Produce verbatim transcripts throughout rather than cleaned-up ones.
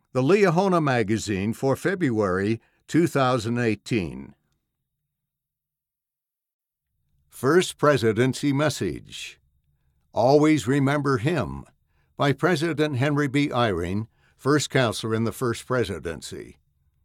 The Liahona Magazine for February two thousand eighteen. First Presidency Message. Always Remember Him, by President Henry B. Eyring, first counselor in the First Presidency.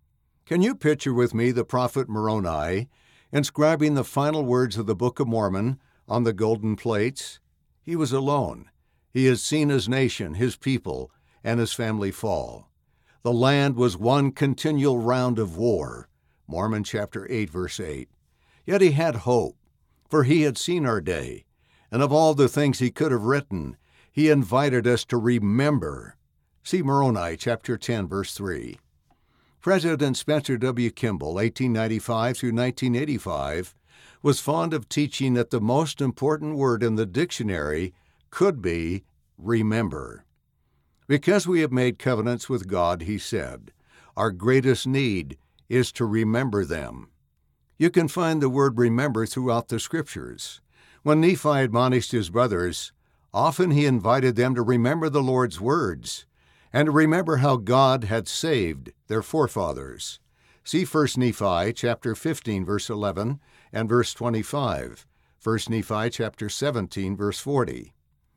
Can you picture with me the prophet Moroni inscribing the final words of the Book of Mormon on the golden plates? He was alone. He had seen his nation, his people, and his family fall. The land was one continual round of war. Mormon chapter eight, verse eight. Yet he had hope, for he had seen our day, and of all the things he could have written, he invited us to remember. See Moroni chapter ten, verse three. President Spencer W. Kimball, eighteen ninety-five through nineteen eighty-five, was fond of teaching that the most important word in the dictionary could be remember. Because we have made covenants with God, he said, our greatest need is to remember them. You can find the word remember throughout the Scriptures. When Nephi admonished his brothers, often he invited them to remember the Lord's words and to remember how God had saved their forefathers. See First Nephi chapter fifteen, verse eleven and verse twenty-five, First Nephi chapter seventeen, verse forty.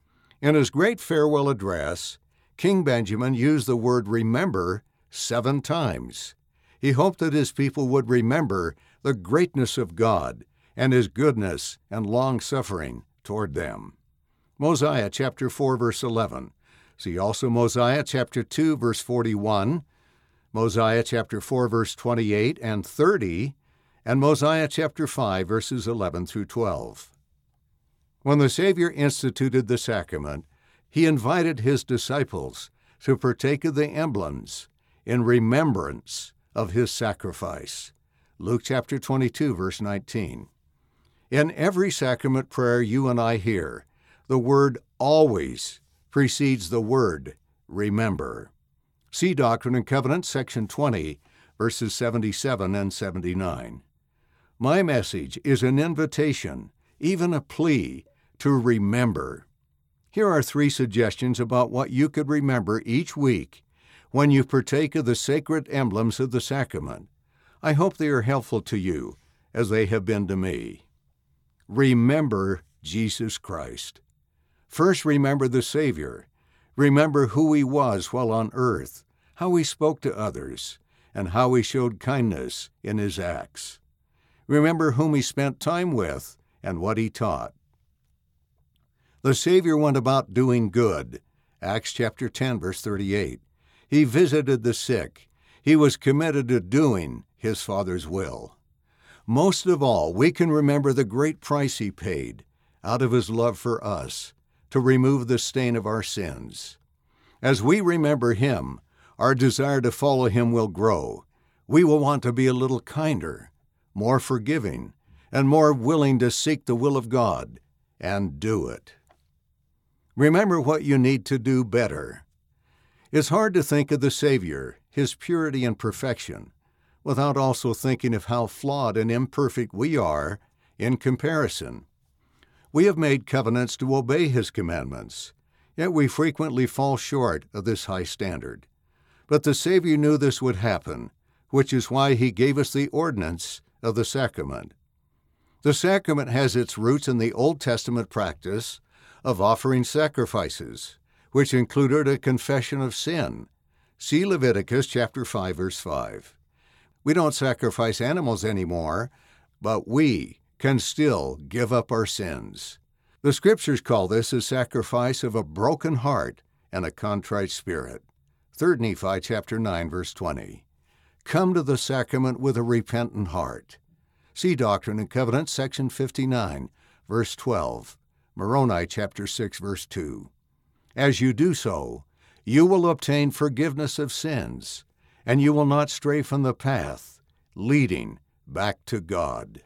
In his great farewell address, King Benjamin used the word remember seven times. He hoped that his people would remember the greatness of God and his goodness and long-suffering toward them. Mosiah chapter four, verse eleven. See also Mosiah chapter two, verse forty-one, Mosiah chapter four, verse twenty-eight and thirty, and Mosiah chapter five, verses eleven through twelve. When the Savior instituted the sacrament, he invited his disciples to partake of the emblems in remembrance of his sacrifice. Luke chapter twenty-two, verse nineteen. In every sacrament prayer you and I hear, the word always precedes the word remember. See Doctrine and Covenants, section twenty, verses seventy-seven and seventy-nine. My message is an invitation, even a plea, to remember. Here are three suggestions about what you could remember each week when you partake of the sacred emblems of the sacrament. I hope they are helpful to you, as they have been to me. Remember Jesus Christ. First, remember the Savior. Remember who he was while on earth, how he spoke to others, and how he showed kindness in his acts. Remember whom he spent time with and what he taught. The Savior went about doing good. Acts chapter ten, verse thirty-eight. He visited the sick. He was committed to doing his Father's will. Most of all, we can remember the great price he paid out of his love for us to remove the stain of our sins. As we remember him, our desire to follow him will grow. We will want to be a little kinder, more forgiving, and more willing to seek the will of God and do it. Remember what you need to do better. It's hard to think of the Savior, his purity and perfection, without also thinking of how flawed and imperfect we are in comparison. We have made covenants to obey his commandments, yet we frequently fall short of this high standard. But the Savior knew this would happen, which is why he gave us the ordinance of the sacrament. The sacrament has its roots in the Old Testament practice of offering sacrifices, which included a confession of sin. See Leviticus chapter five, verse five. We don't sacrifice animals anymore, but we can still give up our sins. The Scriptures call this a sacrifice of a broken heart and a contrite spirit. Third Nephi chapter nine, verse twenty. Come to the sacrament with a repentant heart. See Doctrine and Covenants, section fifty-nine, verse twelve. Moroni chapter six, verse two. As you do so, you will obtain forgiveness of sins, and you will not stray from the path leading back to God.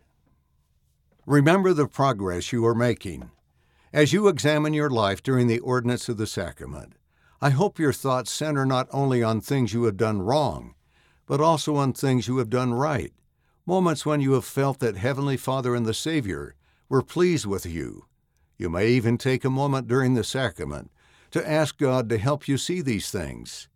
Remember the progress you are making. As you examine your life during the ordinance of the sacrament, I hope your thoughts center not only on things you have done wrong, but also on things you have done right, moments when you have felt that Heavenly Father and the Savior were pleased with you. You may even take a moment during the sacrament to ask God to help you see these things.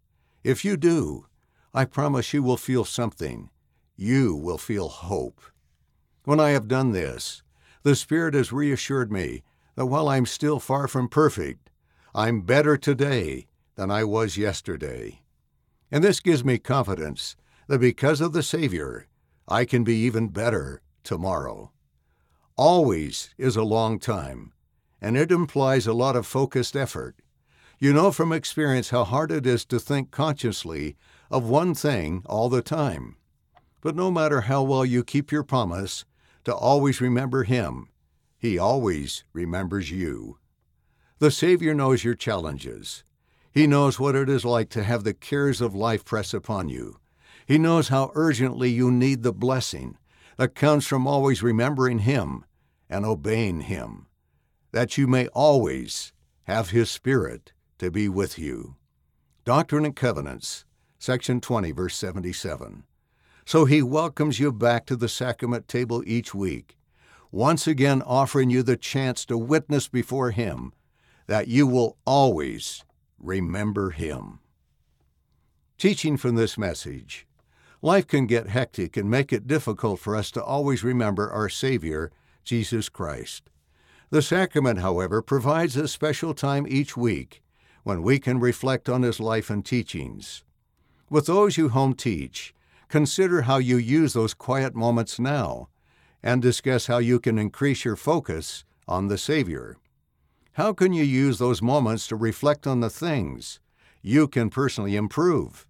If you do, I promise you will feel something. You will feel hope. When I have done this, the Spirit has reassured me that while I'm still far from perfect, I'm better today than I was yesterday. And this gives me confidence that because of the Savior, I can be even better tomorrow. Always is a long time, and it implies a lot of focused effort. You know from experience how hard it is to think consciously of one thing all the time. But no matter how well you keep your promise to always remember Him, He always remembers you. The Savior knows your challenges. He knows what it is like to have the cares of life press upon you. He knows how urgently you need the blessing that comes from always remembering Him and obeying Him, that you may always have His Spirit to be with you. Doctrine and Covenants, section twenty, verse seventy-seven. So He welcomes you back to the sacrament table each week, once again offering you the chance to witness before Him that you will always remember Him. Teaching from this message, life can get hectic and make it difficult for us to always remember our Savior, Jesus Christ. The sacrament, however, provides a special time each week when we can reflect on His life and teachings. With those you home teach, consider how you use those quiet moments now and discuss how you can increase your focus on the Savior. How can you use those moments to reflect on the things you can personally improve?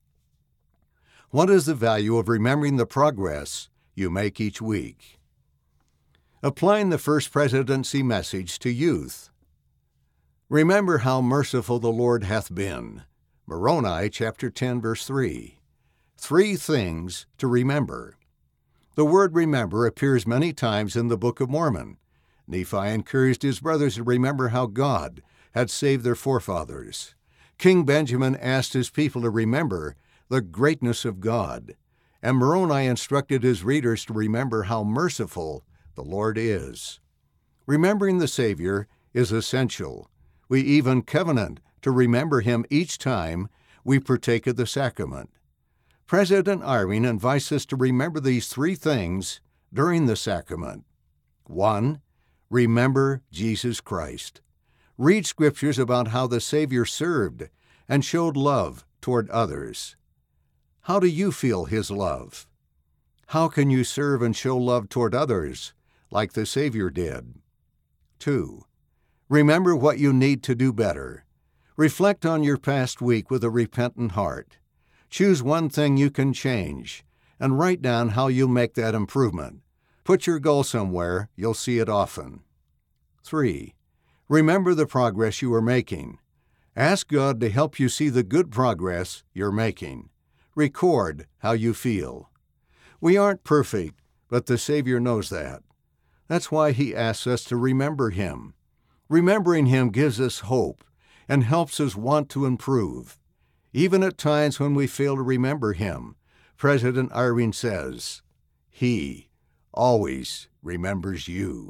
What is the value of remembering the progress you make each week? Applying the First Presidency message to youth. Remember how merciful the Lord hath been. Moroni chapter ten, verse three. Three things to remember. The word remember appears many times in the Book of Mormon. Nephi encouraged his brothers to remember how God had saved their forefathers. King Benjamin asked his people to remember the greatness of God, and Moroni instructed his readers to remember how merciful the Lord is. Remembering the Savior is essential. We even covenant to remember Him each time we partake of the sacrament. President Eyring invites us to remember these three things during the sacrament. One, remember Jesus Christ. Read scriptures about how the Savior served and showed love toward others. How do you feel His love? How can you serve and show love toward others like the Savior did? Two, remember what you need to do better. Reflect on your past week with a repentant heart. Choose one thing you can change and write down how you'll make that improvement. Put your goal somewhere, you'll see it often. Three, remember the progress you are making. Ask God to help you see the good progress you're making. Record how you feel. We aren't perfect, but the Savior knows that. That's why He asks us to remember Him. Remembering Him gives us hope and helps us want to improve. Even at times when we fail to remember Him, President Eyring says, He always remembers you.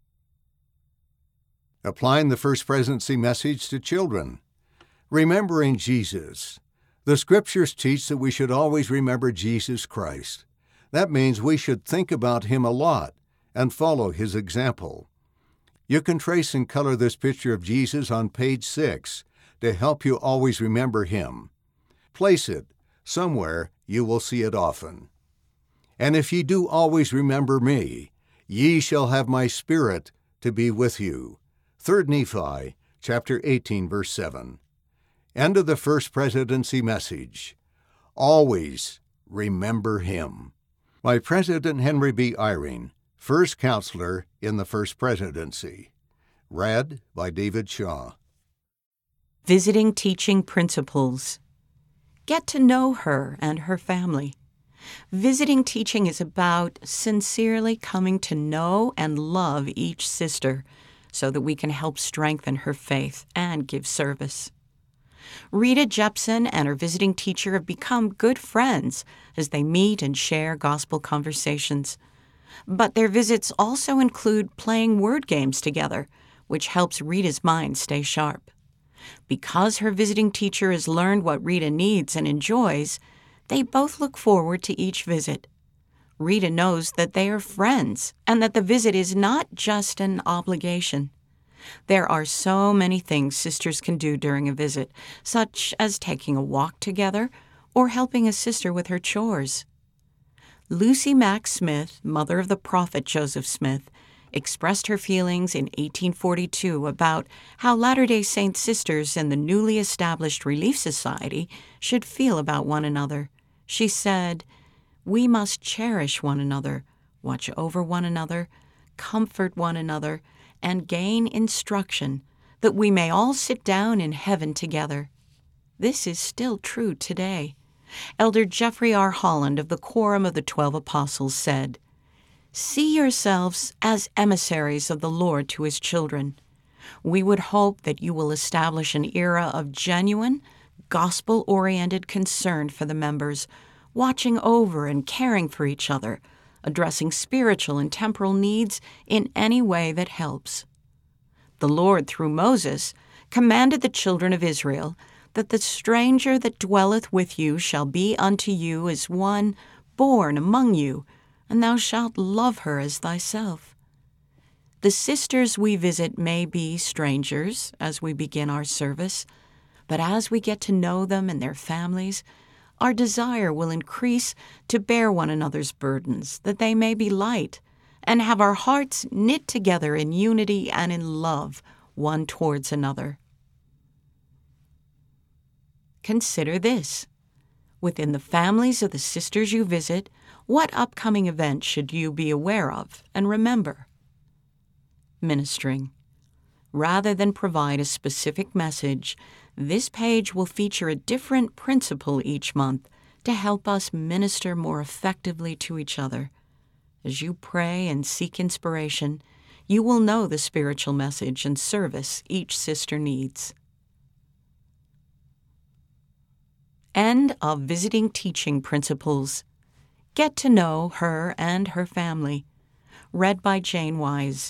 Applying the First Presidency message to children. Remembering Jesus. The Scriptures teach that we should always remember Jesus Christ. That means we should think about Him a lot and follow His example. You can trace and color this picture of Jesus on page six to help you always remember Him. Place it somewhere you will see it often. And if ye do always remember me, ye shall have my Spirit to be with you. Third Nephi, chapter eighteen, verse seven. End of the First Presidency message. Always remember Him. By President Henry B. Eyring, First Counselor in the First Presidency. Read by David Shaw. Visiting Teaching Principles. Get to know her and her family. Visiting teaching is about sincerely coming to know and love each sister so that we can help strengthen her faith and give service. Rita Jepson and her visiting teacher have become good friends as they meet and share gospel conversations. But their visits also include playing word games together, which helps Rita's mind stay sharp. Because her visiting teacher has learned what Rita needs and enjoys, they both look forward to each visit. Rita knows that they are friends and that the visit is not just an obligation. There are so many things sisters can do during a visit, such as taking a walk together or helping a sister with her chores. Lucy Mack Smith, mother of the prophet Joseph Smith, expressed her feelings in eighteen forty-two about how Latter-day Saint sisters in the newly established Relief Society should feel about one another. She said, "We must cherish one another, watch over one another, comfort one another, and gain instruction, that we may all sit down in heaven together." This is still true today. Elder Jeffrey R. Holland of the Quorum of the Twelve Apostles said, "See yourselves as emissaries of the Lord to his children. We would hope that you will establish an era of genuine, gospel-oriented concern for the members, watching over and caring for each other, addressing spiritual and temporal needs in any way that helps. The Lord, through Moses, commanded the children of Israel that the stranger that dwelleth with you shall be unto you as one born among you, and thou shalt love her as thyself. The sisters we visit may be strangers as we begin our service, but as we get to know them and their families, our desire will increase to bear one another's burdens, that they may be light, and have our hearts knit together in unity and in love one towards another. Consider this. Within the families of the sisters you visit, what upcoming events should you be aware of and remember? Ministering. Rather than provide a specific message, this page will feature a different principle each month to help us minister more effectively to each other. As you pray and seek inspiration, you will know the spiritual message and service each sister needs. End of Visiting Teaching Principles. Get to know her and her family. Read by Jane Wise.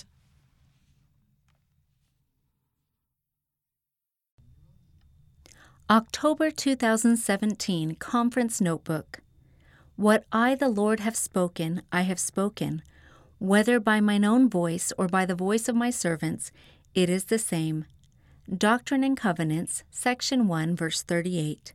October two thousand seventeen Conference Notebook. What I, the Lord, have spoken, I have spoken. Whether by mine own voice or by the voice of my servants, it is the same. Doctrine and Covenants, Section one, verse thirty-eight.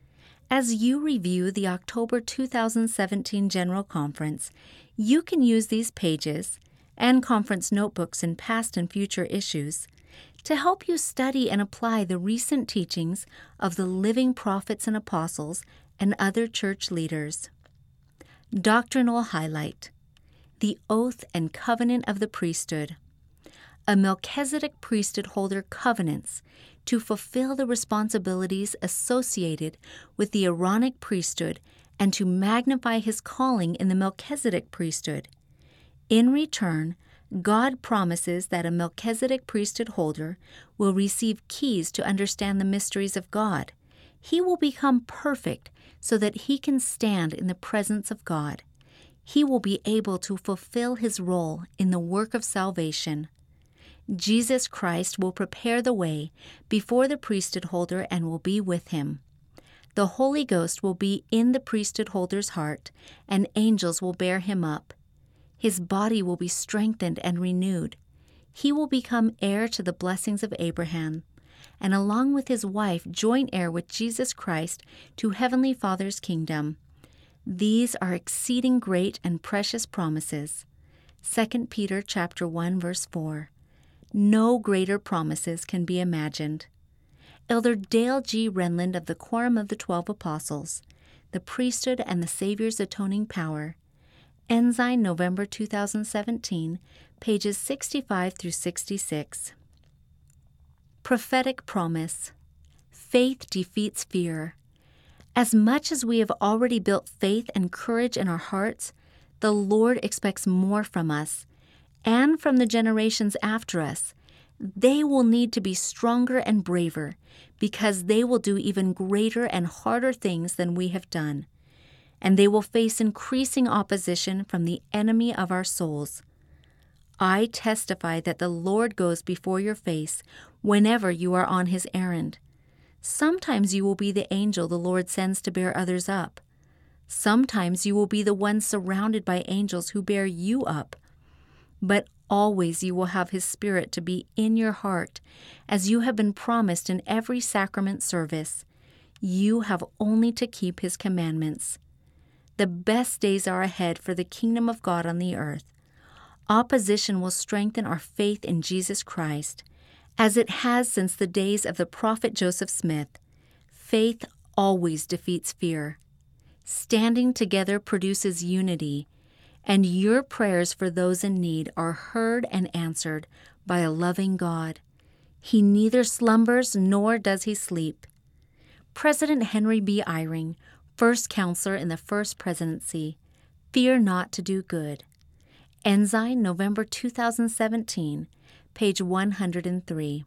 As you review the October two thousand seventeen General Conference, you can use these pages and conference notebooks in past and future issues to help you study and apply the recent teachings of the living prophets and apostles and other church leaders. Doctrinal highlight: the oath and covenant of the priesthood. A Melchizedek priesthood holder covenants to fulfill the responsibilities associated with the Aaronic priesthood and to magnify his calling in the Melchizedek priesthood. In return, God promises that a Melchizedek priesthood holder will receive keys to understand the mysteries of God. He will become perfect so that he can stand in the presence of God. He will be able to fulfill his role in the work of salvation. Jesus Christ will prepare the way before the priesthood holder and will be with him. The Holy Ghost will be in the priesthood holder's heart, and angels will bear him up. His body will be strengthened and renewed. He will become heir to the blessings of Abraham, and along with his wife, joint heir with Jesus Christ to Heavenly Father's kingdom. These are exceeding great and precious promises. Second Peter chapter one, verse four. No greater promises can be imagined. Elder Dale G. Renlund of the Quorum of the Twelve Apostles, The Priesthood and the Savior's Atoning Power. Ensign, November two thousand seventeen, pages sixty-five through sixty-six. Prophetic Promise. Faith defeats fear. As much as we have already built faith and courage in our hearts, the Lord expects more from us and from the generations after us. They will need to be stronger and braver because they will do even greater and harder things than we have done. And they will face increasing opposition from the enemy of our souls. I testify that the Lord goes before your face whenever you are on his errand. Sometimes you will be the angel the Lord sends to bear others up. Sometimes you will be the one surrounded by angels who bear you up. But always you will have his Spirit to be in your heart, as you have been promised in every sacrament service. You have only to keep his commandments. The best days are ahead for the kingdom of God on the earth. Opposition will strengthen our faith in Jesus Christ, as it has since the days of the prophet Joseph Smith. Faith always defeats fear. Standing together produces unity, and your prayers for those in need are heard and answered by a loving God. He neither slumbers nor does he sleep. President Henry B. Eyring, First Counselor in the First Presidency, Fear Not to Do Good. Ensign, November two thousand seventeen, page one hundred three.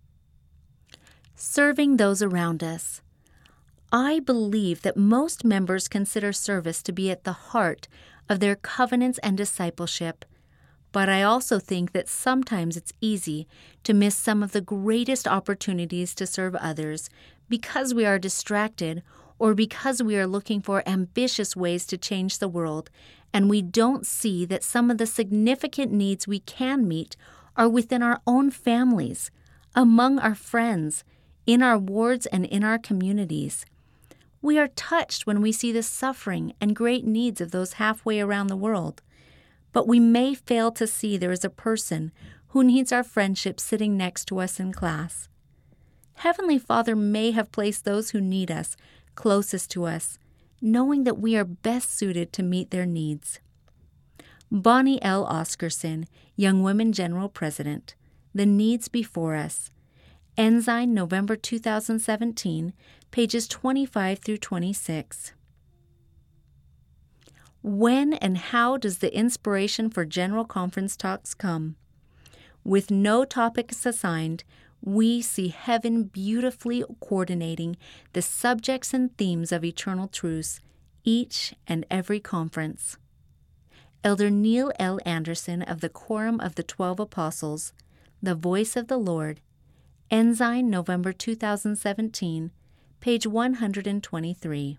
Serving those around us. I believe that most members consider service to be at the heart of their covenants and discipleship, but I also think that sometimes it's easy to miss some of the greatest opportunities to serve others because we are distracted or because we are looking for ambitious ways to change the world, and we don't see that some of the significant needs we can meet are within our own families, among our friends, in our wards, and in our communities. We are touched when we see the suffering and great needs of those halfway around the world, but we may fail to see there is a person who needs our friendship sitting next to us in class. Heavenly Father may have placed those who need us closest to us, knowing that we are best suited to meet their needs. Bonnie L. Oscarson, Young Women General President, The Needs Before Us. Ensign, November two thousand seventeen, pages twenty-five through twenty-six. When and how does the inspiration for General Conference talks come? With no topics assigned, we see heaven beautifully coordinating the subjects and themes of eternal truths, each and every conference. Elder Neil L. Anderson of the Quorum of the Twelve Apostles, The Voice of the Lord, Ensign, November two thousand seventeen, page one hundred twenty-three.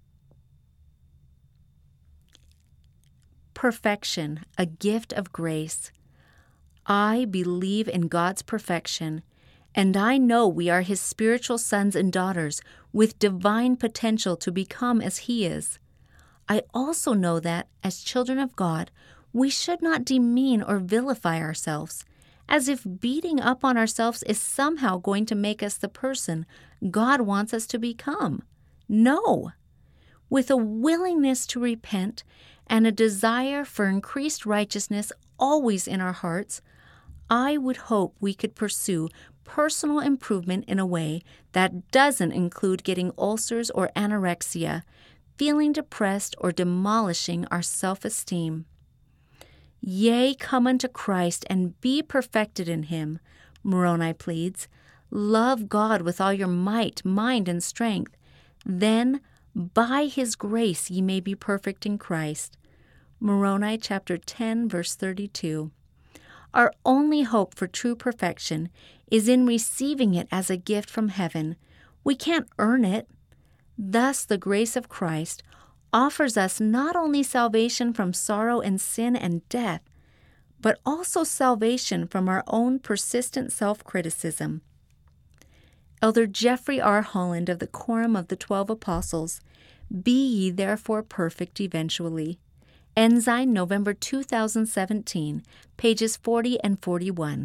Perfection, a gift of grace. I believe in God's perfection, and I know we are his spiritual sons and daughters with divine potential to become as he is. I also know that, as children of God, we should not demean or vilify ourselves, as if beating up on ourselves is somehow going to make us the person God wants us to become. No! With a willingness to repent and a desire for increased righteousness always in our hearts, I would hope we could pursue personal improvement in a way that doesn't include getting ulcers or anorexia, feeling depressed, or demolishing our self-esteem. Yea, come unto Christ and be perfected in him, Moroni pleads. Love God with all your might, mind, and strength. Then, by his grace ye may be perfect in Christ. Moroni chapter ten, verse thirty-two. Our only hope for true perfection is in receiving it as a gift from heaven. We can't earn it. Thus, the grace of Christ offers us not only salvation from sorrow and sin and death, but also salvation from our own persistent self-criticism. Elder Jeffrey R. Holland of the Quorum of the Twelve Apostles, Be ye therefore perfect eventually. Ensign, November two thousand seventeen, pages forty and forty-one.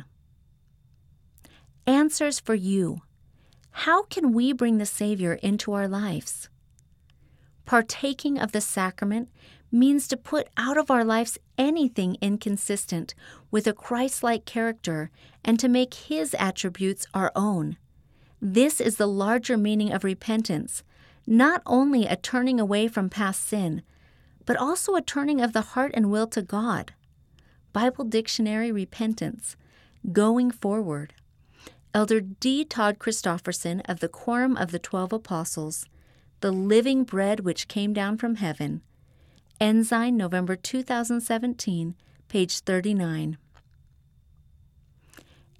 Answers for you. How can we bring the Savior into our lives? Partaking of the sacrament means to put out of our lives anything inconsistent with a Christ-like character and to make his attributes our own. This is the larger meaning of repentance, not only a turning away from past sin, but also a turning of the heart and will to God. Bible Dictionary Repentance, Going Forward. Elder D. Todd Christofferson of the Quorum of the Twelve Apostles, The Living Bread Which Came Down from Heaven. Ensign, November two thousand seventeen, page thirty-nine.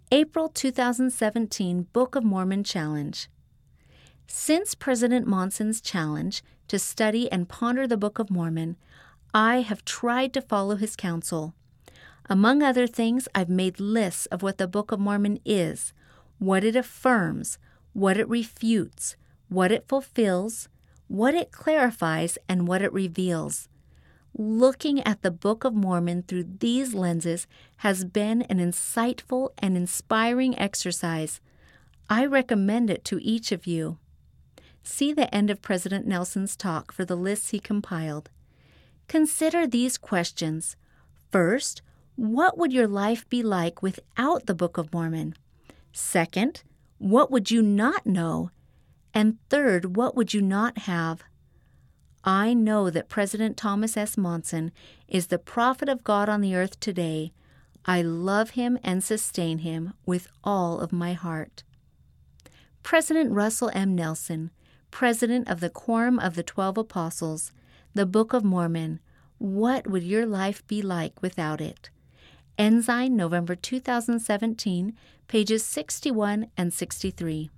April two thousand seventeen Book of Mormon Challenge. Since President Monson's challenge to study and ponder the Book of Mormon, I have tried to follow his counsel. Among other things, I've made lists of what the Book of Mormon is, what it affirms, what it refutes, what it fulfills, what it clarifies, and what it reveals. Looking at the Book of Mormon through these lenses has been an insightful and inspiring exercise. I recommend it to each of you. See the end of President Nelson's talk for the lists he compiled. Consider these questions. First, what would your life be like without the Book of Mormon? Second, what would you not know? And third, what would you not have? I know that President Thomas S. Monson is the prophet of God on the earth today. I love him and sustain him with all of my heart. President Russell M. Nelson, President of the Quorum of the Twelve Apostles, the Book of Mormon, what would your life be like without it? Ensign, November two thousand seventeen, pages sixty-one and sixty-three.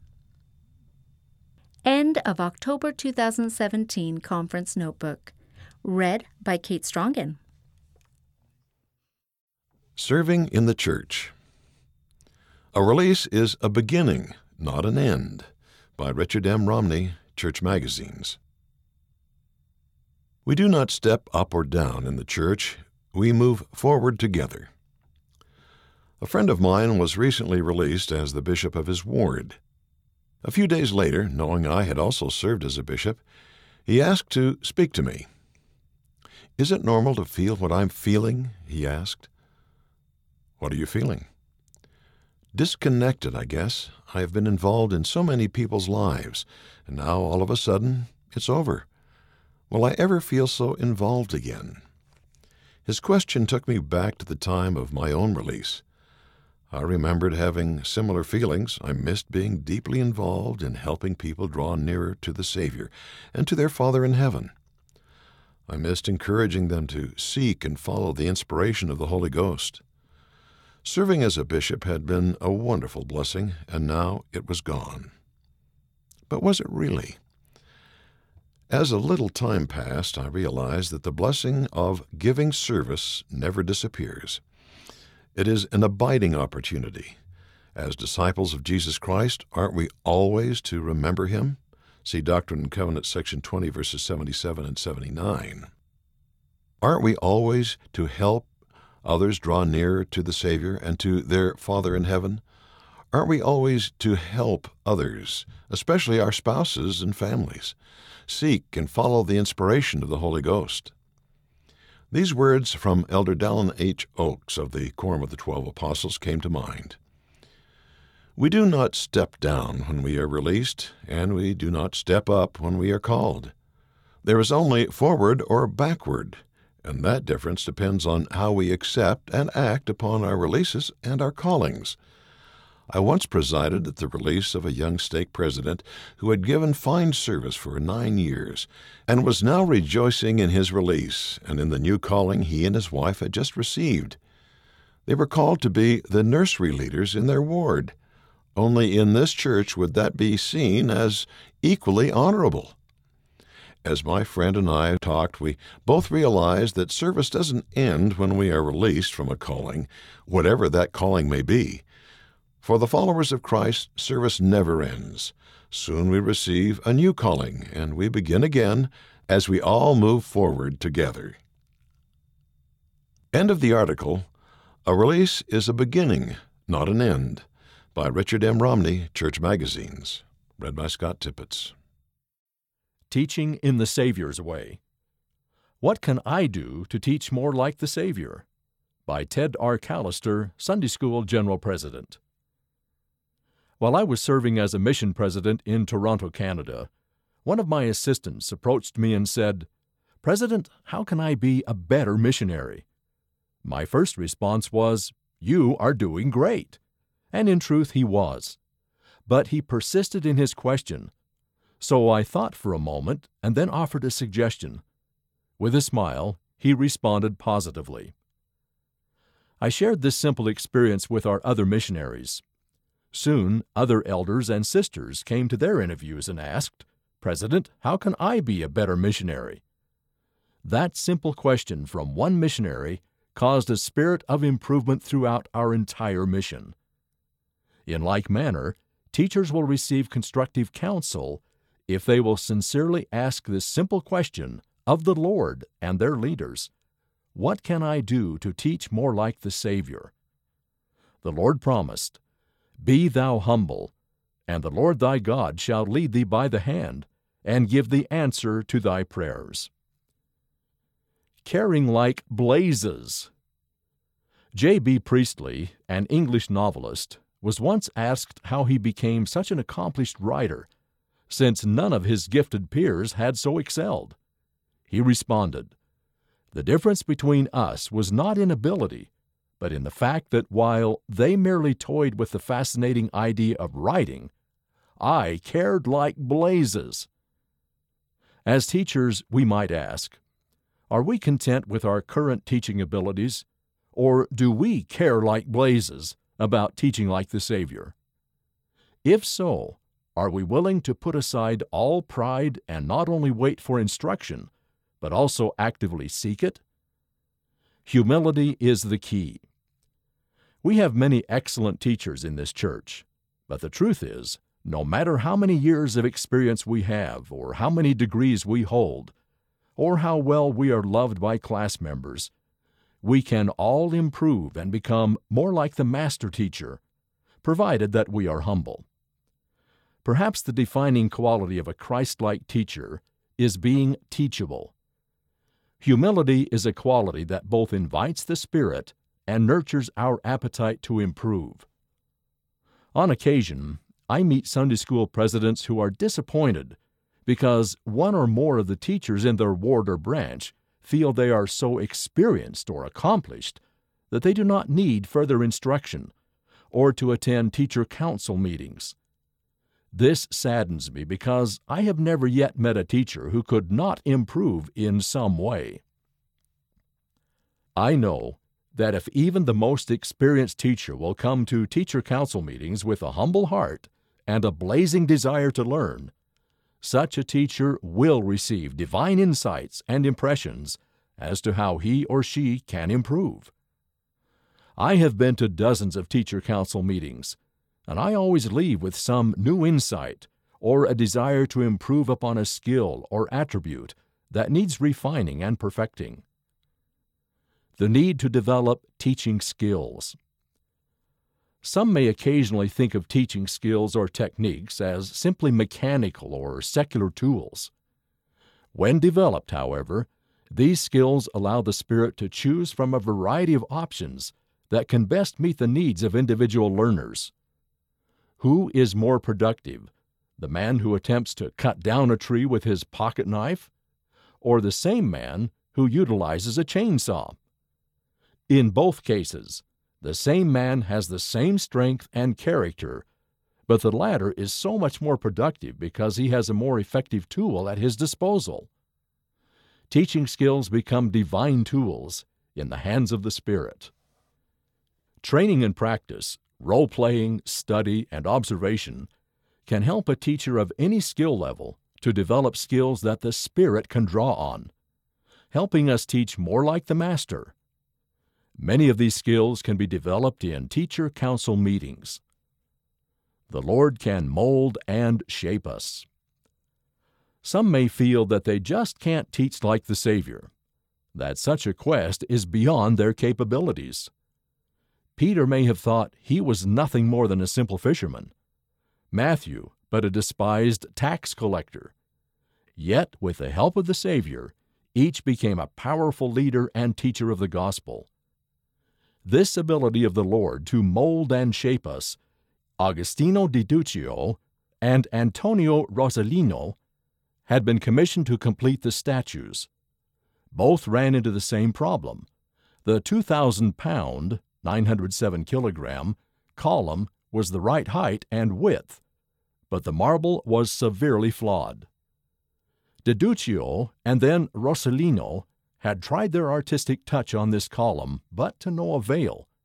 End of October two thousand seventeen Conference Notebook. Read by Kate Strongen. Serving in the Church. A release is a beginning, not an end, by Richard M. Romney, Church Magazines. We do not step up or down in the church. We move forward together. A friend of mine was recently released as the bishop of his ward. A few days later, knowing I had also served as a bishop, he asked to speak to me. "Is it normal to feel what I'm feeling?" he asked. "What are you feeling?" "Disconnected, I guess. I have been involved in so many people's lives, and now all of a sudden, it's over. Will I ever feel so involved again?" His question took me back to the time of my own release. I remembered having similar feelings. I missed being deeply involved in helping people draw nearer to the Savior and to their Father in heaven. I missed encouraging them to seek and follow the inspiration of the Holy Ghost. Serving as a bishop had been a wonderful blessing, and now it was gone. But was it really? As a little time passed, I realized that the blessing of giving service never disappears. It is an abiding opportunity. As disciples of Jesus Christ, aren't we always to remember Him? See Doctrine and Covenants, section twenty, verses seventy-seven and seventy-nine. Aren't we always to help others draw nearer to the Savior and to their Father in heaven? Aren't we always to help others, especially our spouses and families, seek and follow the inspiration of the Holy Ghost? These words from Elder Dallin H. Oaks of the Quorum of the Twelve Apostles came to mind. We do not step down when we are released, and we do not step up when we are called. There is only forward or backward, and that difference depends on how we accept and act upon our releases and our callings. I once presided at the release of a young stake president who had given fine service for nine years and was now rejoicing in his release and in the new calling he and his wife had just received. They were called to be the nursery leaders in their ward. Only in this church would that be seen as equally honorable. As my friend and I talked, we both realized that service doesn't end when we are released from a calling, whatever that calling may be. For the followers of Christ, service never ends. Soon we receive a new calling, and we begin again as we all move forward together. End of the article. A release is a beginning, not an end, by Richard M. Romney, Church Magazines. Read by Scott Tippett. Teaching in the Savior's Way. What Can I Do to Teach More Like the Savior? By Ted R. Callister, Sunday School General President. While I was serving as a mission president in Toronto, Canada, one of my assistants approached me and said, "President, how can I be a better missionary?" My first response was, "You are doing great." And in truth, he was. But he persisted in his question. So I thought for a moment and then offered a suggestion. With a smile, he responded positively. I shared this simple experience with our other missionaries. Soon, other elders and sisters came to their interviews and asked, "President, how can I be a better missionary?" That simple question from one missionary caused a spirit of improvement throughout our entire mission. In like manner, teachers will receive constructive counsel if they will sincerely ask this simple question of the Lord and their leaders: what can I do to teach more like the Savior? The Lord promised, "Be thou humble, and the Lord thy God shall lead thee by the hand, and give thee answer to thy prayers." Caring like blazes. J B Priestley, an English novelist, was once asked how he became such an accomplished writer, since none of his gifted peers had so excelled. He responded, "The difference between us was not in ability, but in the fact that while they merely toyed with the fascinating idea of writing, I cared like blazes." As teachers, we might ask, are we content with our current teaching abilities, or do we care like blazes about teaching like the Savior? If so, are we willing to put aside all pride and not only wait for instruction, but also actively seek it? Humility is the key. We have many excellent teachers in this church, but the truth is, no matter how many years of experience we have, or how many degrees we hold, or how well we are loved by class members, we can all improve and become more like the Master Teacher, provided that we are humble. Perhaps the defining quality of a Christ-like teacher is being teachable. Humility is a quality that both invites the Spirit and nurtures our appetite to improve. On occasion, I meet Sunday school presidents who are disappointed because one or more of the teachers in their ward or branch feel they are so experienced or accomplished that they do not need further instruction or to attend teacher council meetings. This saddens me because I have never yet met a teacher who could not improve in some way. I know that if even the most experienced teacher will come to teacher council meetings with a humble heart and a blazing desire to learn, such a teacher will receive divine insights and impressions as to how he or she can improve. I have been to dozens of teacher council meetings, and I always leave with some new insight or a desire to improve upon a skill or attribute that needs refining and perfecting. The need to develop teaching skills. Some may occasionally think of teaching skills or techniques as simply mechanical or secular tools. When developed, however, these skills allow the Spirit to choose from a variety of options that can best meet the needs of individual learners. Who is more productive, the man who attempts to cut down a tree with his pocket knife, or the same man who utilizes a chainsaw? In both cases, the same man has the same strength and character, but the latter is so much more productive because he has a more effective tool at his disposal. Teaching skills become divine tools in the hands of the Spirit. Training and practice, role-playing, study, and observation can help a teacher of any skill level to develop skills that the Spirit can draw on, helping us teach more like the Master. Many of these skills can be developed in teacher council meetings. The Lord can mold and shape us. Some may feel that they just can't teach like the Savior, that such a quest is beyond their capabilities. Peter may have thought he was nothing more than a simple fisherman, Matthew but a despised tax collector. Yet, with the help of the Savior, each became a powerful leader and teacher of the gospel. This ability of the Lord to mold and shape us, Agostino di Duccio and Antonio Rossellino had been commissioned to complete the statues. Both ran into the same problem. The two thousand pound, nine hundred seven kilogram, column was the right height and width, but the marble was severely flawed. Di Duccio and then Rossellino had tried their artistic touch on this column, but to no avail.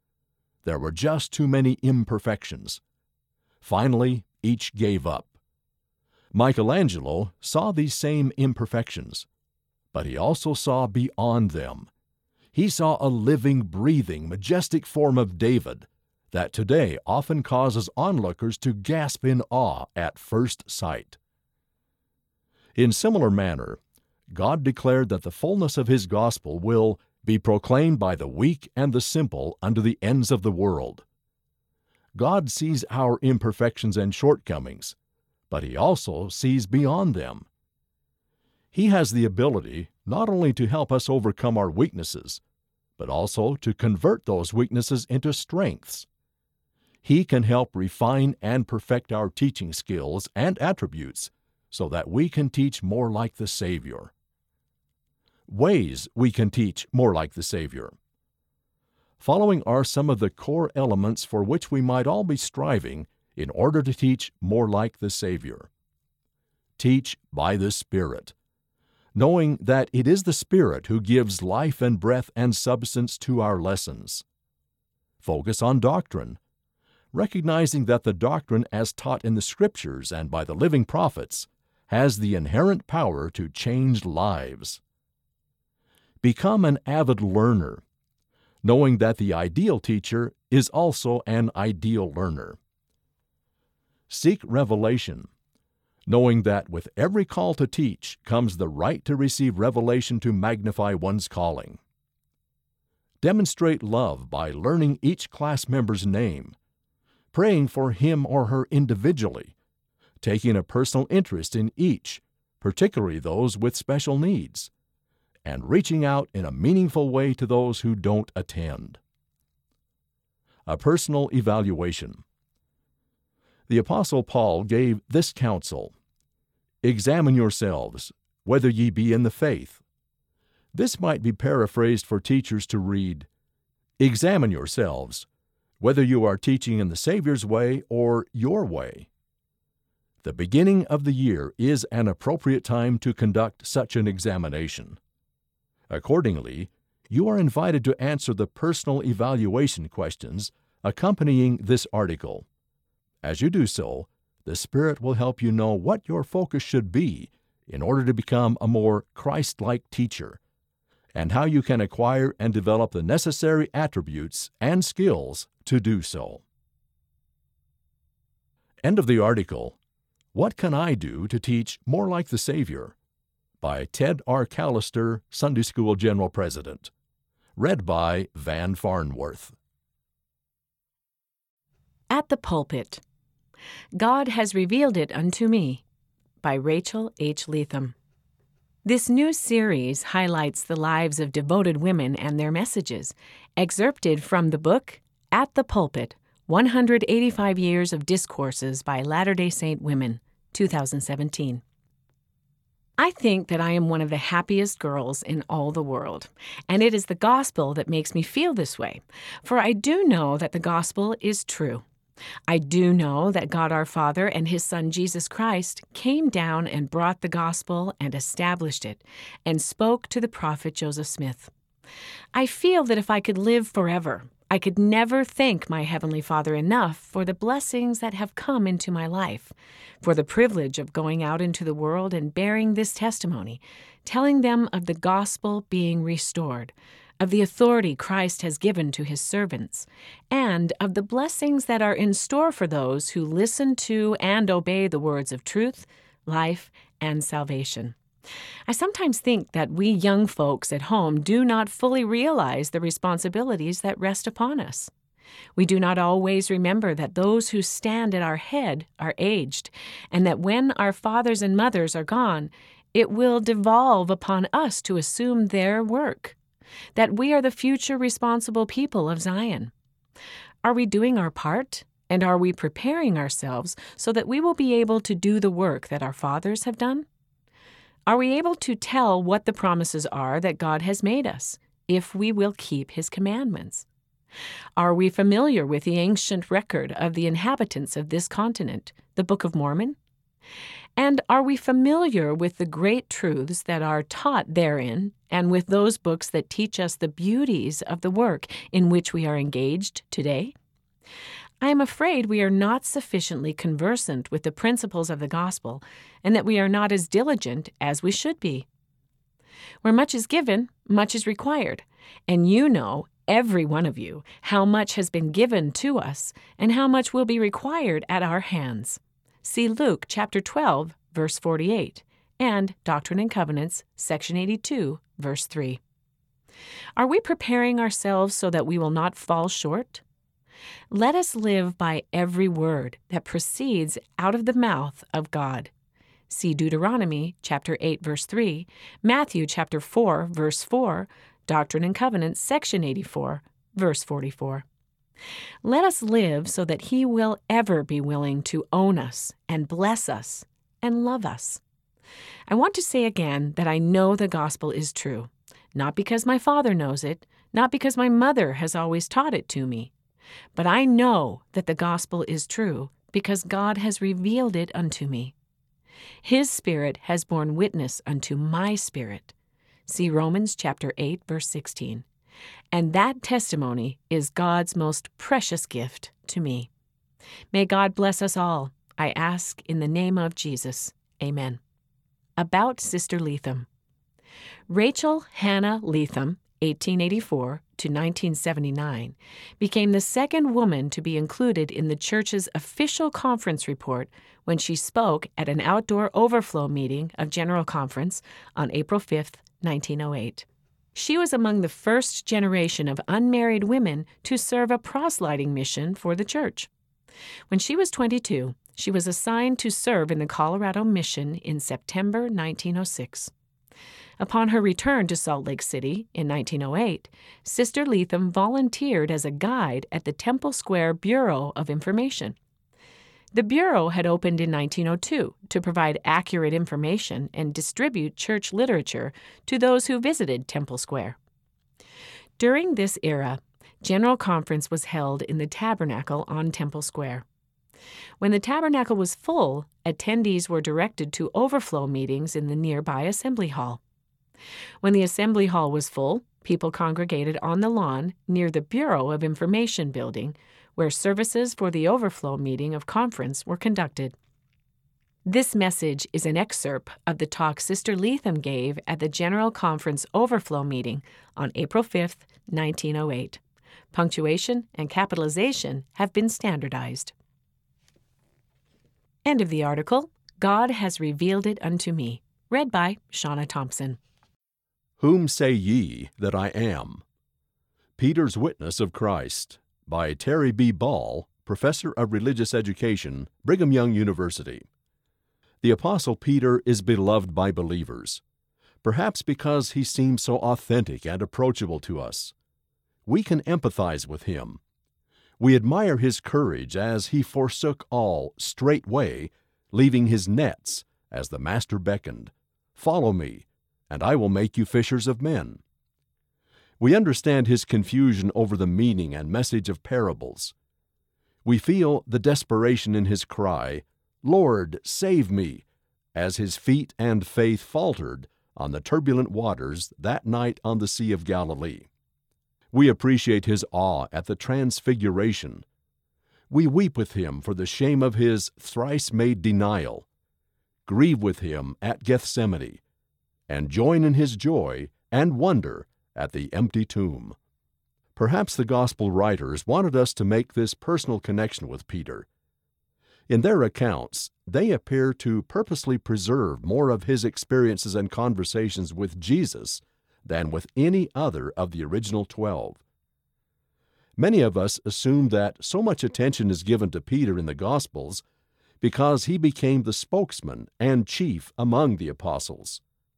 There were just too many imperfections. Finally, each gave up. Michelangelo saw these same imperfections, but he also saw beyond them. He saw a living, breathing, majestic form of David that today often causes onlookers to gasp in awe at first sight. In similar manner, God declared that the fullness of His gospel will be proclaimed by the weak and the simple unto the ends of the world. God sees our imperfections and shortcomings, but He also sees beyond them. He has the ability not only to help us overcome our weaknesses, but also to convert those weaknesses into strengths. He can help refine and perfect our teaching skills and attributes so that we can teach more like the Savior. Ways we can teach more like the Savior. Following are some of the core elements for which we might all be striving in order to teach more like the Savior. Teach by the Spirit, knowing that it is the Spirit who gives life and breath and substance to our lessons. Focus on doctrine, recognizing that the doctrine as taught in the Scriptures and by the living prophets has the inherent power to change lives. Become an avid learner, knowing that the ideal teacher is also an ideal learner. Seek revelation, knowing that with every call to teach comes the right to receive revelation to magnify one's calling. Demonstrate love by learning each class member's name, praying for him or her individually, taking a personal interest in each, particularly those with special needs, and reaching out in a meaningful way to those who don't attend. A personal evaluation. The Apostle Paul gave this counsel: "Examine yourselves, whether ye be in the faith." This might be paraphrased for teachers to read, "Examine yourselves, whether you are teaching in the Savior's way or your way." The beginning of the year is an appropriate time to conduct such an examination. Accordingly, you are invited to answer the personal evaluation questions accompanying this article. As you do so, the Spirit will help you know what your focus should be in order to become a more Christ-like teacher, and how you can acquire and develop the necessary attributes and skills to do so. End of the article, What Can I Do to Teach More Like the Savior? By Ted R. Callister, Sunday School General President. Read by Van Farnworth. At the Pulpit. God Has Revealed It Unto Me, by Rachel H. Leatham. This new series highlights the lives of devoted women and their messages, excerpted from the book At the Pulpit, one hundred eighty-five Years of Discourses by Latter-day Saint Women, two thousand seventeen. I think that I am one of the happiest girls in all the world, and it is the gospel that makes me feel this way, for I do know that the gospel is true. I do know that God our Father and His Son Jesus Christ came down and brought the gospel and established it, and spoke to the prophet Joseph Smith. I feel that if I could live forever, I could never thank my Heavenly Father enough for the blessings that have come into my life, for the privilege of going out into the world and bearing this testimony, telling them of the gospel being restored, of the authority Christ has given to His servants, and of the blessings that are in store for those who listen to and obey the words of truth, life, and salvation. I sometimes think that we young folks at home do not fully realize the responsibilities that rest upon us. We do not always remember that those who stand at our head are aged, and that when our fathers and mothers are gone, it will devolve upon us to assume their work, that we are the future responsible people of Zion. Are we doing our part, and are we preparing ourselves so that we will be able to do the work that our fathers have done? Are we able to tell what the promises are that God has made us, if we will keep His commandments? Are we familiar with the ancient record of the inhabitants of this continent, the Book of Mormon? And are we familiar with the great truths that are taught therein, and with those books that teach us the beauties of the work in which we are engaged today? I am afraid we are not sufficiently conversant with the principles of the gospel, and that we are not as diligent as we should be. Where much is given, much is required, and you know, every one of you, how much has been given to us, and how much will be required at our hands. See Luke chapter twelve, verse forty-eight, and Doctrine and Covenants, section eighty-two, verse three. Are we preparing ourselves so that we will not fall short? Let us live by every word that proceeds out of the mouth of God. See Deuteronomy chapter eight, verse three, Matthew chapter four, verse four, Doctrine and Covenants, section eighty-four, verse forty-four. Let us live so that He will ever be willing to own us and bless us and love us. I want to say again that I know the gospel is true, not because my father knows it, not because my mother has always taught it to me, but I know that the gospel is true because God has revealed it unto me. His Spirit has borne witness unto my spirit. See Romans chapter eight, verse sixteen. And that testimony is God's most precious gift to me. May God bless us all, I ask in the name of Jesus. Amen. About Sister Leatham. Rachel Hannah Leatham, eighteen eighty-four to nineteen seventy-nine, became the second woman to be included in the church's official conference report when she spoke at an outdoor overflow meeting of General Conference on April fifth, nineteen oh eight. She was among the first generation of unmarried women to serve a proselyting mission for the church. When she was twenty-two, she was assigned to serve in the Colorado Mission in September nineteen oh six. Upon her return to Salt Lake City in nineteen oh eight, Sister Leatham volunteered as a guide at the Temple Square Bureau of Information. The Bureau had opened in nineteen oh two to provide accurate information and distribute church literature to those who visited Temple Square. During this era, General Conference was held in the Tabernacle on Temple Square. When the Tabernacle was full, attendees were directed to overflow meetings in the nearby Assembly Hall. When the Assembly Hall was full, people congregated on the lawn near the Bureau of Information building, where services for the overflow meeting of conference were conducted. This message is an excerpt of the talk Sister Leatham gave at the General Conference overflow meeting on April fifth, nineteen oh eight. Punctuation and capitalization have been standardized. End of the article. God has revealed it unto me. Read by Shauna Thompson. Whom say ye that I am? Peter's Witness of Christ, by Terry B. Ball, Professor of Religious Education, Brigham Young University. The Apostle Peter is beloved by believers, perhaps because he seems so authentic and approachable to us. We can empathize with him. We admire his courage as he forsook all straightway, leaving his nets as the Master beckoned. Follow me, and I will make you fishers of men. We understand his confusion over the meaning and message of parables. We feel the desperation in his cry, Lord, save me, as his feet and faith faltered on the turbulent waters that night on the Sea of Galilee. We appreciate his awe at the transfiguration. We weep with him for the shame of his thrice-made denial, grieve with him at Gethsemane, and join in his joy and wonder at the empty tomb. Perhaps the gospel writers wanted us to make this personal connection with Peter. In their accounts, they appear to purposely preserve more of his experiences and conversations with Jesus than with any other of the original twelve. Many of us assume that so much attention is given to Peter in the Gospels because he became the spokesman and chief among the apostles.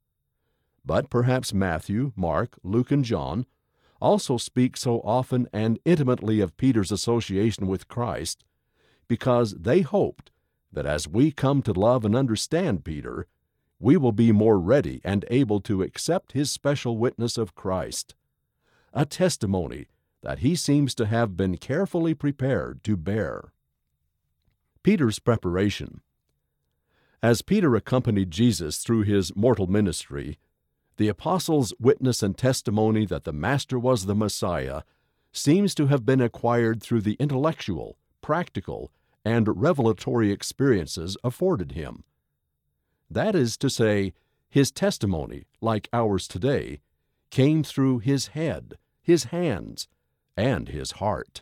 But perhaps Matthew, Mark, Luke, and John also speak so often and intimately of Peter's association with Christ because they hoped that as we come to love and understand Peter, we will be more ready and able to accept his special witness of Christ, a testimony that he seems to have been carefully prepared to bear. Peter's preparation. As Peter accompanied Jesus through his mortal ministry, the apostles' witness and testimony that the Master was the Messiah seems to have been acquired through the intellectual, practical, and revelatory experiences afforded him. That is to say, his testimony, like ours today, came through his head, his hands, and his heart.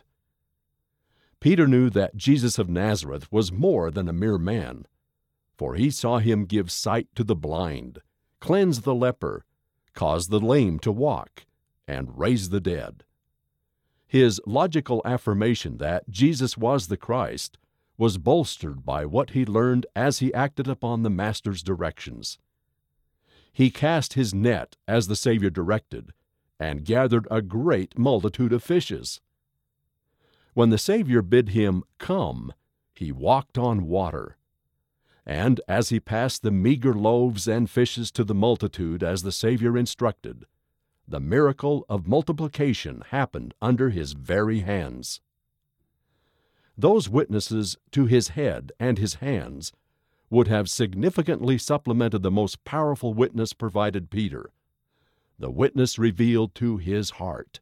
Peter knew that Jesus of Nazareth was more than a mere man, for he saw him give sight to the blind, cleanse the leper, cause the lame to walk, and raise the dead. His logical affirmation that Jesus was the Christ was bolstered by what he learned as he acted upon the Master's directions. He cast his net as the Savior directed, and gathered a great multitude of fishes. When the Savior bid him come, he walked on water. And as he passed the meager loaves and fishes to the multitude as the Savior instructed, the miracle of multiplication happened under his very hands. Those witnesses to his head and his hands would have significantly supplemented the most powerful witness provided Peter, the witness revealed to his heart.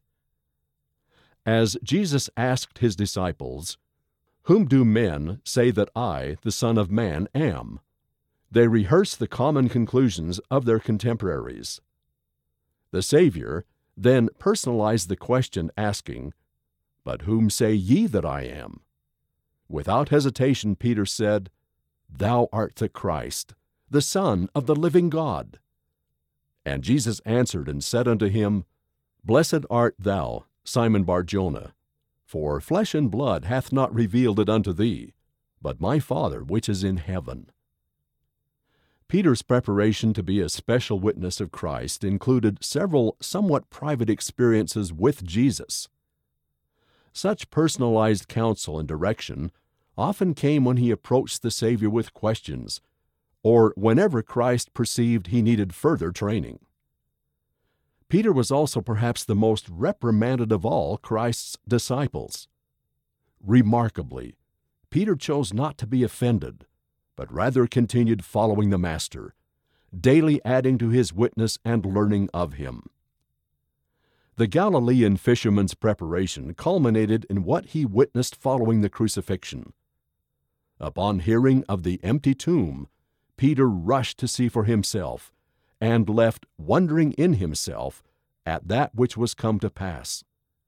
As Jesus asked his disciples, "Whom do men say that I, the Son of Man, am?" they rehearsed the common conclusions of their contemporaries. The Savior then personalized the question, asking, "But whom say ye that I am?" Without hesitation, Peter said, "Thou art the Christ, the Son of the living God." And Jesus answered and said unto him, "Blessed art thou, Simon Bar-Jonah, for flesh and blood hath not revealed it unto thee, but my Father which is in heaven." Peter's preparation to be a special witness of Christ included several somewhat private experiences with Jesus. Such personalized counsel and direction often came when he approached the Savior with questions, or whenever Christ perceived he needed further training. Peter was also perhaps the most reprimanded of all Christ's disciples. Remarkably, Peter chose not to be offended, but rather continued following the Master, daily adding to his witness and learning of him. The Galilean fisherman's preparation culminated in what he witnessed following the crucifixion. Upon hearing of the empty tomb, Peter rushed to see for himself, and left wondering in himself at that which was come to pass.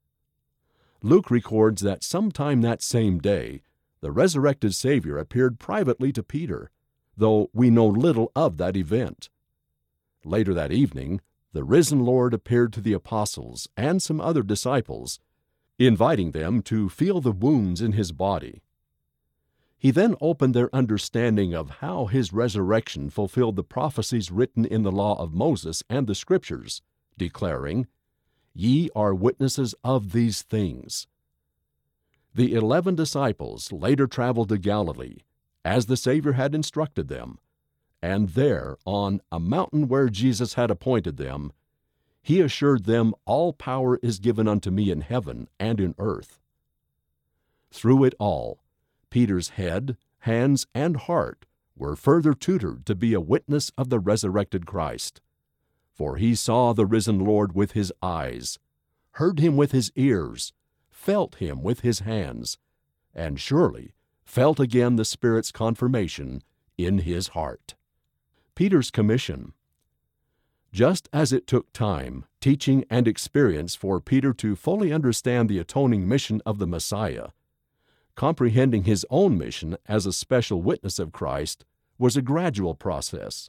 Luke records that sometime that same day, the resurrected Savior appeared privately to Peter, though we know little of that event. Later that evening, the risen Lord appeared to the apostles and some other disciples, inviting them to feel the wounds in his body. He then opened their understanding of how his resurrection fulfilled the prophecies written in the law of Moses and the Scriptures, declaring, "Ye are witnesses of these things." The eleven disciples later traveled to Galilee, as the Savior had instructed them, and there, on a mountain where Jesus had appointed them, he assured them, "All power is given unto me in heaven and in earth." Through it all, Peter's head, hands, and heart were further tutored to be a witness of the resurrected Christ, for he saw the risen Lord with his eyes, heard him with his ears, felt him with his hands, and surely felt again the Spirit's confirmation in his heart. Peter's commission. Just as it took time, teaching, and experience for Peter to fully understand the atoning mission of the Messiah, comprehending his own mission as a special witness of Christ was a gradual process.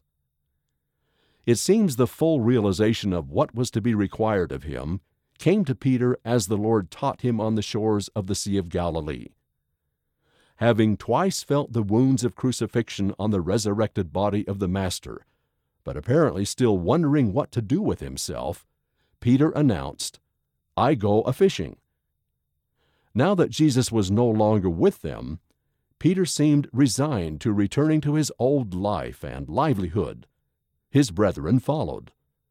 It seems the full realization of what was to be required of him came to Peter as the Lord taught him on the shores of the Sea of Galilee. Having twice felt the wounds of crucifixion on the resurrected body of the Master, but apparently still wondering what to do with himself, Peter announced, "I go a-fishing." Now that Jesus was no longer with them, Peter seemed resigned to returning to his old life and livelihood. His brethren followed.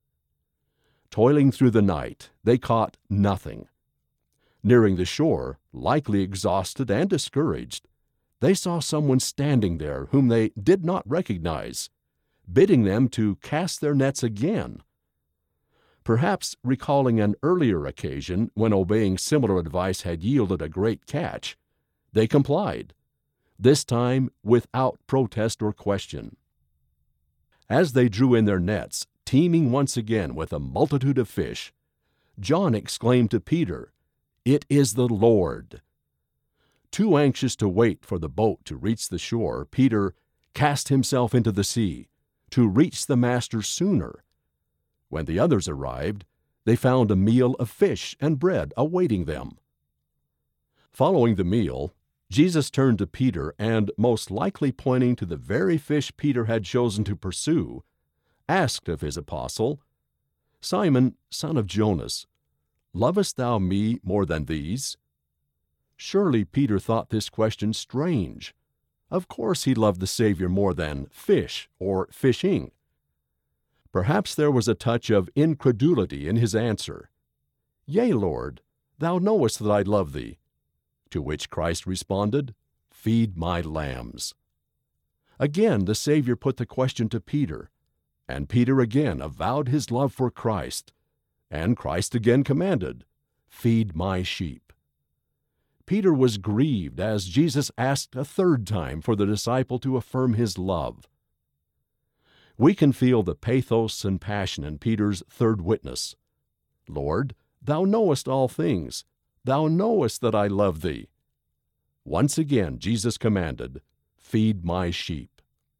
Toiling through the night, they caught nothing. Nearing the shore, likely exhausted and discouraged, they saw someone standing there whom they did not recognize, bidding them to cast their nets again. Perhaps recalling an earlier occasion when obeying similar advice had yielded a great catch, they complied, this time without protest or question. As they drew in their nets, teeming once again with a multitude of fish, John exclaimed to Peter, "It is the Lord!" Too anxious to wait for the boat to reach the shore, Peter cast himself into the sea to reach the Master sooner. When the others arrived, they found a meal of fish and bread awaiting them. Following the meal, Jesus turned to Peter and, most likely pointing to the very fish Peter had chosen to pursue, asked of his apostle, "Simon, son of Jonas, lovest thou me more than these?" Surely Peter thought this question strange. Of course he loved the Savior more than fish or fishing. Perhaps there was a touch of incredulity in his answer. "Yea, Lord, thou knowest that I love thee." To which Christ responded, "Feed my lambs." Again the Savior put the question to Peter, and Peter again avowed his love for Christ, and Christ again commanded, "Feed my sheep." Peter was grieved as Jesus asked a third time for the disciple to affirm his love. We can feel the pathos and passion in Peter's third witness. "Lord, thou knowest all things. Thou knowest that I love thee." Once again Jesus commanded, "Feed my sheep."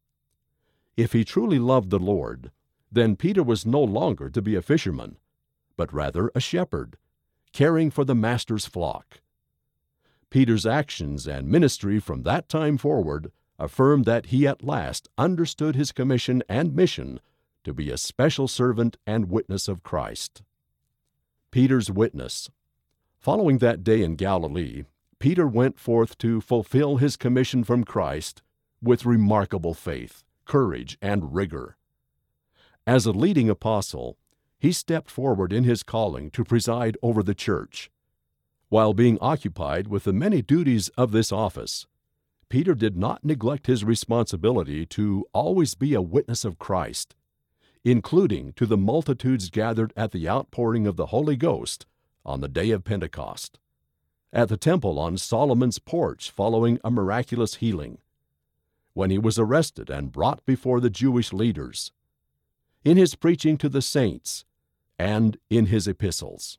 If he truly loved the Lord, then Peter was no longer to be a fisherman, but rather a shepherd, caring for the Master's flock. Peter's actions and ministry from that time forward affirmed that he at last understood his commission and mission to be a special servant and witness of Christ. Peter's witness. Following that day in Galilee, Peter went forth to fulfill his commission from Christ with remarkable faith, courage, and rigor. As a leading apostle, he stepped forward in his calling to preside over the church. While being occupied with the many duties of this office, Peter did not neglect his responsibility to always be a witness of Christ, including to the multitudes gathered at the outpouring of the Holy Ghost on the day of Pentecost, at the temple on Solomon's porch following a miraculous healing, when he was arrested and brought before the Jewish leaders, in his preaching to the saints, and in his epistles.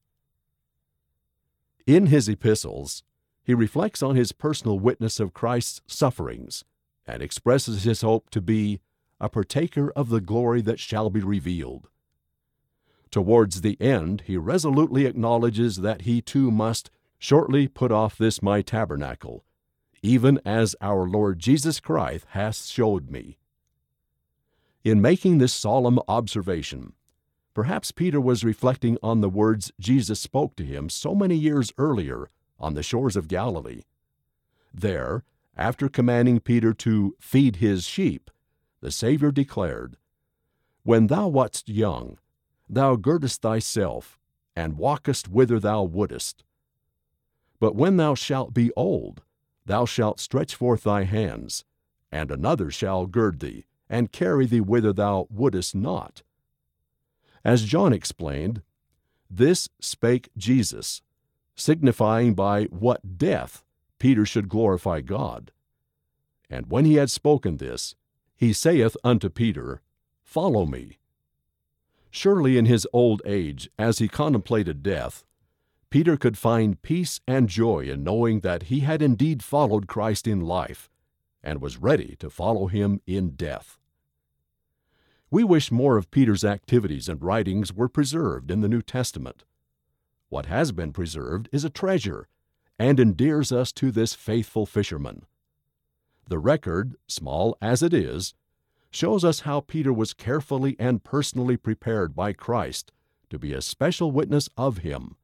In his epistles, he reflects on his personal witness of Christ's sufferings and expresses his hope to be a partaker of the glory that shall be revealed. Towards the end, he resolutely acknowledges that he too must shortly put off this my tabernacle, even as our Lord Jesus Christ hath showed me. In making this solemn observation, perhaps Peter was reflecting on the words Jesus spoke to him so many years earlier on the shores of Galilee. There, after commanding Peter to feed his sheep, the Savior declared, "When thou wast young, thou girdest thyself, and walkest whither thou wouldest. But when thou shalt be old, thou shalt stretch forth thy hands, and another shall gird thee, and carry thee whither thou wouldest not." As John explained, this spake Jesus, signifying by what death Peter should glorify God. And when he had spoken this, he saith unto Peter, "Follow me." Surely in his old age, as he contemplated death, Peter could find peace and joy in knowing that he had indeed followed Christ in life, and was ready to follow him in death. We wish more of Peter's activities and writings were preserved in the New Testament. What has been preserved is a treasure, and endears us to this faithful fisherman. The record, small as it is, shows us how Peter was carefully and personally prepared by Christ to be a special witness of him.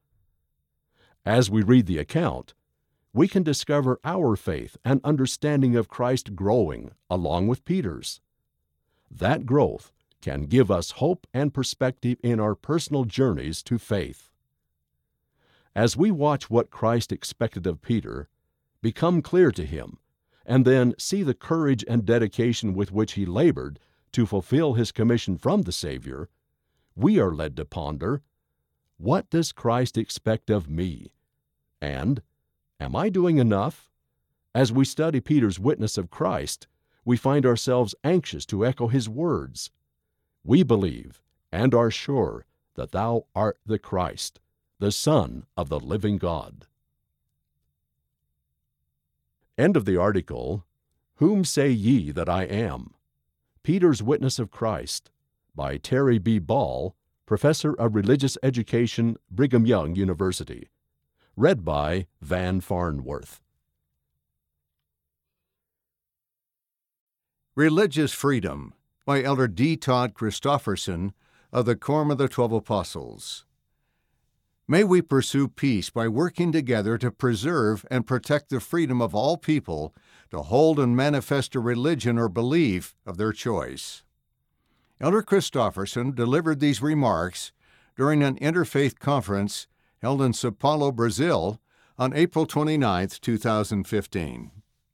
As we read the account, we can discover our faith and understanding of Christ growing along with Peter's. That growth can give us hope and perspective in our personal journeys to faith. As we watch what Christ expected of Peter become clear to him, and then see the courage and dedication with which he labored to fulfill his commission from the Savior, we are led to ponder, what does Christ expect of me? And, am I doing enough? As we study Peter's witness of Christ, we find ourselves anxious to echo his words. We believe and are sure that thou art the Christ, the Son of the living God. End of the article, Whom Say Ye That I Am? Peter's Witness of Christ, by Terry B. Ball, Professor of Religious Education, Brigham Young University. Read by Van Farnworth. Religious Freedom by Elder D. Todd Christofferson of the Quorum of the Twelve Apostles. May we pursue peace by working together to preserve and protect the freedom of all people to hold and manifest a religion or belief of their choice. Elder Christofferson delivered these remarks during an interfaith conference held in Sao Paulo, Brazil, on April twenty-ninth, two thousand fifteen.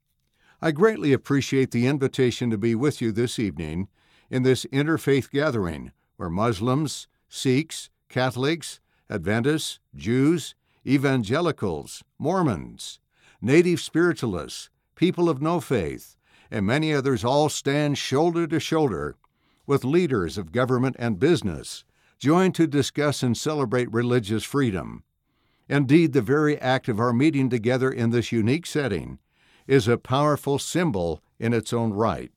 I greatly appreciate the invitation to be with you this evening in this interfaith gathering where Muslims, Sikhs, Catholics, Adventists, Jews, Evangelicals, Mormons, Native Spiritualists, people of no faith, and many others all stand shoulder to shoulder with leaders of government and business, joined to discuss and celebrate religious freedom. Indeed, the very act of our meeting together in this unique setting is a powerful symbol in its own right.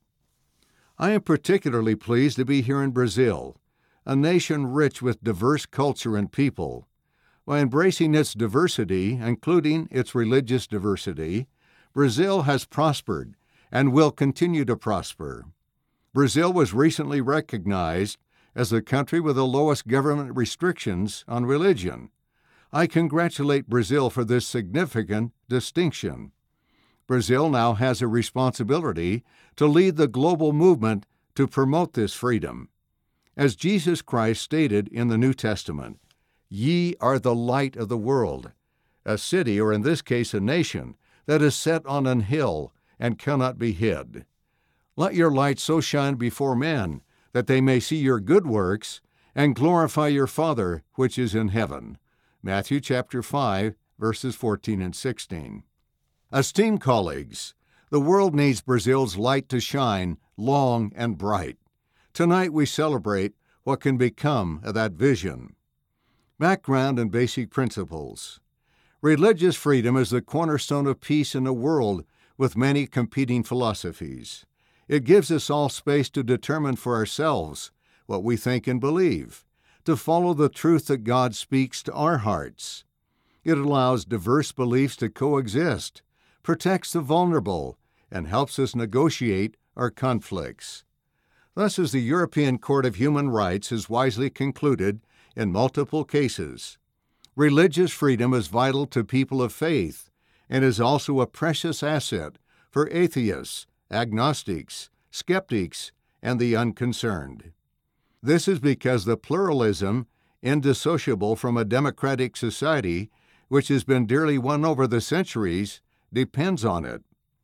I am particularly pleased to be here in Brazil, a nation rich with diverse culture and people. By embracing its diversity, including its religious diversity, Brazil has prospered and will continue to prosper. Brazil was recently recognized as the country with the lowest government restrictions on religion. I congratulate Brazil for this significant distinction. Brazil now has a responsibility to lead the global movement to promote this freedom. As Jesus Christ stated in the New Testament, "Ye are the light of the world," a city, or in this case a nation, that is set on an hill and cannot be hid. Let your light so shine before men that they may see your good works and glorify your Father which is in heaven. Matthew chapter five, verses fourteen and sixteen. Esteemed colleagues, the world needs Brazil's light to shine long and bright. Tonight we celebrate what can become of that vision. Background and basic principles. Religious freedom is the cornerstone of peace in a world with many competing philosophies. It gives us all space to determine for ourselves what we think and believe, to follow the truth that God speaks to our hearts. It allows diverse beliefs to coexist, protects the vulnerable, and helps us negotiate our conflicts. Thus, as the European Court of Human Rights has wisely concluded in multiple cases, religious freedom is vital to people of faith and is also a precious asset for atheists, agnostics, skeptics, and the unconcerned. This is because the pluralism, indissociable from a democratic society, which has been dearly won over the centuries, depends on it.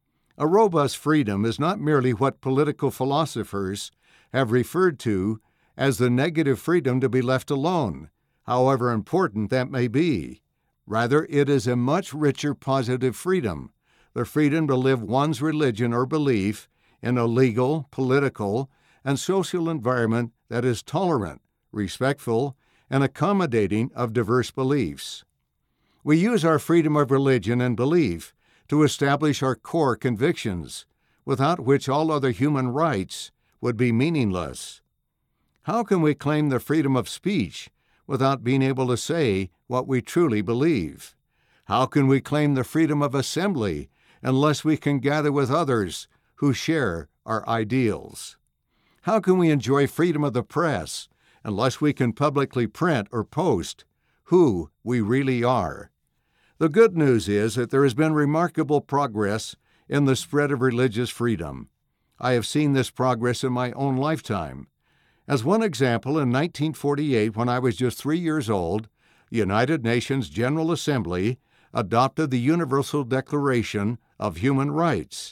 A robust freedom is not merely what political philosophers have referred to as the negative freedom to be left alone, however important that may be. Rather, it is a much richer positive freedom, the freedom to live one's religion or belief in a legal, political, and social environment that is tolerant, respectful, and accommodating of diverse beliefs. We use our freedom of religion and belief to establish our core convictions, without which all other human rights would be meaningless. How can we claim the freedom of speech without being able to say what we truly believe? How can we claim the freedom of assembly unless we can gather with others who share our ideals? How can we enjoy freedom of the press unless we can publicly print or post who we really are? The good news is that there has been remarkable progress in the spread of religious freedom. I have seen this progress in my own lifetime. As one example, in nineteen forty-eight, when I was just three years old, the United Nations General Assembly adopted the Universal Declaration of Human Rights,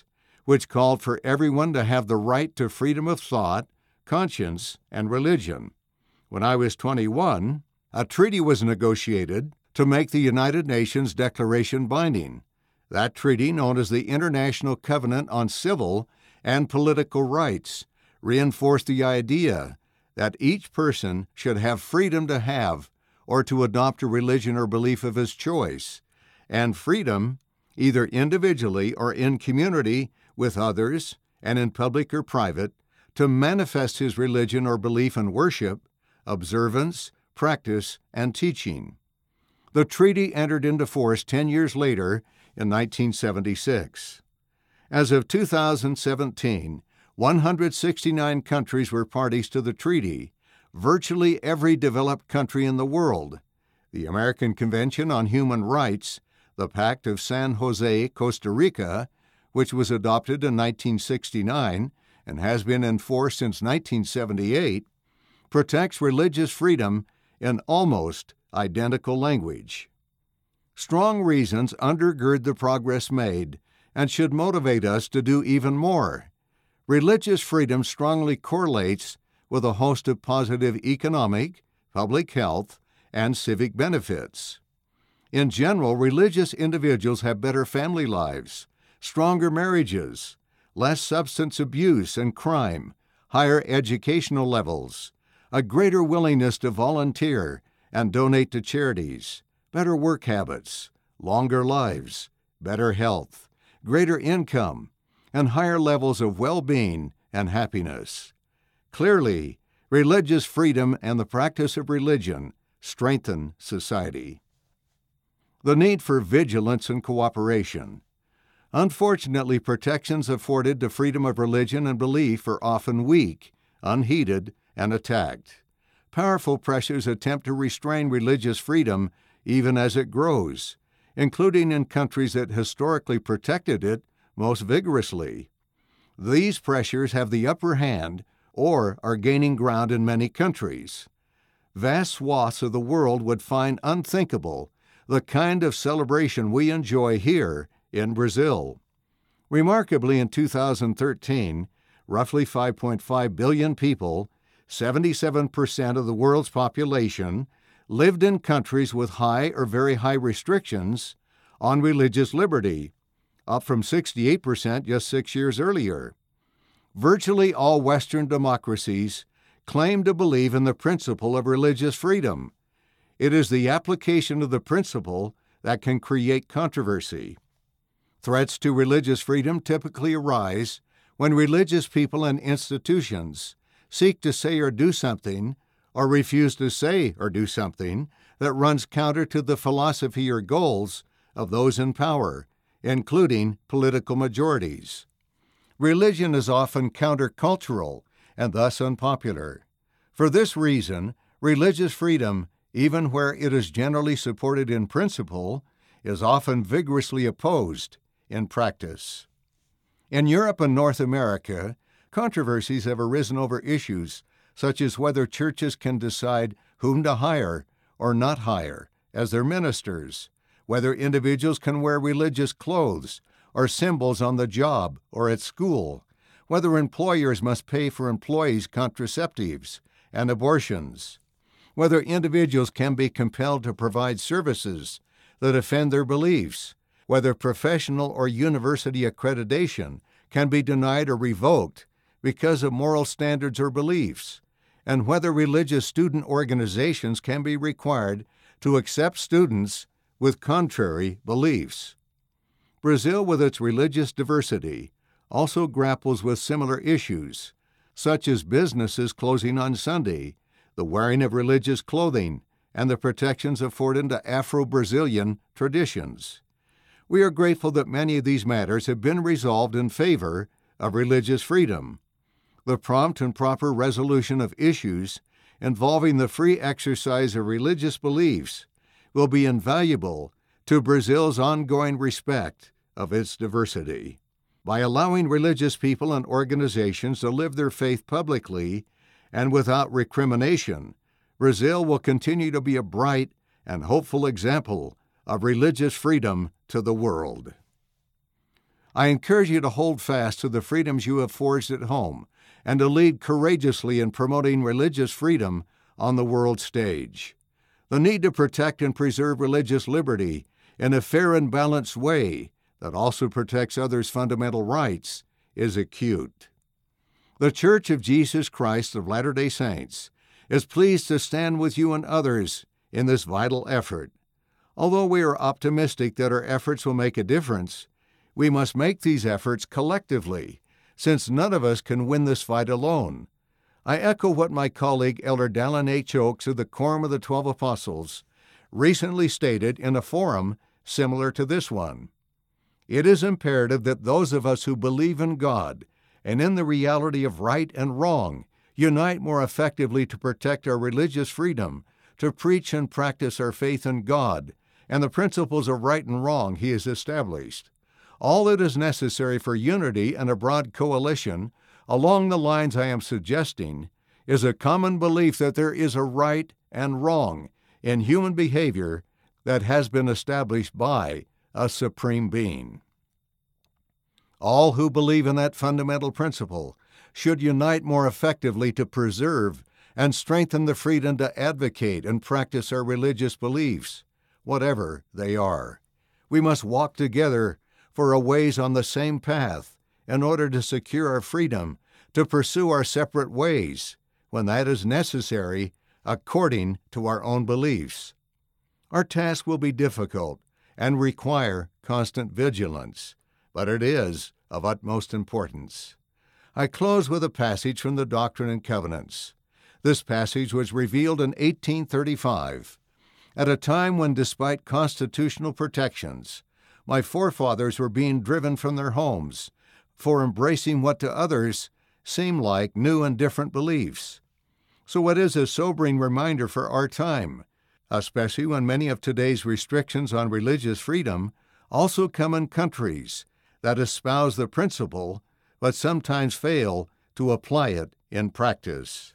which called for everyone to have the right to freedom of thought, conscience, and religion. When I was twenty-one, a treaty was negotiated to make the United Nations Declaration binding. That treaty, known as the International Covenant on Civil and Political Rights, reinforced the idea that each person should have freedom to have or to adopt a religion or belief of his choice, and freedom, either individually or in community with others and in public or private, to manifest his religion or belief in worship, observance, practice, and teaching. The treaty entered into force ten years later in nineteen seventy-six. As of two thousand seventeen, one hundred sixty-nine countries were parties to the treaty, virtually every developed country in the world. The American Convention on Human Rights, the Pact of San Jose, Costa Rica, which was adopted in nineteen sixty-nine and has been in force since nineteen seventy-eight, protects religious freedom in almost identical language. Strong reasons undergird the progress made and should motivate us to do even more. Religious freedom strongly correlates with a host of positive economic, public health, and civic benefits. In general, religious individuals have better family lives, stronger marriages, less substance abuse and crime, higher educational levels, a greater willingness to volunteer and donate to charities, better work habits, longer lives, better health, greater income, and higher levels of well-being and happiness. Clearly, religious freedom and the practice of religion strengthen society. The need for vigilance and cooperation. Unfortunately, protections afforded to freedom of religion and belief are often weak, unheeded, and attacked. Powerful pressures attempt to restrain religious freedom even as it grows, including in countries that historically protected it most vigorously. These pressures have the upper hand or are gaining ground in many countries. Vast swaths of the world would find unthinkable the kind of celebration we enjoy here in Brazil. Remarkably, in two thousand thirteen, roughly five point five billion people, seventy-seven percent of the world's population, lived in countries with high or very high restrictions on religious liberty, up from sixty-eight percent just six years earlier. Virtually all Western democracies claim to believe in the principle of religious freedom. It is the application of the principle that can create controversy. Threats to religious freedom typically arise when religious people and institutions seek to say or do something, or refuse to say or do something, that runs counter to the philosophy or goals of those in power, including political majorities. Religion is often countercultural and thus unpopular. For this reason, religious freedom, even where it is generally supported in principle, is often vigorously opposed in practice. In Europe and North America, controversies have arisen over issues such as whether churches can decide whom to hire or not hire as their ministers, whether individuals can wear religious clothes or symbols on the job or at school, whether employers must pay for employees' contraceptives and abortions, whether individuals can be compelled to provide services that offend their beliefs, whether professional or university accreditation can be denied or revoked because of moral standards or beliefs, and whether religious student organizations can be required to accept students with contrary beliefs. Brazil, with its religious diversity, also grapples with similar issues, such as businesses closing on Sunday, the wearing of religious clothing, and the protections afforded to Afro-Brazilian traditions. We are grateful that many of these matters have been resolved in favor of religious freedom. The prompt and proper resolution of issues involving the free exercise of religious beliefs will be invaluable to Brazil's ongoing respect of its diversity. By allowing religious people and organizations to live their faith publicly and without recrimination, Brazil will continue to be a bright and hopeful example of religious freedom to the world. I encourage you to hold fast to the freedoms you have forged at home and to lead courageously in promoting religious freedom on the world stage. The need to protect and preserve religious liberty in a fair and balanced way that also protects others' fundamental rights is acute. The Church of Jesus Christ of Latter-day Saints is pleased to stand with you and others in this vital effort. Although we are optimistic that our efforts will make a difference, we must make these efforts collectively, since none of us can win this fight alone. I echo what my colleague Elder Dallin H. Oaks of the Quorum of the Twelve Apostles recently stated in a forum similar to this one. It is imperative that those of us who believe in God and in the reality of right and wrong unite more effectively to protect our religious freedom, to preach and practice our faith in God and the principles of right and wrong He has established. All that is necessary for unity and a broad coalition, along the lines I am suggesting, is a common belief that there is a right and wrong in human behavior that has been established by a supreme being. All who believe in that fundamental principle should unite more effectively to preserve and strengthen the freedom to advocate and practice our religious beliefs, whatever they are. We must walk together for a ways on the same path in order to secure our freedom to pursue our separate ways when that is necessary according to our own beliefs. Our task will be difficult and require constant vigilance, but it is of utmost importance. I close with a passage from the Doctrine and Covenants. This passage was revealed in eighteen thirty-five, at a time when, despite constitutional protections, my forefathers were being driven from their homes for embracing what to others seemed like new and different beliefs. So it is a sobering reminder for our time, especially when many of today's restrictions on religious freedom also come in countries that espouse the principle but sometimes fail to apply it in practice.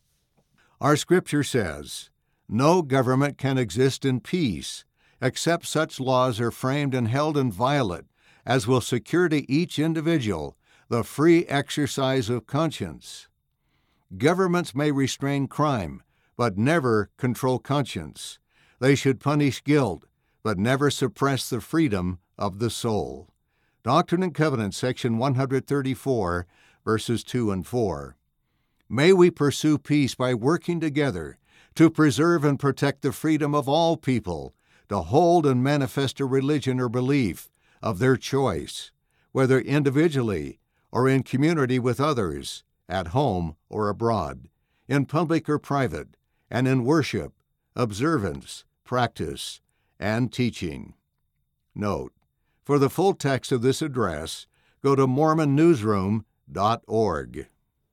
Our Scripture says, "No government can exist in peace except such laws are framed and held inviolate as will secure to each individual the free exercise of conscience." Governments may restrain crime, but never control conscience. They should punish guilt, but never suppress the freedom of the soul. Doctrine and Covenants, section one thirty-four, verses two and four. May we pursue peace by working together to preserve and protect the freedom of all people to hold and manifest a religion or belief of their choice, whether individually or in community with others, at home or abroad, in public or private, and in worship, observance, practice, and teaching. Note: for the full text of this address, go to mormon newsroom dot org.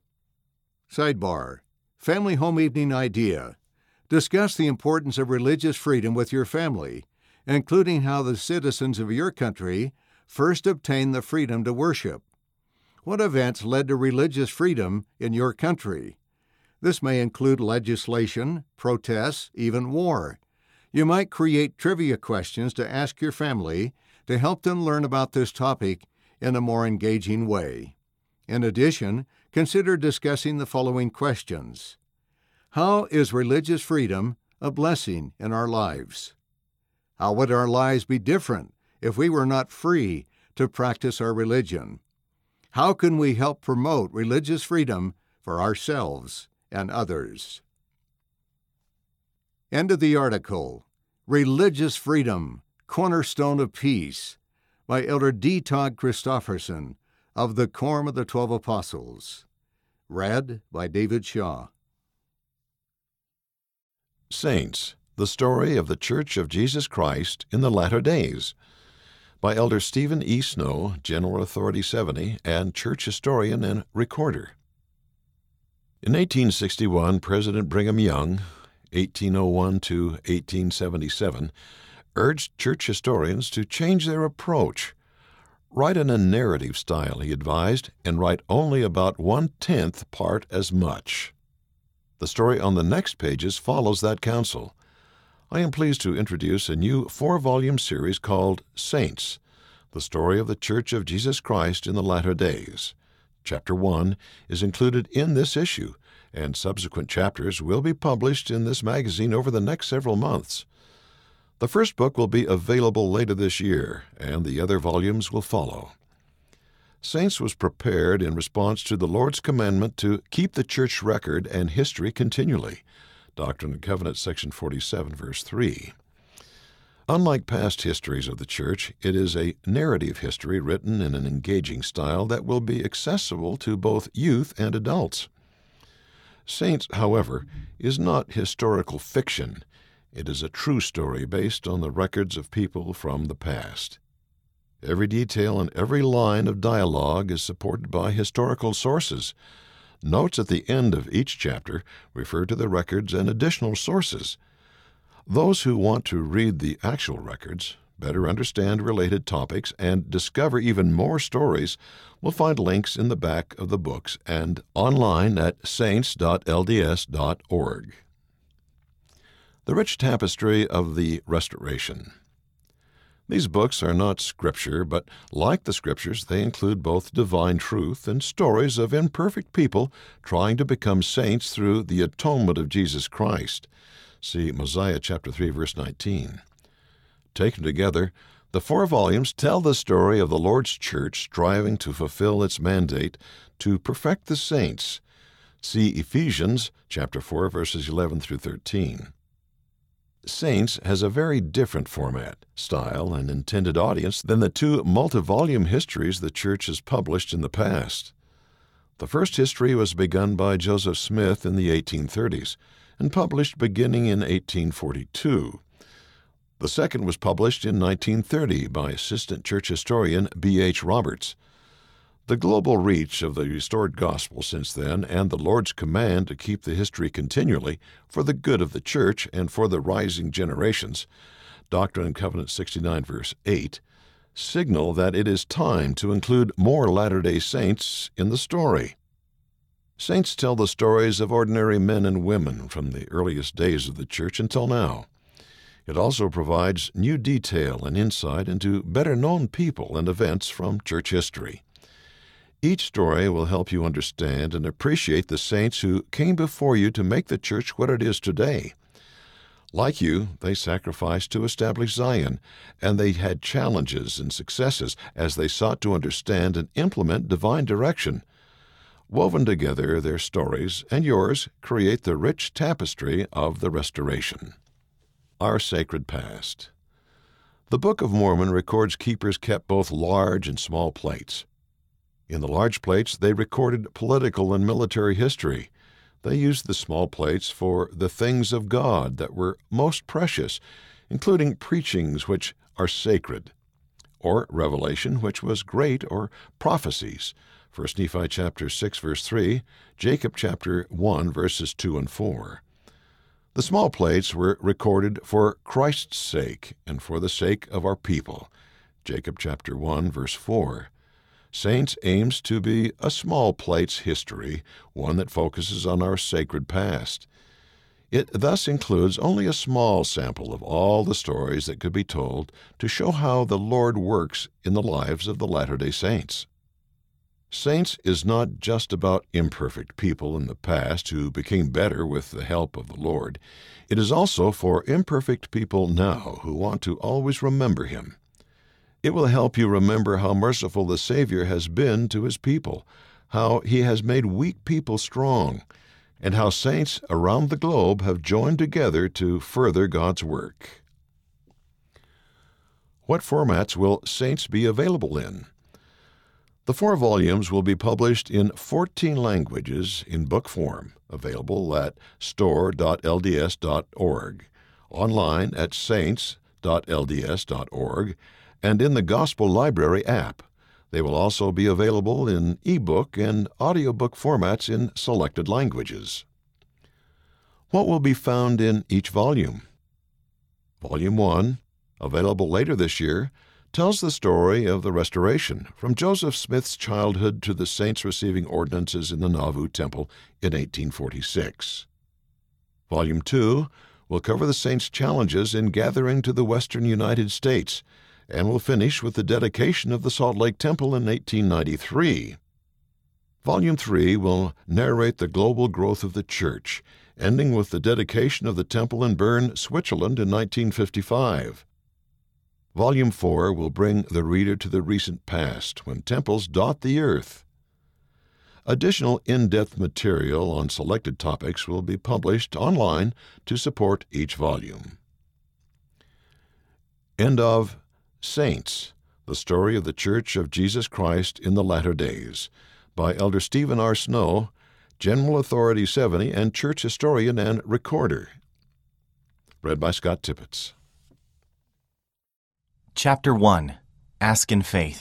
Sidebar: Family Home Evening Idea. Discuss the importance of religious freedom with your family, including how the citizens of your country first obtained the freedom to worship. What events led to religious freedom in your country? This may include legislation, protests, even war. You might create trivia questions to ask your family to help them learn about this topic in a more engaging way. In addition, consider discussing the following questions. How is religious freedom a blessing in our lives? How would our lives be different if we were not free to practice our religion? How can we help promote religious freedom for ourselves and others? End of the article. Religious Freedom, Cornerstone of Peace, by Elder D. Todd Christofferson of the Quorum of the Twelve Apostles. Read by David Shaw. Saints, the Story of the Church of Jesus Christ in the Latter Days, by Elder Stephen E. Snow, General Authority seventy, and church historian and recorder. In eighteen sixty-one, President Brigham Young, eighteen oh one to eighteen seventy-seven, urged church historians to change their approach. Write in a narrative style, he advised, and write only about one-tenth part as much. The story on the next pages follows that counsel. I am pleased to introduce a new four-volume series called Saints, the story of the Church of Jesus Christ in the Latter Days. Chapter one is included in this issue, and subsequent chapters will be published in this magazine over the next several months. The first book will be available later this year, and the other volumes will follow. Saints was prepared in response to the Lord's commandment to keep the church record and history continually. Doctrine and Covenants, section forty-seven, verse three. Unlike past histories of the church, it is a narrative history written in an engaging style that will be accessible to both youth and adults. Saints, however, is not historical fiction. It is a true story based on the records of people from the past. Every detail and every line of dialogue is supported by historical sources. Notes at the end of each chapter refer to the records and additional sources. Those who want to read the actual records, better understand related topics, and discover even more stories will find links in the back of the books and online at saints dot l d s dot org. The Rich Tapestry of the Restoration. These books are not Scripture, but like the Scriptures, they include both divine truth and stories of imperfect people trying to become saints through the atonement of Jesus Christ. See Mosiah chapter three, verse nineteen. Taken together, the four volumes tell the story of the Lord's church striving to fulfill its mandate to perfect the saints. See Ephesians chapter four, verses eleven through thirteen. Saints has a very different format, style, and intended audience than the two multi-volume histories the church has published in the past. The first history was begun by Joseph Smith in the eighteen thirties and published beginning in eighteen forty-two. The second was published in nineteen thirty by Assistant Church Historian B H Roberts. The global reach of the restored gospel since then, and the Lord's command to keep the history continually for the good of the church and for the rising generations, Doctrine and Covenants sixty-nine, verse eight, signal that it is time to include more Latter-day Saints in the story. Saints tell the stories of ordinary men and women from the earliest days of the church until now. It also provides new detail and insight into better-known people and events from church history. Each story will help you understand and appreciate the saints who came before you to make the church what it is today. Like you, they sacrificed to establish Zion, and they had challenges and successes as they sought to understand and implement divine direction. Woven together, their stories and yours create the rich tapestry of the restoration. Our Sacred Past. The Book of Mormon records keepers kept both large and small plates. In the large plates, they recorded political and military history. They used the small plates for the things of God that were most precious, including preachings which are sacred, or revelation which was great, or prophecies, First Nephi chapter six, verse three, Jacob chapter one, verses two and four. The small plates were recorded for Christ's sake and for the sake of our people, Jacob chapter one, verse four. Saints aims to be a small plates history, one that focuses on our sacred past. It thus includes only a small sample of all the stories that could be told to show how the Lord works in the lives of the Latter-day Saints. Saints is not just about imperfect people in the past who became better with the help of the Lord. It is also for imperfect people now who want to always remember Him. It will help you remember how merciful the Savior has been to His people, how He has made weak people strong, and how saints around the globe have joined together to further God's work. What formats will saints be available in? The four volumes will be published in fourteen languages in book form, available at store dot l d s dot org, online at saints dot l d s dot org, and in the Gospel Library app. They will also be available in e-book and audiobook formats in selected languages. What will be found in each volume? Volume one, available later this year, tells the story of the restoration, from Joseph Smith's childhood to the saints receiving ordinances in the Nauvoo Temple in eighteen forty-six. Volume two will cover the saints' challenges in gathering to the western United States and will finish with the dedication of the Salt Lake Temple in eighteen ninety-three. Volume three will narrate the global growth of the Church, ending with the dedication of the temple in Bern, Switzerland in nineteen fifty-five. Volume four will bring the reader to the recent past, when temples dot the earth. Additional in-depth material on selected topics will be published online to support each volume. End of Saints, the Story of the Church of Jesus Christ in the Latter Days, by Elder Stephen R. Snow, General Authority seventy and church historian and recorder. Read by Scott Tippett. Chapter one. Ask in Faith.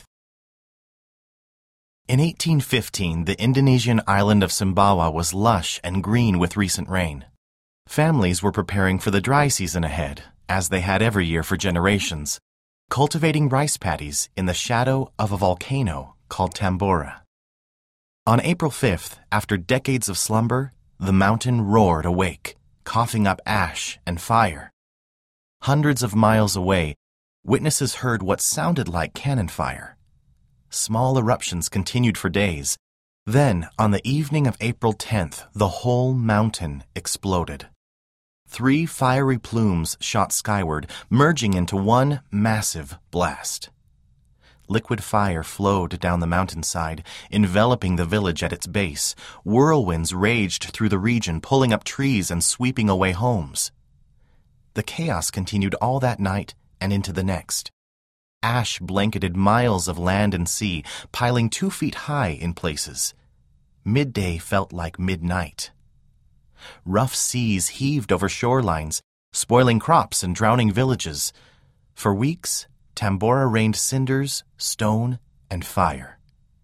In eighteen fifteen, the Indonesian island of Sumbawa was lush and green with recent rain. Families were preparing for the dry season ahead, as they had every year for generations, cultivating rice paddies in the shadow of a volcano called Tambora. On April fifth, after decades of slumber, the mountain roared awake, coughing up ash and fire. Hundreds of miles away, witnesses heard what sounded like cannon fire. Small eruptions continued for days. Then, on the evening of April tenth, the whole mountain exploded. Three fiery plumes shot skyward, merging into one massive blast. Liquid fire flowed down the mountainside, enveloping the village at its base. Whirlwinds raged through the region, pulling up trees and sweeping away homes. The chaos continued all that night and into the next. Ash blanketed miles of land and sea, piling two feet high in places. Midday felt like midnight. Rough seas heaved over shorelines, spoiling crops and drowning villages. For weeks, Tambora rained cinders, stone, and fire.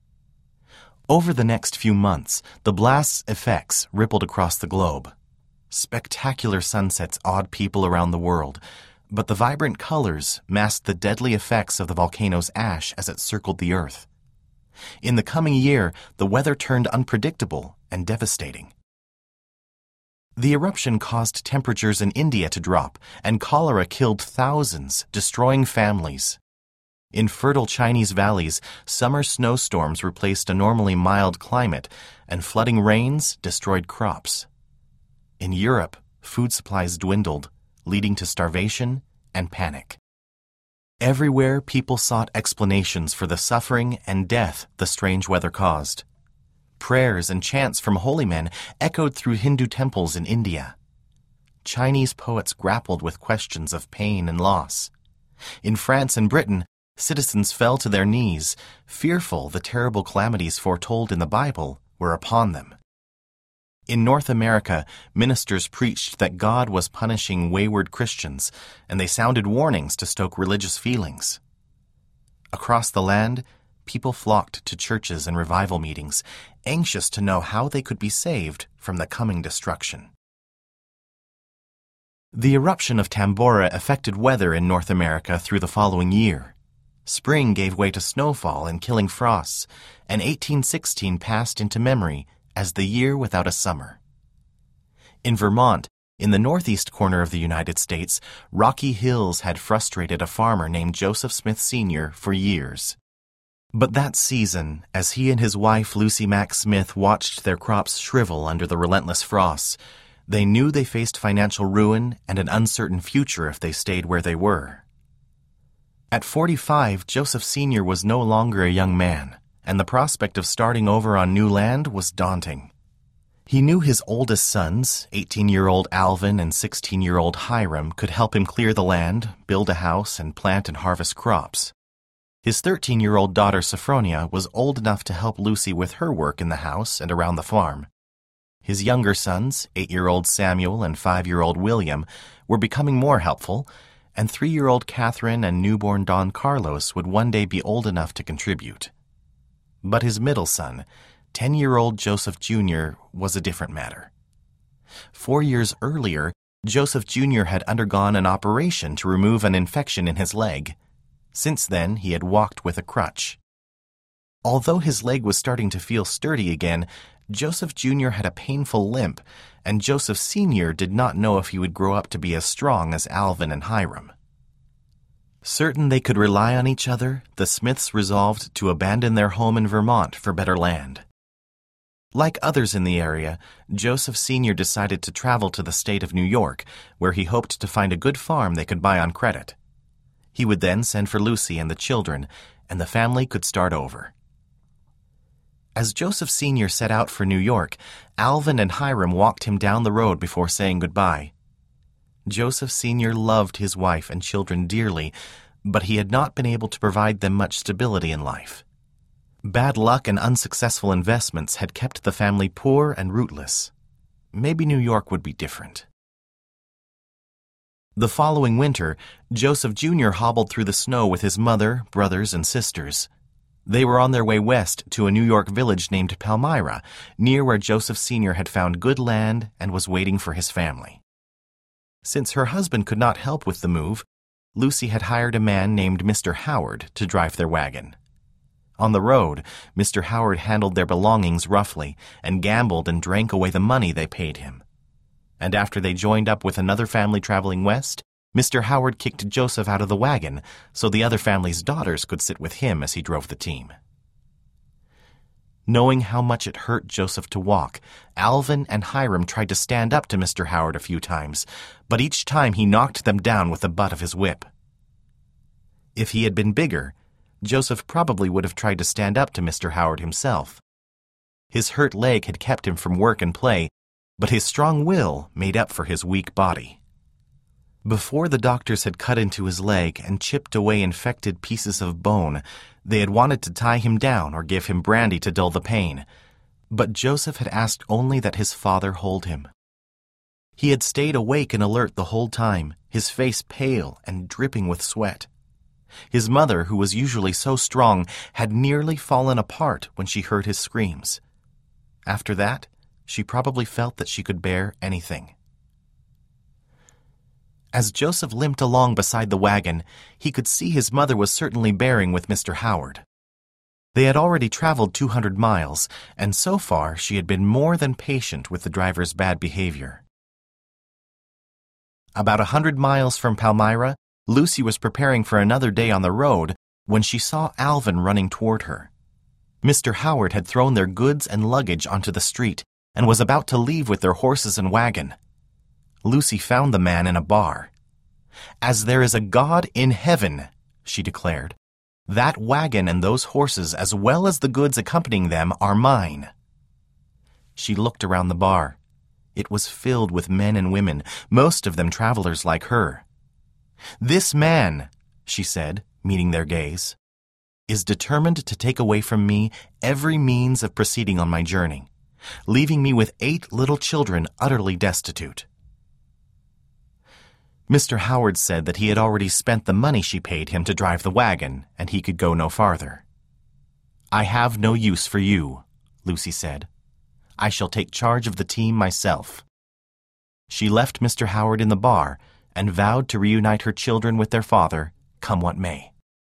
Over the next few months, the blast's effects rippled across the globe. Spectacular sunsets awed people around the world, but the vibrant colors masked the deadly effects of the volcano's ash as it circled the earth. In the coming year, the weather turned unpredictable and devastating. The eruption caused temperatures in India to drop, and cholera killed thousands, destroying families. In fertile Chinese valleys, summer snowstorms replaced a normally mild climate, and flooding rains destroyed crops. In Europe, food supplies dwindled, leading to starvation and panic. Everywhere, people sought explanations for the suffering and death the strange weather caused. Prayers and chants from holy men echoed through Hindu temples in India. Chinese poets grappled with questions of pain and loss. In France and Britain, citizens fell to their knees, fearful the terrible calamities foretold in the Bible were upon them. In North America, ministers preached that God was punishing wayward Christians, and they sounded warnings to stoke religious feelings. Across the land, people flocked to churches and revival meetings, anxious to know how they could be saved from the coming destruction. The eruption of Tambora affected weather in North America through the following year. Spring gave way to snowfall and killing frosts, and eighteen sixteen passed into memory as the year without a summer. In Vermont, in the northeast corner of the United States, rocky hills had frustrated a farmer named Joseph Smith Senior for years. But that season, as he and his wife Lucy Mack Smith watched their crops shrivel under the relentless frosts, they knew they faced financial ruin and an uncertain future if they stayed where they were. At forty-five, Joseph Senior was no longer a young man, and the prospect of starting over on new land was daunting. He knew his oldest sons, eighteen-year-old Alvin and sixteen-year-old Hiram, could help him clear the land, build a house, and plant and harvest crops. His thirteen-year-old daughter Sophronia was old enough to help Lucy with her work in the house and around the farm. His younger sons, eight-year-old Samuel and five-year-old William, were becoming more helpful, and three-year-old Catherine and newborn Don Carlos would one day be old enough to contribute. But his middle son, ten-year-old Joseph Junior, was a different matter. Four years earlier, Joseph Junior had undergone an operation to remove an infection in his leg. Since then, he had walked with a crutch. Although his leg was starting to feel sturdy again, Joseph Junior had a painful limp, and Joseph Senior did not know if he would grow up to be as strong as Alvin and Hiram. Certain they could rely on each other, the Smiths resolved to abandon their home in Vermont for better land. Like others in the area, Joseph Senior decided to travel to the state of New York, where he hoped to find a good farm they could buy on credit. He would then send for Lucy and the children, and the family could start over. As Joseph Senior set out for New York, Alvin and Hiram walked him down the road before saying goodbye. Joseph Senior loved his wife and children dearly, but he had not been able to provide them much stability in life. Bad luck and unsuccessful investments had kept the family poor and rootless. Maybe New York would be different. The following winter, Joseph Junior hobbled through the snow with his mother, brothers, and sisters. They were on their way west to a New York village named Palmyra, near where Joseph Senior had found good land and was waiting for his family. Since her husband could not help with the move, Lucy had hired a man named Mister Howard to drive their wagon. On the road, Mister Howard handled their belongings roughly and gambled and drank away the money they paid him. And after they joined up with another family traveling west, Mister Howard kicked Joseph out of the wagon so the other family's daughters could sit with him as he drove the team. Knowing how much it hurt Joseph to walk, Alvin and Hiram tried to stand up to Mister Howard a few times, but each time he knocked them down with the butt of his whip. If he had been bigger, Joseph probably would have tried to stand up to Mister Howard himself. His hurt leg had kept him from work and play, but his strong will made up for his weak body. Before the doctors had cut into his leg and chipped away infected pieces of bone, they had wanted to tie him down or give him brandy to dull the pain, but Joseph had asked only that his father hold him. He had stayed awake and alert the whole time, his face pale and dripping with sweat. His mother, who was usually so strong, had nearly fallen apart when she heard his screams. After that, she probably felt that she could bear anything. As Joseph limped along beside the wagon, he could see his mother was certainly bearing with Mister Howard. They had already traveled two hundred miles, and so far she had been more than patient with the driver's bad behavior. About a hundred miles from Palmyra, Lucy was preparing for another day on the road when she saw Alvin running toward her. Mister Howard had thrown their goods and luggage onto the street and was about to leave with their horses and wagon. Lucy found the man in a bar. "As there is a God in heaven," she declared, "that wagon and those horses, as well as the goods accompanying them, are mine." She looked around the bar. It was filled with men and women, most of them travelers like her. "This man," she said, meeting their gaze, "is determined to take away from me every means of proceeding on my journey, leaving me with eight little children utterly destitute." Mister Howard said that he had already spent the money she paid him to drive the wagon, and he could go no farther. "I have no use for you," Lucy said. "I shall take charge of the team myself." She left Mister Howard in the bar and vowed to reunite her children with their father, come what may.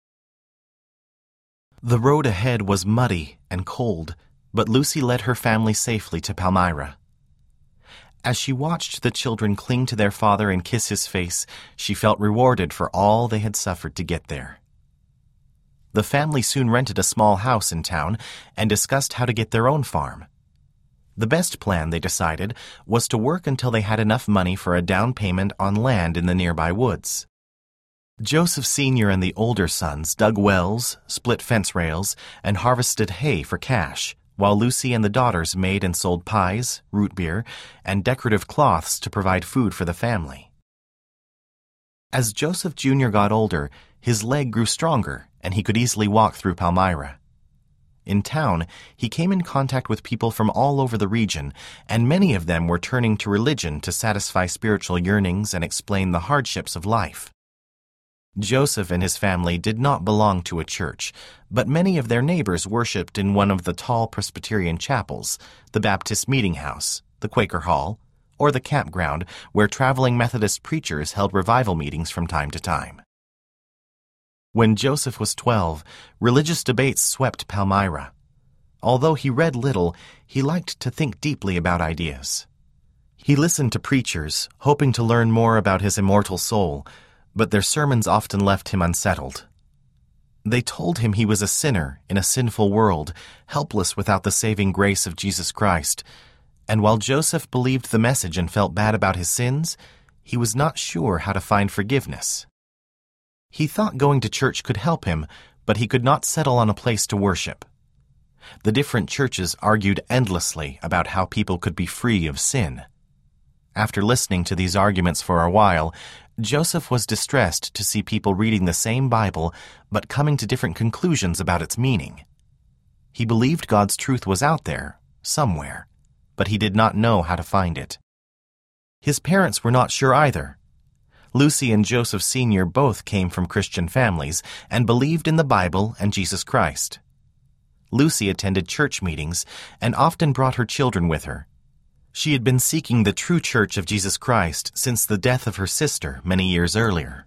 The road ahead was muddy and cold, but Lucy led her family safely to Palmyra. As she watched the children cling to their father and kiss his face, she felt rewarded for all they had suffered to get there. The family soon rented a small house in town and discussed how to get their own farm. The best plan, they decided, was to work until they had enough money for a down payment on land in the nearby woods. Joseph Senior and the older sons dug wells, split fence rails, and harvested hay for cash, while Lucy and the daughters made and sold pies, root beer, and decorative cloths to provide food for the family. As Joseph Junior got older, his leg grew stronger, and he could easily walk through Palmyra. In town, he came in contact with people from all over the region, and many of them were turning to religion to satisfy spiritual yearnings and explain the hardships of life. Joseph and his family did not belong to a church, but many of their neighbors worshipped in one of the tall Presbyterian chapels, the Baptist Meeting House, the Quaker Hall, or the campground where traveling Methodist preachers held revival meetings from time to time. When Joseph was twelve, religious debates swept Palmyra. Although he read little, he liked to think deeply about ideas. He listened to preachers, hoping to learn more about his immortal soul, but their sermons often left him unsettled. They told him he was a sinner in a sinful world, helpless without the saving grace of Jesus Christ, and while Joseph believed the message and felt bad about his sins, he was not sure how to find forgiveness. He thought going to church could help him, but he could not settle on a place to worship. The different churches argued endlessly about how people could be free of sin. After listening to these arguments for a while, Joseph was distressed to see people reading the same Bible but coming to different conclusions about its meaning. He believed God's truth was out there, somewhere, but he did not know how to find it. His parents were not sure either. Lucy and Joseph Senior both came from Christian families and believed in the Bible and Jesus Christ. Lucy attended church meetings and often brought her children with her. She had been seeking the true Church of Jesus Christ since the death of her sister many years earlier.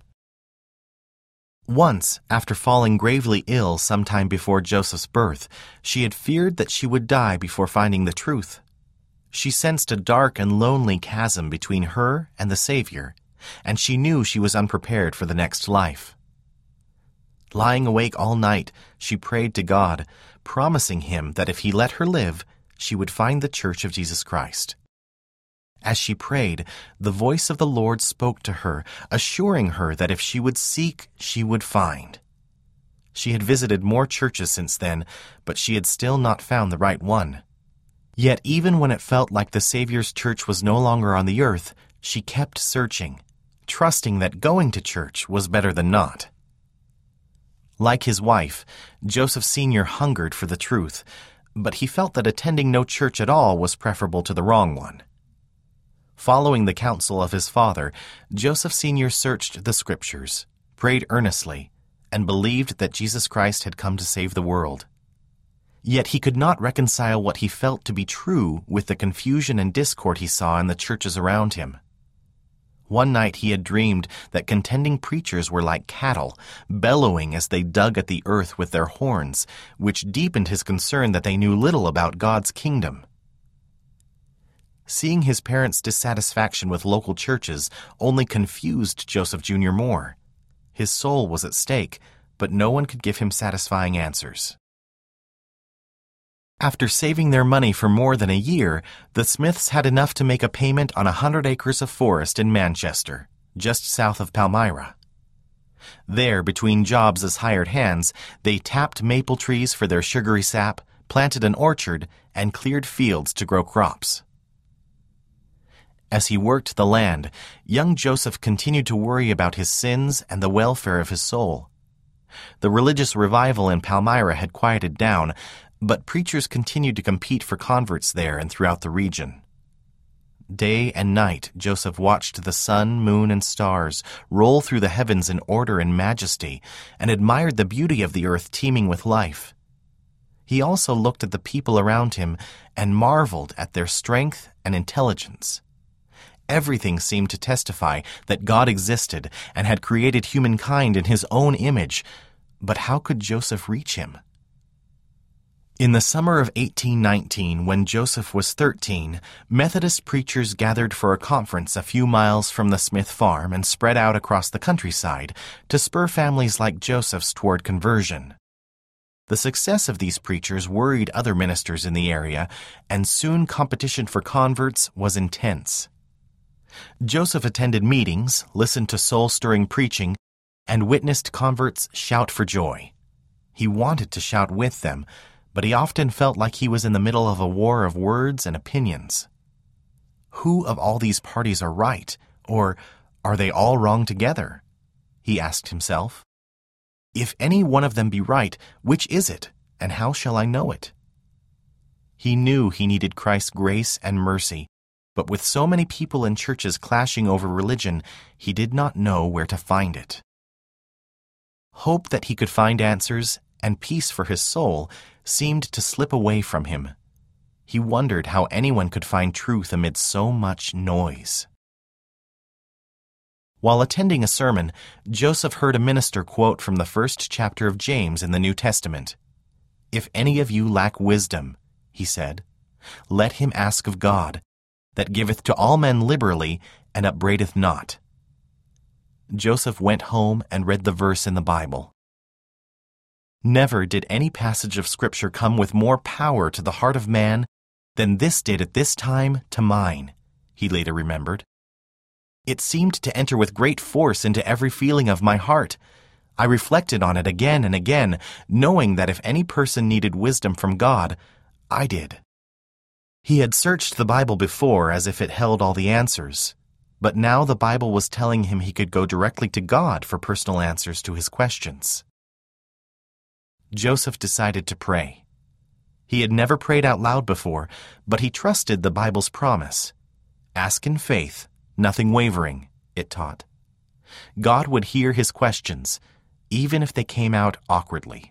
Once, after falling gravely ill sometime before Joseph's birth, she had feared that she would die before finding the truth. She sensed a dark and lonely chasm between her and the Savior, and she knew she was unprepared for the next life. Lying awake all night, she prayed to God, promising him that if he let her live, she would find the Church of Jesus Christ. As she prayed, the voice of the Lord spoke to her, assuring her that if she would seek, she would find. She had visited more churches since then, but she had still not found the right one. Yet even when it felt like the Savior's church was no longer on the earth, she kept searching, trusting that going to church was better than not. Like his wife, Joseph Senior hungered for the truth, but he felt that attending no church at all was preferable to the wrong one. Following the counsel of his father, Joseph Senior searched the Scriptures, prayed earnestly, and believed that Jesus Christ had come to save the world. Yet he could not reconcile what he felt to be true with the confusion and discord he saw in the churches around him. One night he had dreamed that contending preachers were like cattle, bellowing as they dug at the earth with their horns, which deepened his concern that they knew little about God's kingdom. Seeing his parents' dissatisfaction with local churches only confused Joseph Junior more. His soul was at stake, but no one could give him satisfying answers. After saving their money for more than a year, the Smiths had enough to make a payment on a hundred acres of forest in Manchester, just south of Palmyra. There, between jobs as hired hands, they tapped maple trees for their sugary sap, planted an orchard, and cleared fields to grow crops. As he worked the land, young Joseph continued to worry about his sins and the welfare of his soul. The religious revival in Palmyra had quieted down, but preachers continued to compete for converts there and throughout the region. Day and night, Joseph watched the sun, moon, and stars roll through the heavens in order and majesty, and admired the beauty of the earth teeming with life. He also looked at the people around him and marveled at their strength and intelligence. Everything seemed to testify that God existed and had created humankind in his own image, but how could Joseph reach him? In the summer of eighteen nineteen, when Joseph was thirteen, Methodist preachers gathered for a conference a few miles from the Smith farm and spread out across the countryside to spur families like Joseph's toward conversion. The success of these preachers worried other ministers in the area, and soon competition for converts was intense. Joseph attended meetings, listened to soul-stirring preaching, and witnessed converts shout for joy. He wanted to shout with them, but he often felt like he was in the middle of a war of words and opinions. Who of all these parties are right, or are they all wrong together? He asked himself. If any one of them be right, which is it, and how shall I know it? He knew he needed Christ's grace and mercy, but with so many people and churches clashing over religion, he did not know where to find it. Hope that he could find answers and peace for his soul seemed to slip away from him. He wondered how anyone could find truth amid so much noise. While attending a sermon, Joseph heard a minister quote from the first chapter of James in the New Testament. "If any of you lack wisdom," he said, "let him ask of God, that giveth to all men liberally, and upbraideth not." Joseph went home and read the verse in the Bible. Never did any passage of Scripture come with more power to the heart of man than this did at this time to mine, he later remembered. It seemed to enter with great force into every feeling of my heart. I reflected on it again and again, knowing that if any person needed wisdom from God, I did. He had searched the Bible before as if it held all the answers, but now the Bible was telling him he could go directly to God for personal answers to his questions. Joseph decided to pray. He had never prayed out loud before, but he trusted the Bible's promise. Ask in faith, nothing wavering, it taught. God would hear his questions, even if they came out awkwardly.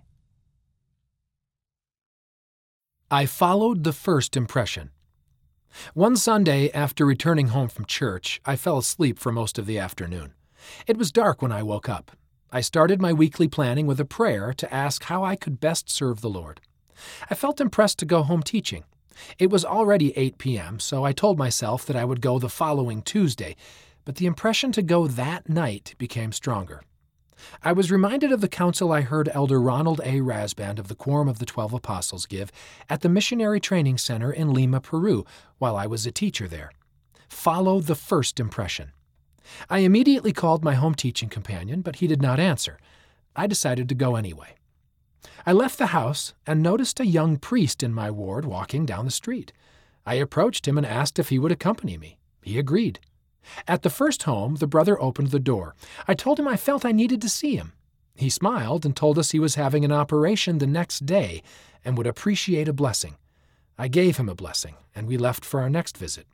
I followed the first impression. One Sunday, after returning home from church, I fell asleep for most of the afternoon. It was dark when I woke up. I started my weekly planning with a prayer to ask how I could best serve the Lord. I felt impressed to go home teaching. It was already eight p.m., so I told myself that I would go the following Tuesday, but the impression to go that night became stronger. I was reminded of the counsel I heard Elder Ronald A. Rasband of the Quorum of the Twelve Apostles give at the Missionary Training Center in Lima, Peru, while I was a teacher there. Follow the first impression. I immediately called my home teaching companion, but he did not answer. I decided to go anyway. I left the house and noticed a young priest in my ward walking down the street. I approached him and asked if he would accompany me. He agreed. At the first home, the brother opened the door. I told him I felt I needed to see him. He smiled and told us he was having an operation the next day and would appreciate a blessing. I gave him a blessing, and we left for our next visit.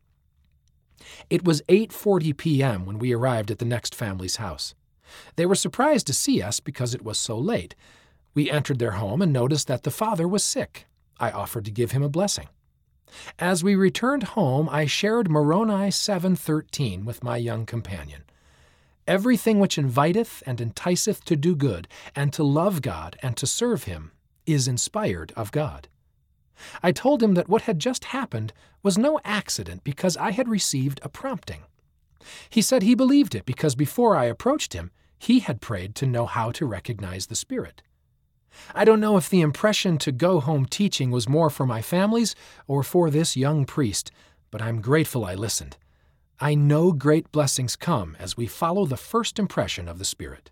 It was eight forty p.m. when we arrived at the next family's house. They were surprised to see us because it was so late. We entered their home and noticed that the father was sick. I offered to give him a blessing. As we returned home, I shared Moroni seven thirteen with my young companion. Everything which inviteth and enticeth to do good, and to love God and to serve him, is inspired of God. I told him that what had just happened was no accident because I had received a prompting. He said he believed it because before I approached him, he had prayed to know how to recognize the Spirit. I don't know if the impression to go home teaching was more for my families or for this young priest, but I'm grateful I listened. I know great blessings come as we follow the first impression of the Spirit.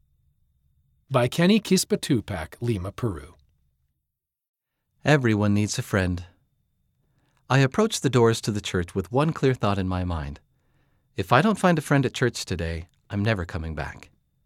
By Kenny Kispa-Tupac, Lima, Peru. Everyone needs a friend. I approached the doors to the church with one clear thought in my mind. If I don't find a friend at church today, I'm never coming back.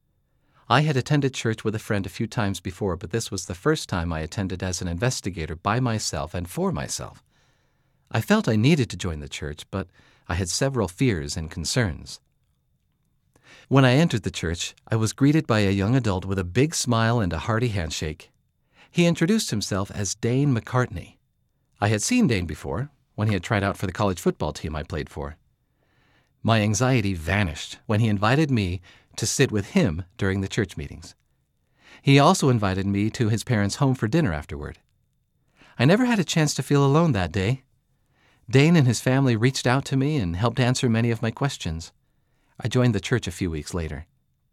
I had attended church with a friend a few times before, but this was the first time I attended as an investigator by myself and for myself. I felt I needed to join the church, but I had several fears and concerns. When I entered the church, I was greeted by a young adult with a big smile and a hearty handshake. He introduced himself as Dane McCartney. I had seen Dane before, when he had tried out for the college football team I played for. My anxiety vanished when he invited me to sit with him during the church meetings. He also invited me to his parents' home for dinner afterward. I never had a chance to feel alone that day. Dane and his family reached out to me and helped answer many of my questions. I joined the church a few weeks later.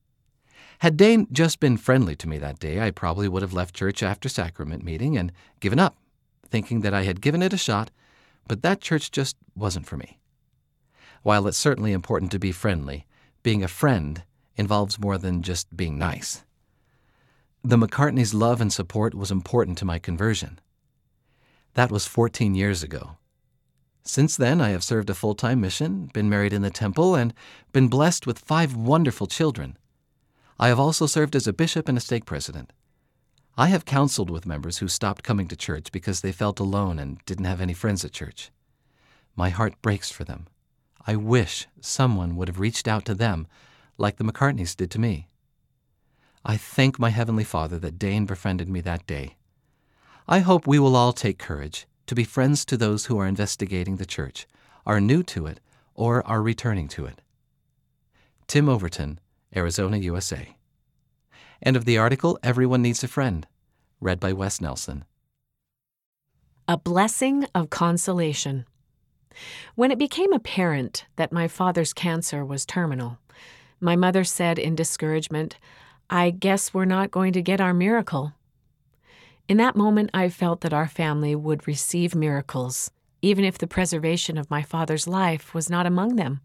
Had Dane just been friendly to me that day, I probably would have left church after sacrament meeting and given up, thinking that I had given it a shot, but that church just wasn't for me. While it's certainly important to be friendly, being a friend involves more than just being nice. The McCartneys' love and support was important to my conversion. That was fourteen years ago. Since then, I have served a full-time mission, been married in the temple, and been blessed with five wonderful children. I have also served as a bishop and a stake president. I have counseled with members who stopped coming to church because they felt alone and didn't have any friends at church. My heart breaks for them. I wish someone would have reached out to them like the McCartneys did to me. I thank my Heavenly Father that Dane befriended me that day. I hope we will all take courage to be friends to those who are investigating the church, are new to it, or are returning to it. Tim Overton, Arizona, U S A. End of the article, Everyone Needs a Friend, read by Wes Nelson. A blessing of consolation. When it became apparent that my father's cancer was terminal, My mother said in discouragement, "I guess we're not going to get our miracle." In that moment, I felt that our family would receive miracles, even if the preservation of my father's life was not among them.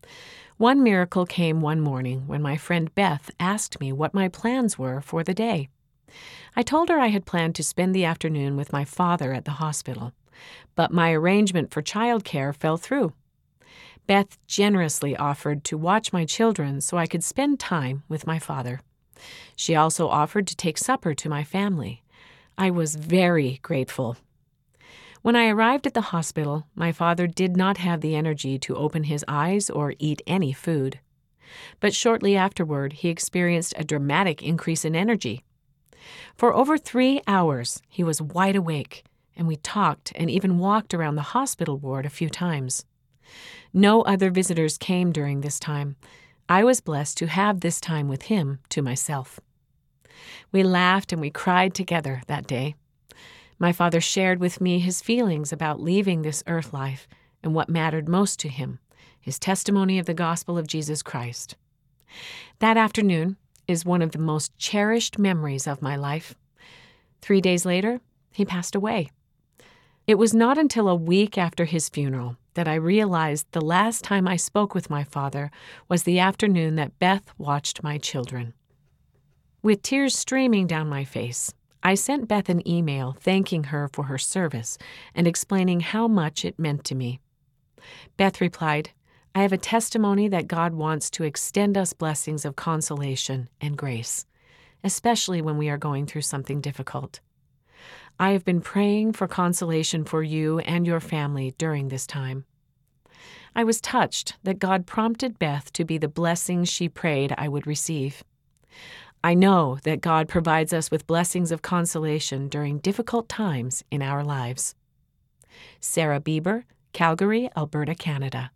One miracle came one morning when my friend Beth asked me what my plans were for the day. I told her I had planned to spend the afternoon with my father at the hospital, but my arrangement for childcare fell through. Beth generously offered to watch my children so I could spend time with my father. She also offered to take supper to my family. I was very grateful. When I arrived at the hospital, my father did not have the energy to open his eyes or eat any food. But shortly afterward, he experienced a dramatic increase in energy. For over three hours, he was wide awake, and we talked and even walked around the hospital ward a few times. No other visitors came during this time. I was blessed to have this time with him to myself. We laughed and we cried together that day. My father shared with me his feelings about leaving this earth life and what mattered most to him, his testimony of the gospel of Jesus Christ. That afternoon is one of the most cherished memories of my life. Three days later, he passed away. It was not until a week after his funeral that I realized the last time I spoke with my father was the afternoon that Beth watched my children. With tears streaming down my face, I sent Beth an email thanking her for her service and explaining how much it meant to me. Beth replied, "I have a testimony that God wants to extend us blessings of consolation and grace, especially when we are going through something difficult. I have been praying for consolation for you and your family during this time." I was touched that God prompted Beth to be the blessings she prayed I would receive. I know that God provides us with blessings of consolation during difficult times in our lives. Sarah Bieber, Calgary, Alberta, Canada.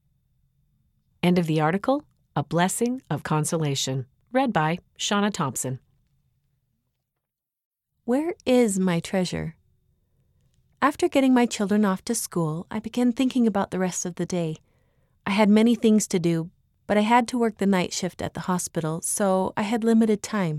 End of the article, A Blessing of Consolation, read by Shauna Thompson. Where is my treasure? After getting my children off to school, I began thinking about the rest of the day. I had many things to do, but I had to work the night shift at the hospital, so I had limited time.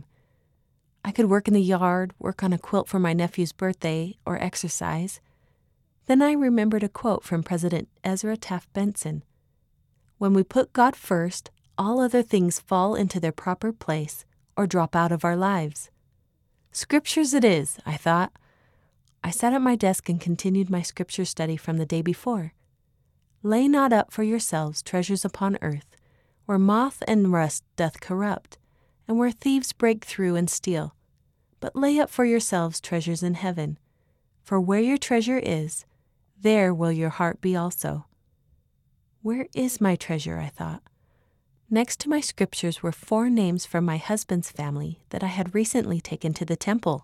I could work in the yard, work on a quilt for my nephew's birthday, or exercise. Then I remembered a quote from President Ezra Taft Benson. "When we put God first, all other things fall into their proper place or drop out of our lives." Scriptures it is, I thought. I sat at my desk and continued my scripture study from the day before. "Lay not up for yourselves treasures upon earth, where moth and rust doth corrupt, and where thieves break through and steal. But lay up for yourselves treasures in heaven. For where your treasure is, there will your heart be also." Where is my treasure, I thought. Next to my scriptures were four names from my husband's family that I had recently taken to the temple.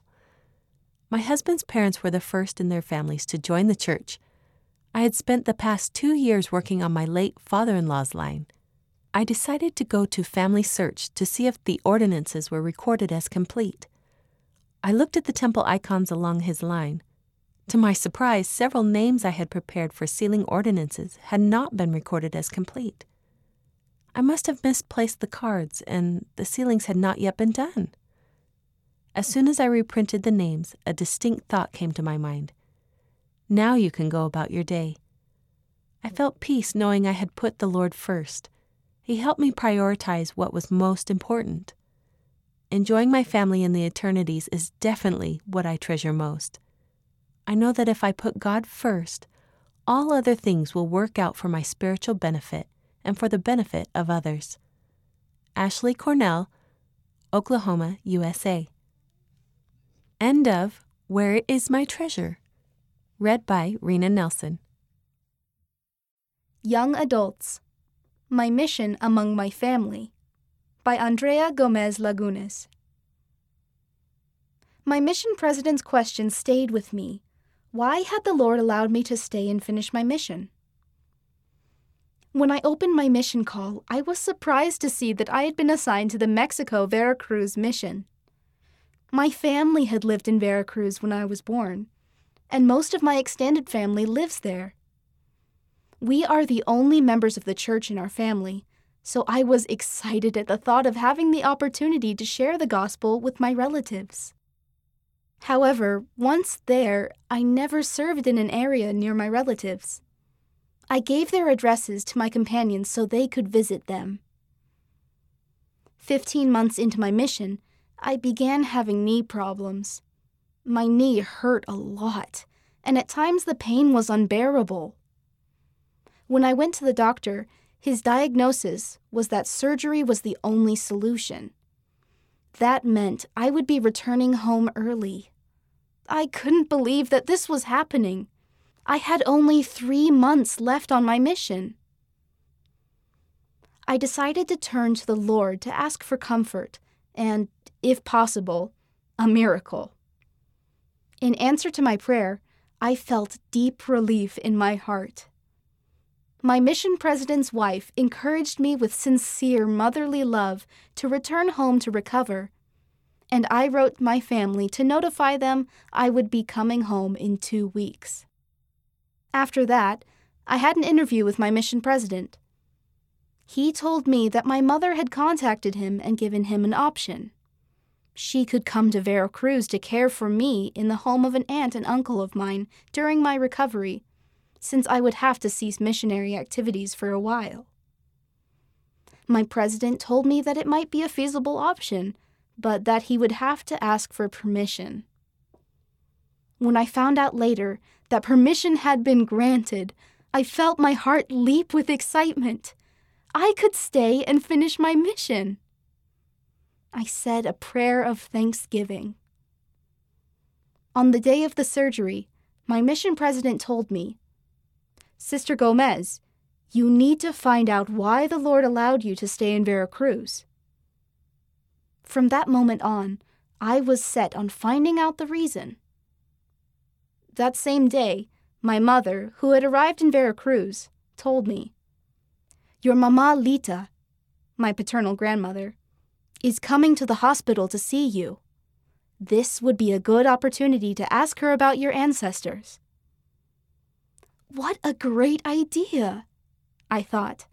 My husband's parents were the first in their families to join the church. I had spent the past two years working on my late father-in-law's line. I decided to go to Family Search to see if the ordinances were recorded as complete. I looked at the temple icons along his line. To my surprise, several names I had prepared for sealing ordinances had not been recorded as complete. I must have misplaced the cards, and the sealings had not yet been done. As soon as I reprinted the names, a distinct thought came to my mind. Now you can go about your day. I felt peace knowing I had put the Lord first. He helped me prioritize what was most important. Enjoying my family in the eternities is definitely what I treasure most. I know that if I put God first, all other things will work out for my spiritual benefit and for the benefit of others. Ashley Cornell, Oklahoma, U S A. End of Where is My Treasure? Read by Rena Nelson. Young Adults. My Mission Among My Family by Andrea Gomez Lagunes. My mission president's question stayed with me. Why had the Lord allowed me to stay and finish my mission? When I opened my mission call, I was surprised to see that I had been assigned to the Mexico Veracruz mission. My family had lived in Veracruz when I was born, and most of my extended family lives there. We are the only members of the church in our family, so I was excited at the thought of having the opportunity to share the gospel with my relatives. However, once there, I never served in an area near my relatives. I gave their addresses to my companions so they could visit them. Fifteen months into my mission, I began having knee problems. My knee hurt a lot, and at times the pain was unbearable. When I went to the doctor, his diagnosis was that surgery was the only solution. That meant I would be returning home early. I couldn't believe that this was happening. I had only three months left on my mission. I decided to turn to the Lord to ask for comfort and, if possible, a miracle. In answer to my prayer, I felt deep relief in my heart. My mission president's wife encouraged me with sincere motherly love to return home to recover, and I wrote my family to notify them I would be coming home in two weeks. After that, I had an interview with my mission president. He told me that my mother had contacted him and given him an option. She could come to Veracruz to care for me in the home of an aunt and uncle of mine during my recovery, since I would have to cease missionary activities for a while. My president told me that it might be a feasible option, but that he would have to ask for permission. When I found out later that permission had been granted, I felt my heart leap with excitement. I could stay and finish my mission. I said a prayer of thanksgiving. On the day of the surgery, my mission president told me, "Sister Gomez, you need to find out why the Lord allowed you to stay in Veracruz." From that moment on, I was set on finding out the reason. That same day, my mother, who had arrived in Veracruz, told me, "Your Mama Lita," my paternal grandmother, "is coming to the hospital to see you. This would be a good opportunity to ask her about your ancestors." What a great idea, I thought.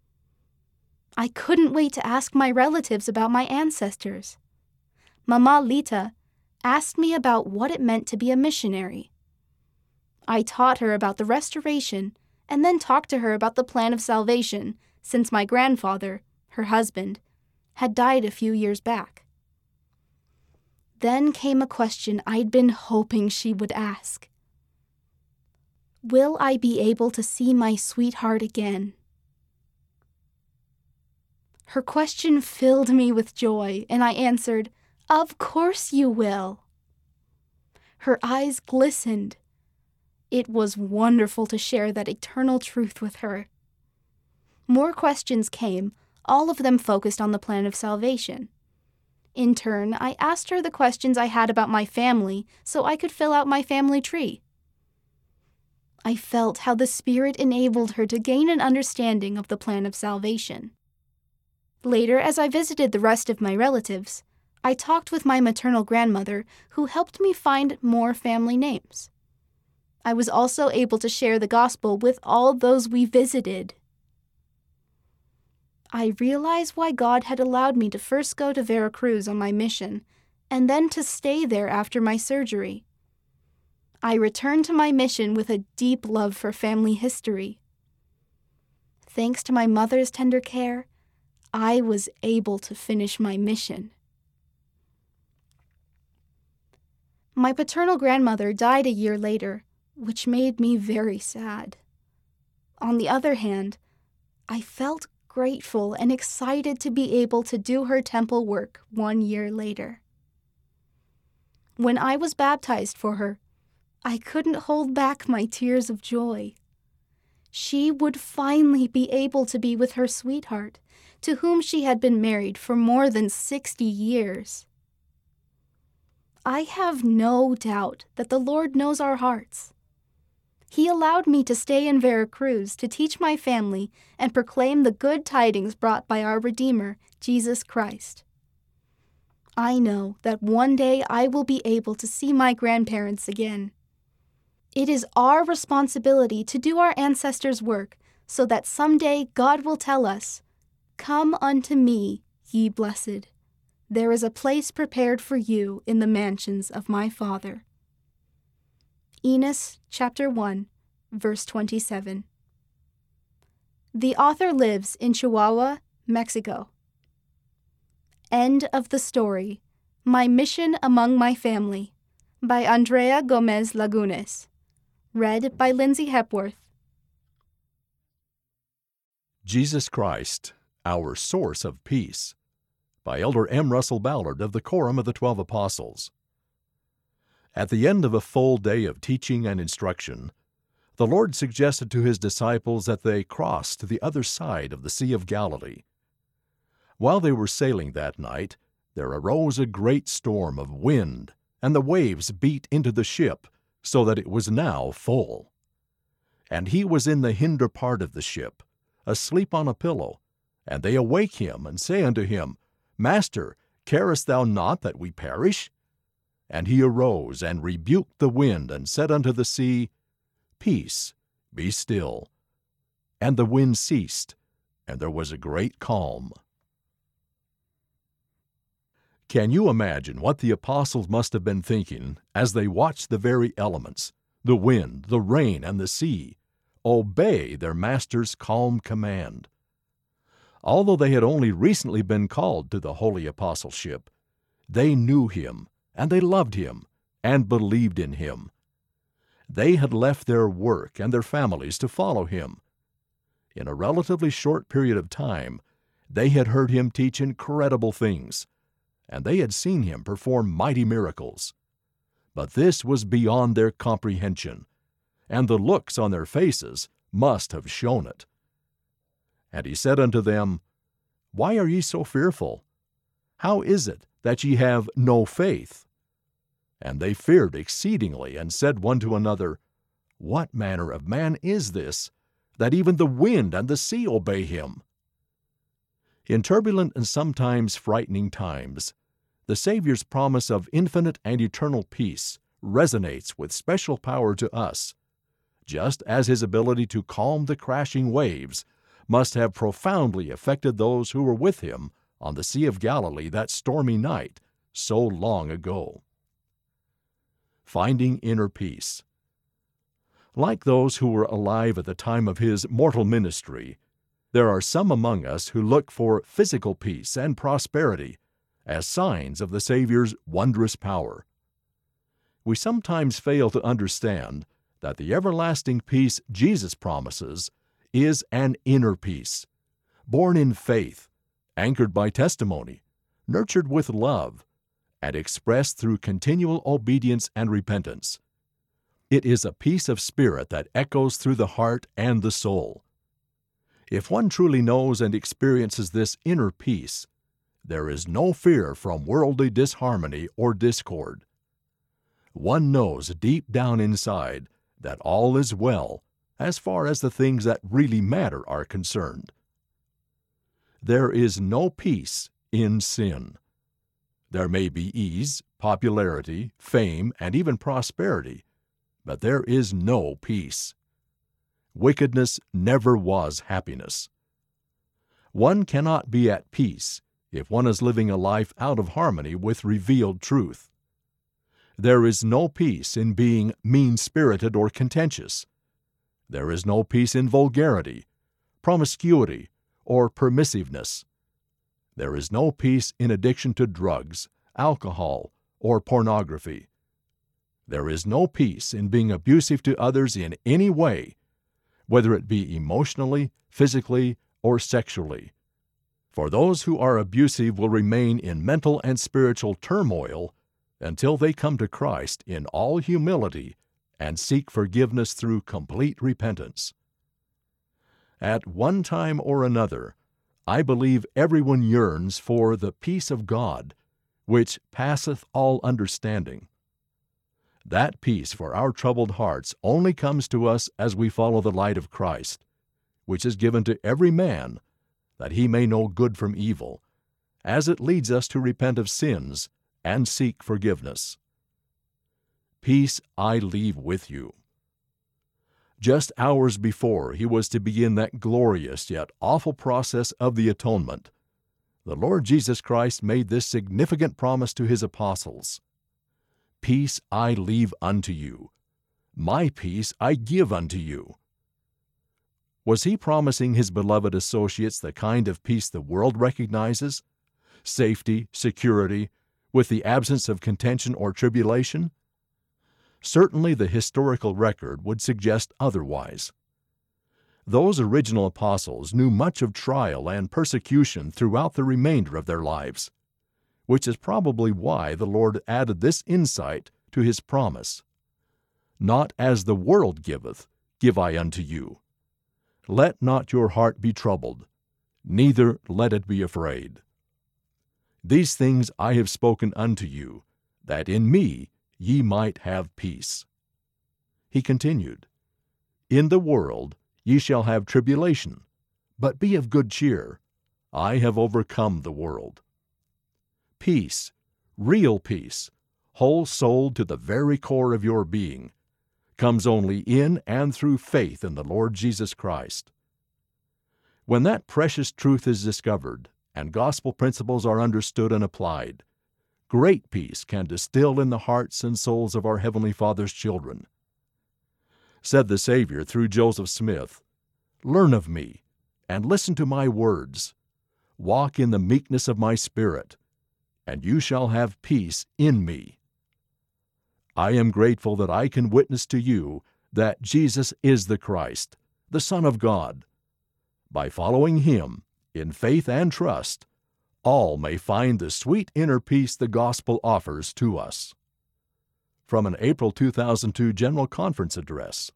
I couldn't wait to ask my relatives about my ancestors. Mama Lita asked me about what it meant to be a missionary. I taught her about the restoration and then talked to her about the plan of salvation, since my grandfather, her husband, had died a few years back. Then came a question I'd been hoping she would ask. Will I be able to see my sweetheart again? Her question filled me with joy, and I answered, "Of course you will." Her eyes glistened. It was wonderful to share that eternal truth with her. More questions came, all of them focused on the plan of salvation. In turn, I asked her the questions I had about my family so I could fill out my family tree. I felt how the Spirit enabled her to gain an understanding of the plan of salvation. Later, as I visited the rest of my relatives, I talked with my maternal grandmother, who helped me find more family names. I was also able to share the gospel with all those we visited. I realized why God had allowed me to first go to Veracruz on my mission, and then to stay there after my surgery. I returned to my mission with a deep love for family history. Thanks to my mother's tender care, I was able to finish my mission. My paternal grandmother died a year later, which made me very sad. On the other hand, I felt grateful and excited to be able to do her temple work one year later. When I was baptized for her, I couldn't hold back my tears of joy. She would finally be able to be with her sweetheart, to whom she had been married for more than sixty years. I have no doubt that the Lord knows our hearts. He allowed me to stay in Veracruz to teach my family and proclaim the good tidings brought by our Redeemer, Jesus Christ. I know that one day I will be able to see my grandparents again. It is our responsibility to do our ancestors' work so that someday God will tell us, Come unto me, ye blessed. There is a place prepared for you in the mansions of my Father. Enos chapter one, verse twenty-seven. The author lives in Chihuahua, Mexico. End of the story. My Mission Among My Family by Andrea Gomez Lagunes. Read by Lindsay Hepworth. Jesus Christ, Our Source of Peace by Elder M. Russell Ballard of the Quorum of the Twelve Apostles. At the end of a full day of teaching and instruction, the Lord suggested to his disciples that they cross to the other side of the Sea of Galilee. While they were sailing that night, there arose a great storm of wind, and the waves beat into the ship, so that it was now full. And he was in the hinder part of the ship, asleep on a pillow. And they awake him, and say unto him, Master, carest thou not that we perish? And he arose, and rebuked the wind, and said unto the sea, Peace, be still. And the wind ceased, and there was a great calm. Can you imagine what the apostles must have been thinking as they watched the very elements, the wind, the rain, and the sea, obey their Master's calm command? Although they had only recently been called to the holy apostleship, they knew him, and they loved him, and believed in him. They had left their work and their families to follow him. In a relatively short period of time, they had heard him teach incredible things, and they had seen him perform mighty miracles. But this was beyond their comprehension, and the looks on their faces must have shown it. And he said unto them, Why are ye so fearful? How is it that ye have no faith? And they feared exceedingly, and said one to another, What manner of man is this, that even the wind and the sea obey him? In turbulent and sometimes frightening times, the Savior's promise of infinite and eternal peace resonates with special power to us, just as his ability to calm the crashing waves must have profoundly affected those who were with him on the Sea of Galilee that stormy night so long ago. Finding inner peace. Like those who were alive at the time of his mortal ministry, there are some among us who look for physical peace and prosperity as signs of the Savior's wondrous power. We sometimes fail to understand that the everlasting peace Jesus promises is an inner peace, born in faith, anchored by testimony, nurtured with love, and expressed through continual obedience and repentance. It is a peace of spirit that echoes through the heart and the soul. If one truly knows and experiences this inner peace, there is no fear from worldly disharmony or discord. One knows deep down inside that all is well as far as the things that really matter are concerned. There is no peace in sin. There may be ease, popularity, fame, and even prosperity, but there is no peace. Wickedness never was happiness. One cannot be at peace if one is living a life out of harmony with revealed truth. There is no peace in being mean-spirited or contentious. There is no peace in vulgarity, promiscuity, or permissiveness. There is no peace in addiction to drugs, alcohol, or pornography. There is no peace in being abusive to others in any way, whether it be emotionally, physically, or sexually. For those who are abusive will remain in mental and spiritual turmoil until they come to Christ in all humility and seek forgiveness through complete repentance. At one time or another, I believe everyone yearns for the peace of God, which passeth all understanding. That peace for our troubled hearts only comes to us as we follow the light of Christ, which is given to every man, that he may know good from evil, as it leads us to repent of sins and seek forgiveness. Peace I leave with you. Just hours before he was to begin that glorious yet awful process of the atonement, the Lord Jesus Christ made this significant promise to his apostles: "Peace I leave unto you. My peace I give unto you." Was he promising his beloved associates the kind of peace the world recognizes? Safety, security, with the absence of contention or tribulation? Certainly the historical record would suggest otherwise. Those original apostles knew much of trial and persecution throughout the remainder of their lives, which is probably why the Lord added this insight to his promise: "Not as the world giveth, give I unto you. Let not your heart be troubled, neither let it be afraid. These things I have spoken unto you, that in me ye might have peace." He continued, "In the world ye shall have tribulation, but be of good cheer. I have overcome the world." Peace, real peace, whole-souled to the very core of your being, comes only in and through faith in the Lord Jesus Christ. When that precious truth is discovered and gospel principles are understood and applied, great peace can distill in the hearts and souls of our Heavenly Father's children. Said the Savior through Joseph Smith, "Learn of me, and listen to my words. Walk in the meekness of my spirit, and you shall have peace in me." I am grateful that I can witness to you that Jesus is the Christ, the Son of God. By following him, in faith and trust, all may find the sweet inner peace the gospel offers to us. From an April two thousand two General Conference Address.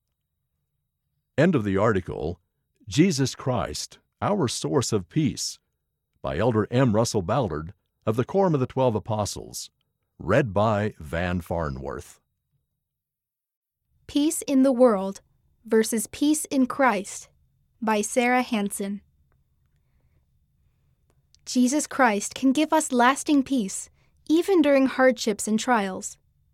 End of the article, Jesus Christ, Our Source of Peace, by Elder M. Russell Ballard of the Quorum of the Twelve Apostles. Read by Van Farnworth. Peace in the World versus Peace in Christ by Sarah Hansen. Jesus Christ can give us lasting peace, even during hardships and trials.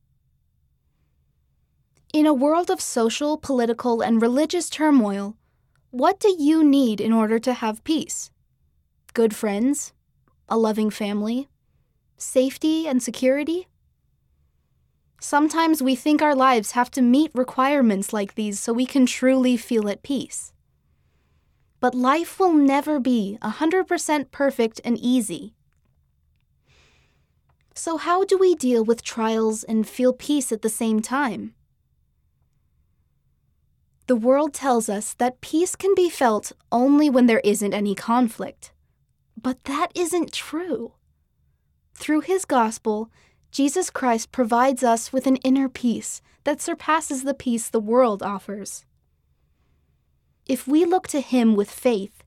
In a world of social, political, and religious turmoil, what do you need in order to have peace? Good friends? A loving family? Safety and security? Sometimes we think our lives have to meet requirements like these so we can truly feel at peace. But life will never be one hundred percent perfect and easy. So how do we deal with trials and feel peace at the same time? The world tells us that peace can be felt only when there isn't any conflict. But that isn't true. Through his gospel, Jesus Christ provides us with an inner peace that surpasses the peace the world offers. If we look to him with faith,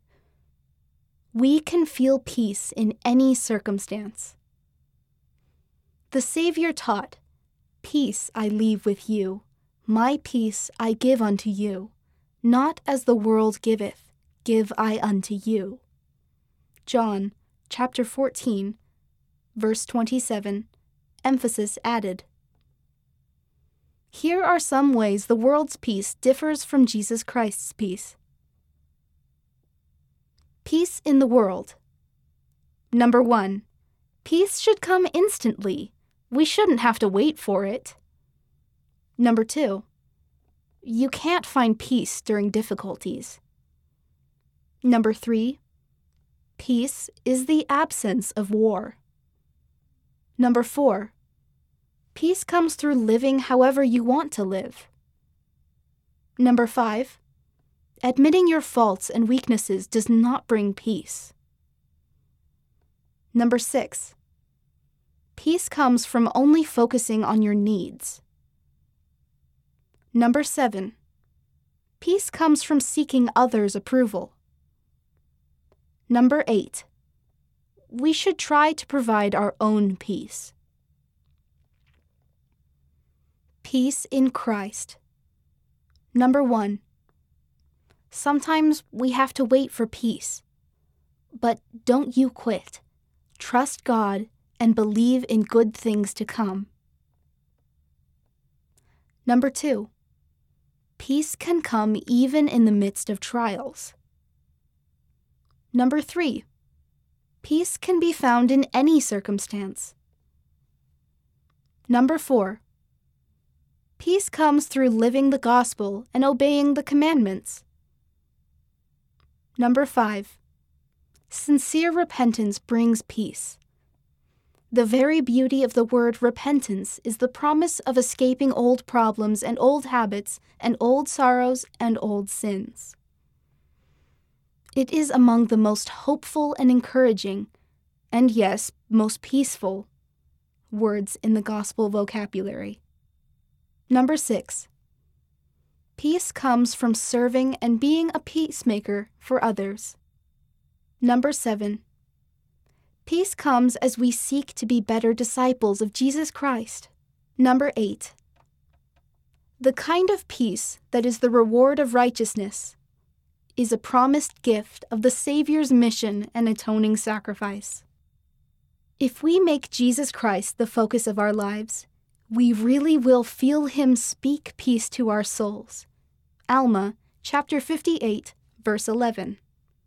we can feel peace in any circumstance. The Savior taught, "Peace I leave with you, my peace I give unto you. Not as the world giveth, give I unto you." John chapter fourteen, verse twenty-seven, emphasis added. Here are some ways the world's peace differs from Jesus Christ's peace. Peace in the world. Number one, peace should come instantly. We shouldn't have to wait for it. Number two, you can't find peace during difficulties. Number three, peace is the absence of war. Number four, peace comes through living however you want to live. Number five, admitting your faults and weaknesses does not bring peace. Number six, peace comes from only focusing on your needs. Number seven, peace comes from seeking others' approval. Number eight, we should try to provide our own peace. Peace in Christ. Number one, sometimes we have to wait for peace. But don't you quit. Trust God and believe in good things to come. Number two, Peace can come even in the midst of trials. Number three, peace can be found in any circumstance. Number four, peace comes through living the gospel and obeying the commandments. Number five, sincere repentance brings peace. The very beauty of the word repentance is the promise of escaping old problems and old habits and old sorrows and old sins. It is among the most hopeful and encouraging, and yes, most peaceful, words in the gospel vocabulary. Number six, peace comes from serving and being a peacemaker for others. Number seven, peace comes as we seek to be better disciples of Jesus Christ. Number eight, the kind of peace that is the reward of righteousness is a promised gift of the Savior's mission and atoning sacrifice. If we make Jesus Christ the focus of our lives, we really will feel Him speak peace to our souls. Alma, chapter fifty-eight, verse eleven.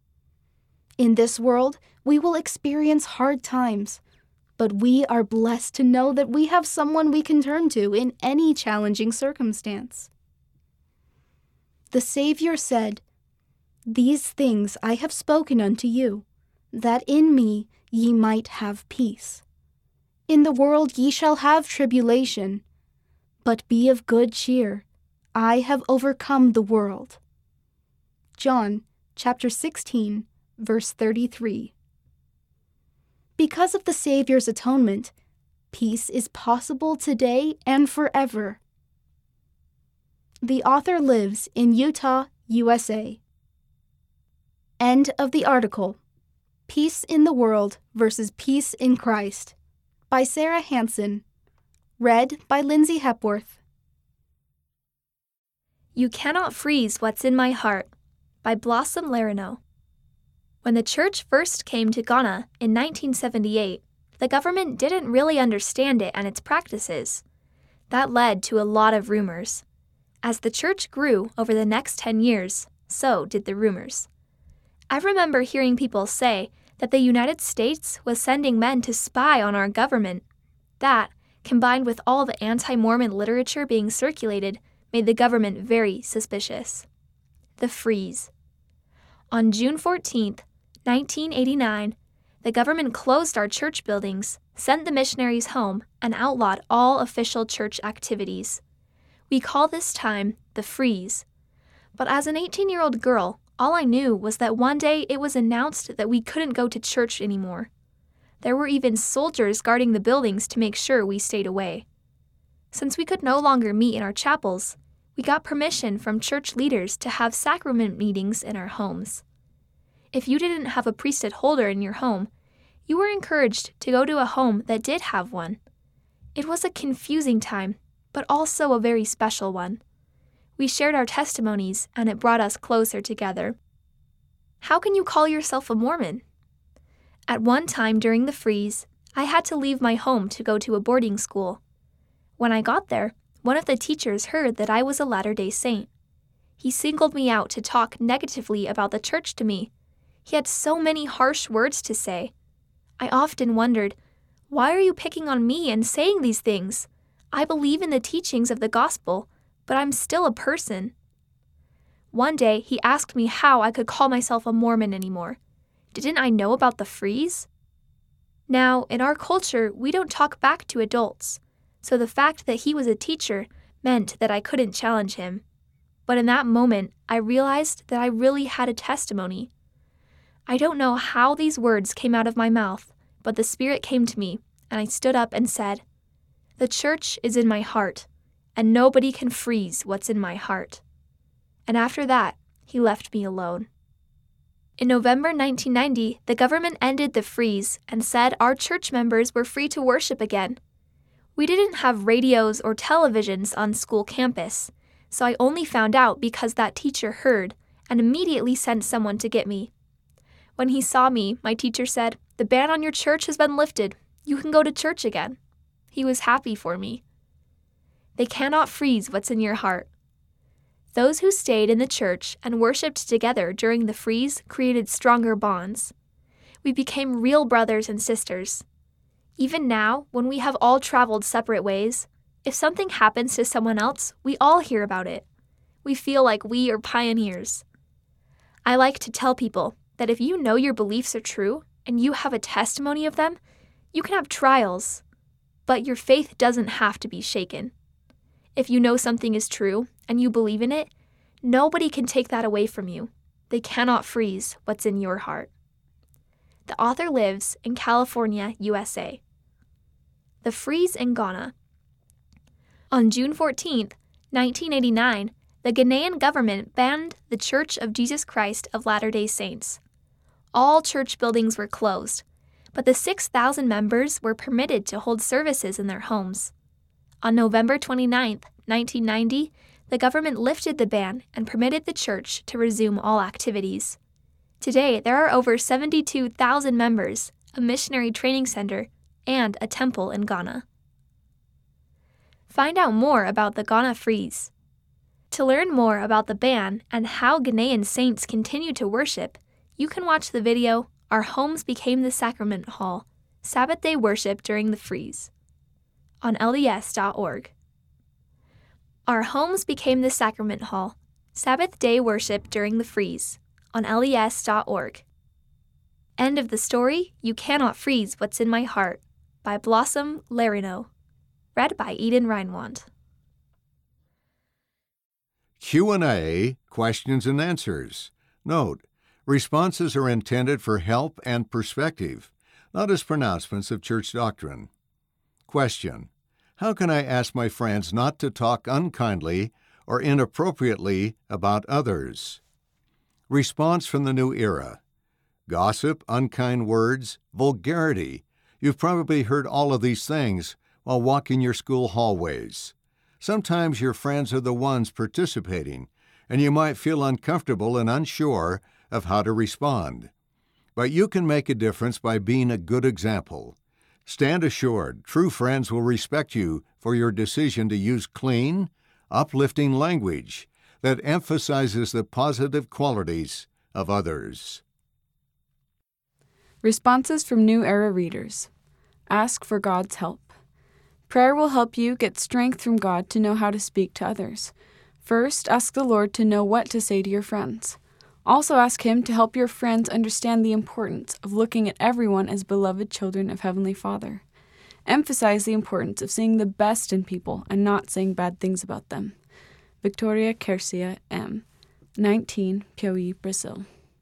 In this world, we will experience hard times, but we are blessed to know that we have someone we can turn to in any challenging circumstance. The Savior said, "These things I have spoken unto you, that in me ye might have peace. In the world ye shall have tribulation, but be of good cheer. I have overcome the world." John chapter sixteen, verse thirty-three. Because of the Savior's atonement, peace is possible today and forever. The author lives in Utah, U S A. End of the article. Peace in the World versus Peace in Christ by Sarah Hansen. Read by Lindsay Hepworth. You Cannot Freeze What's in My Heart by Blossom Larino. When the church first came to Ghana in nineteen seventy-eight, the government didn't really understand it and its practices. That led to a lot of rumors. As the church grew over the next ten years, so did the rumors. I remember hearing people say that the United States was sending men to spy on our government. That, combined with all the anti-Mormon literature being circulated, made the government very suspicious. The freeze. On June fourteenth, nineteen eighty-nine, the government closed our church buildings, sent the missionaries home, and outlawed all official church activities. We call this time the freeze. But as an eighteen-year-old girl, all I knew was that one day it was announced that we couldn't go to church anymore. There were even soldiers guarding the buildings to make sure we stayed away. Since we could no longer meet in our chapels, we got permission from church leaders to have sacrament meetings in our homes. If you didn't have a priesthood holder in your home, you were encouraged to go to a home that did have one. It was a confusing time, but also a very special one. We shared our testimonies, and it brought us closer together. How can you call yourself a Mormon? At one time during the freeze, I had to leave my home to go to a boarding school. When I got there, one of the teachers heard that I was a Latter-day Saint. He singled me out to talk negatively about the church to me. He had so many harsh words to say. I often wondered, why are you picking on me and saying these things? I believe in the teachings of the gospel, but I'm still a person. One day, he asked me how I could call myself a Mormon anymore. Didn't I know about the freeze? Now, in our culture, we don't talk back to adults, so the fact that he was a teacher meant that I couldn't challenge him. But in that moment, I realized that I really had a testimony. I don't know how these words came out of my mouth, but the Spirit came to me, and I stood up and said, "The church is in my heart, and nobody can freeze what's in my heart." And after that, he left me alone. In November nineteen ninety, the government ended the freeze and said our church members were free to worship again. We didn't have radios or televisions on school campus, so I only found out because that teacher heard and immediately sent someone to get me. When he saw me, my teacher said, "The ban on your church has been lifted. You can go to church again." He was happy for me. They cannot freeze what's in your heart. Those who stayed in the church and worshipped together during the freeze created stronger bonds. We became real brothers and sisters. Even now, when we have all traveled separate ways, if something happens to someone else, we all hear about it. We feel like we are pioneers. I like to tell people that if you know your beliefs are true and you have a testimony of them, you can have trials, but your faith doesn't have to be shaken. If you know something is true and you believe in it, nobody can take that away from you. They cannot freeze what's in your heart. The author lives in California, U S A. The freeze in Ghana. On June fourteenth, nineteen eighty-nine, the Ghanaian government banned the Church of Jesus Christ of Latter-day Saints. All church buildings were closed, but the six thousand members were permitted to hold services in their homes. On November twenty-ninth, nineteen ninety, the government lifted the ban and permitted the church to resume all activities. Today, there are over seventy-two thousand members, a missionary training center, and a temple in Ghana. Find out more about the Ghana freeze. To learn more about the ban and how Ghanaian saints continue to worship, you can watch the video, Our Homes Became the Sacrament Hall, Sabbath Day Worship During the Freeze, on L D S dot org. Our Homes Became the Sacrament Hall, Sabbath Day Worship During the Freeze, on L D S dot org. End of the story, You Cannot Freeze What's in My Heart, by Blossom Larino. Read by Eden Reinwand. Q and A, questions and answers. Note, responses are intended for help and perspective, not as pronouncements of church doctrine. Question: How can I ask my friends not to talk unkindly or inappropriately about others? Response from the new era: gossip, unkind words, vulgarity. You've probably heard all of these things while walking your school hallways. Sometimes your friends are the ones participating, and you might feel uncomfortable and unsure of how to respond. But you can make a difference by being a good example. Stand assured, true friends will respect you for your decision to use clean, uplifting language that emphasizes the positive qualities of others. Responses from New Era readers. Ask for God's help. Prayer will help you get strength from God to know how to speak to others. First, ask the Lord to know what to say to your friends. Also ask Him to help your friends understand the importance of looking at everyone as beloved children of Heavenly Father. Emphasize the importance of seeing the best in people and not saying bad things about them. Victoria Quercia M., nineteen, Piauí, Brazil.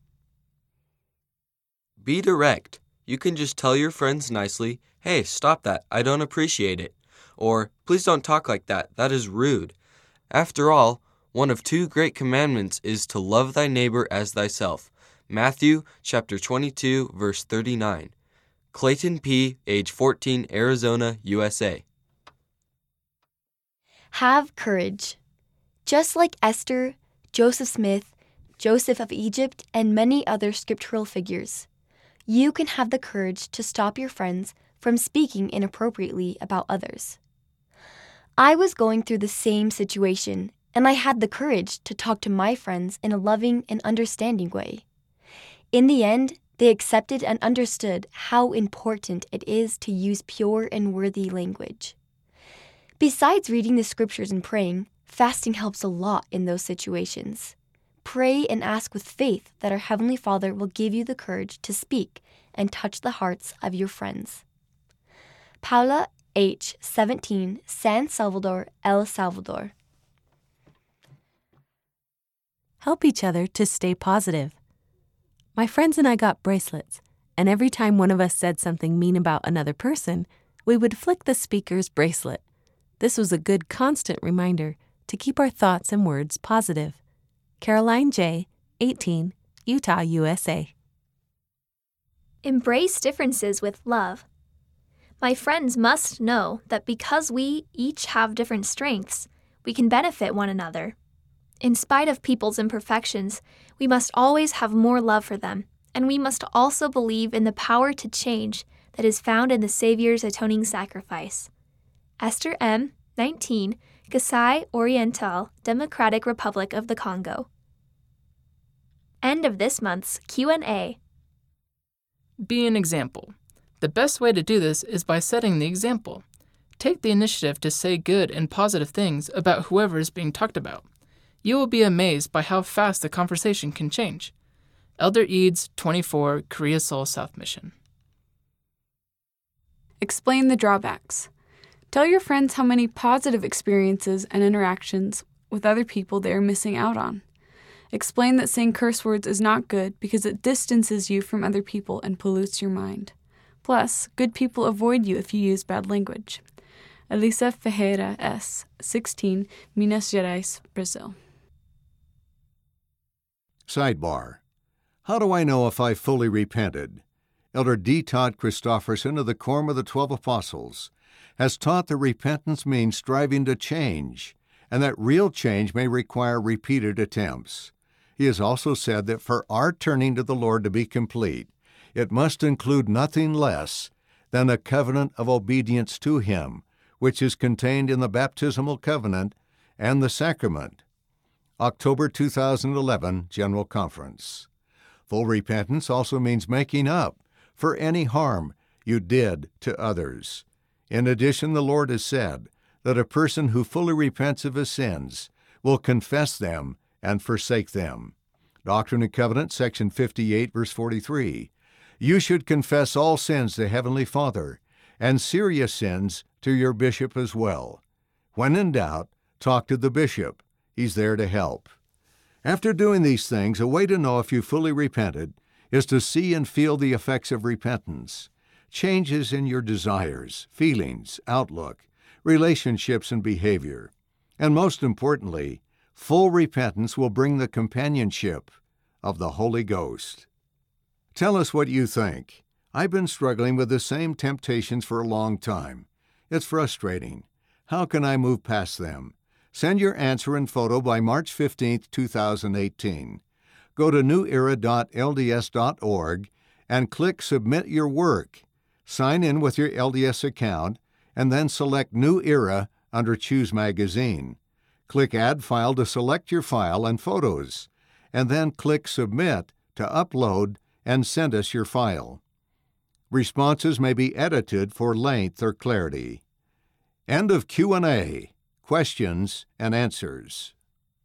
Be direct. You can just tell your friends nicely, "Hey, stop that. I don't appreciate it." Or, "Please don't talk like that. That is rude." After all, one of two great commandments is to love thy neighbor as thyself. Matthew chapter twenty-two, verse thirty-nine. Clayton P., age fourteen, Arizona, U S A. Have courage. Just like Esther, Joseph Smith, Joseph of Egypt, and many other scriptural figures, you can have the courage to stop your friends from speaking inappropriately about others. I was going through the same situation, and I had the courage to talk to my friends in a loving and understanding way. In the end, they accepted and understood how important it is to use pure and worthy language. Besides reading the scriptures and praying, fasting helps a lot in those situations. Pray and ask with faith that our Heavenly Father will give you the courage to speak and touch the hearts of your friends. Paula H., seventeen, San Salvador, El Salvador. Help each other to stay positive. My friends and I got bracelets, and every time one of us said something mean about another person, we would flick the speaker's bracelet. This was a good constant reminder to keep our thoughts and words positive. Caroline J., eighteen, Utah, U S A. Embrace differences with love. My friends must know that because we each have different strengths, we can benefit one another. In spite of people's imperfections, we must always have more love for them, and we must also believe in the power to change that is found in the Savior's atoning sacrifice. Esther M., nineteen, Kasai Oriental, Democratic Republic of the Congo. End of this month's Q and A. Be an example. The best way to do this is by setting the example. Take the initiative to say good and positive things about whoever is being talked about. You will be amazed by how fast the conversation can change. Elder Eads, twenty-four, Korea Seoul South Mission. Explain the drawbacks. Tell your friends how many positive experiences and interactions with other people they are missing out on. Explain that saying curse words is not good because it distances you from other people and pollutes your mind. Plus, good people avoid you if you use bad language. Elisa Ferreira S., sixteen, Minas Gerais, Brazil. Sidebar. How do I know if I've fully repented? Elder D. Todd Christofferson of the Quorum of the Twelve Apostles has taught that repentance means striving to change, and that real change may require repeated attempts. He has also said that for our turning to the Lord to be complete, it must include nothing less than a covenant of obedience to Him, which is contained in the baptismal covenant and the sacrament. October two thousand eleven General Conference. Full repentance also means making up for any harm you did to others. In addition, the Lord has said that a person who fully repents of his sins will confess them and forsake them. Doctrine and Covenants, section fifty-eight, verse forty-three. You should confess all sins to Heavenly Father, and serious sins to your bishop as well. When in doubt, talk to the bishop. He's there to help. After doing these things, a way to know if you fully repented is to see and feel the effects of repentance. Changes in your desires, feelings, outlook, relationships, and behavior. And most importantly, full repentance will bring the companionship of the Holy Ghost. Tell us what you think. I've been struggling with the same temptations for a long time. It's frustrating. How can I move past them? Send your answer and photo by March fifteenth, two thousand eighteen. Go to new era dot l d s dot org and click Submit Your Work. Sign in with your L D S account and then select New Era under Choose Magazine. Click Add File to select your file and photos, and then click Submit to upload and send us your file. Responses may be edited for length or clarity. End of Q and A. Questions and answers.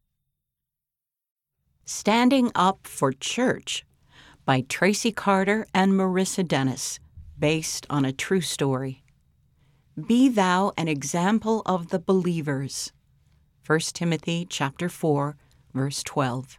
Standing Up for Church by Tracy Carter and Marissa Dennis, based on a true story. Be thou an example of the believers. First Timothy chapter four, verse twelve.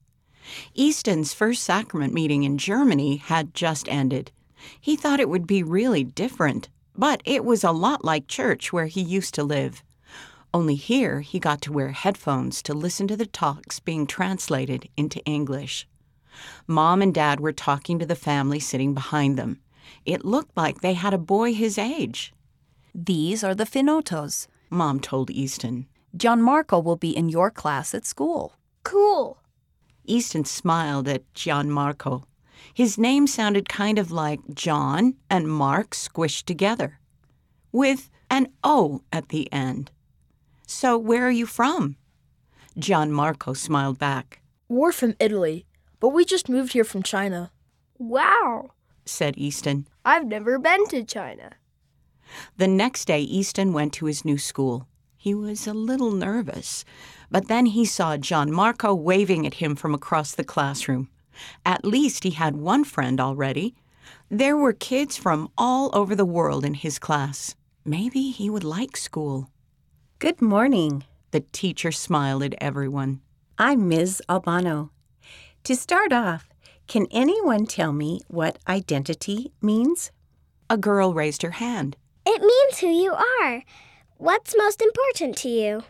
Easton's first sacrament meeting in Germany had just ended. He thought it would be really different, but it was a lot like church where he used to live. Only here he got to wear headphones to listen to the talks being translated into English. Mom and Dad were talking to the family sitting behind them. It looked like they had a boy his age. These are the Finotos, Mom told Easton. Gianmarco will be in your class at school. Cool. Easton smiled at Gianmarco. His name sounded kind of like John and Mark squished together, with an O at the end. So where are you from? Gianmarco smiled back. We're from Italy, but we just moved here from China. Wow, said Easton. I've never been to China. The next day, Easton went to his new school. He was a little nervous, but then he saw Gianmarco waving at him from across the classroom. At least he had one friend already. There were kids from all over the world in his class. Maybe he would like school. Good morning. The teacher smiled at everyone. I'm Miz Albano. To start off, can anyone tell me what identity means? A girl raised her hand. It means who you are. What's most important to you?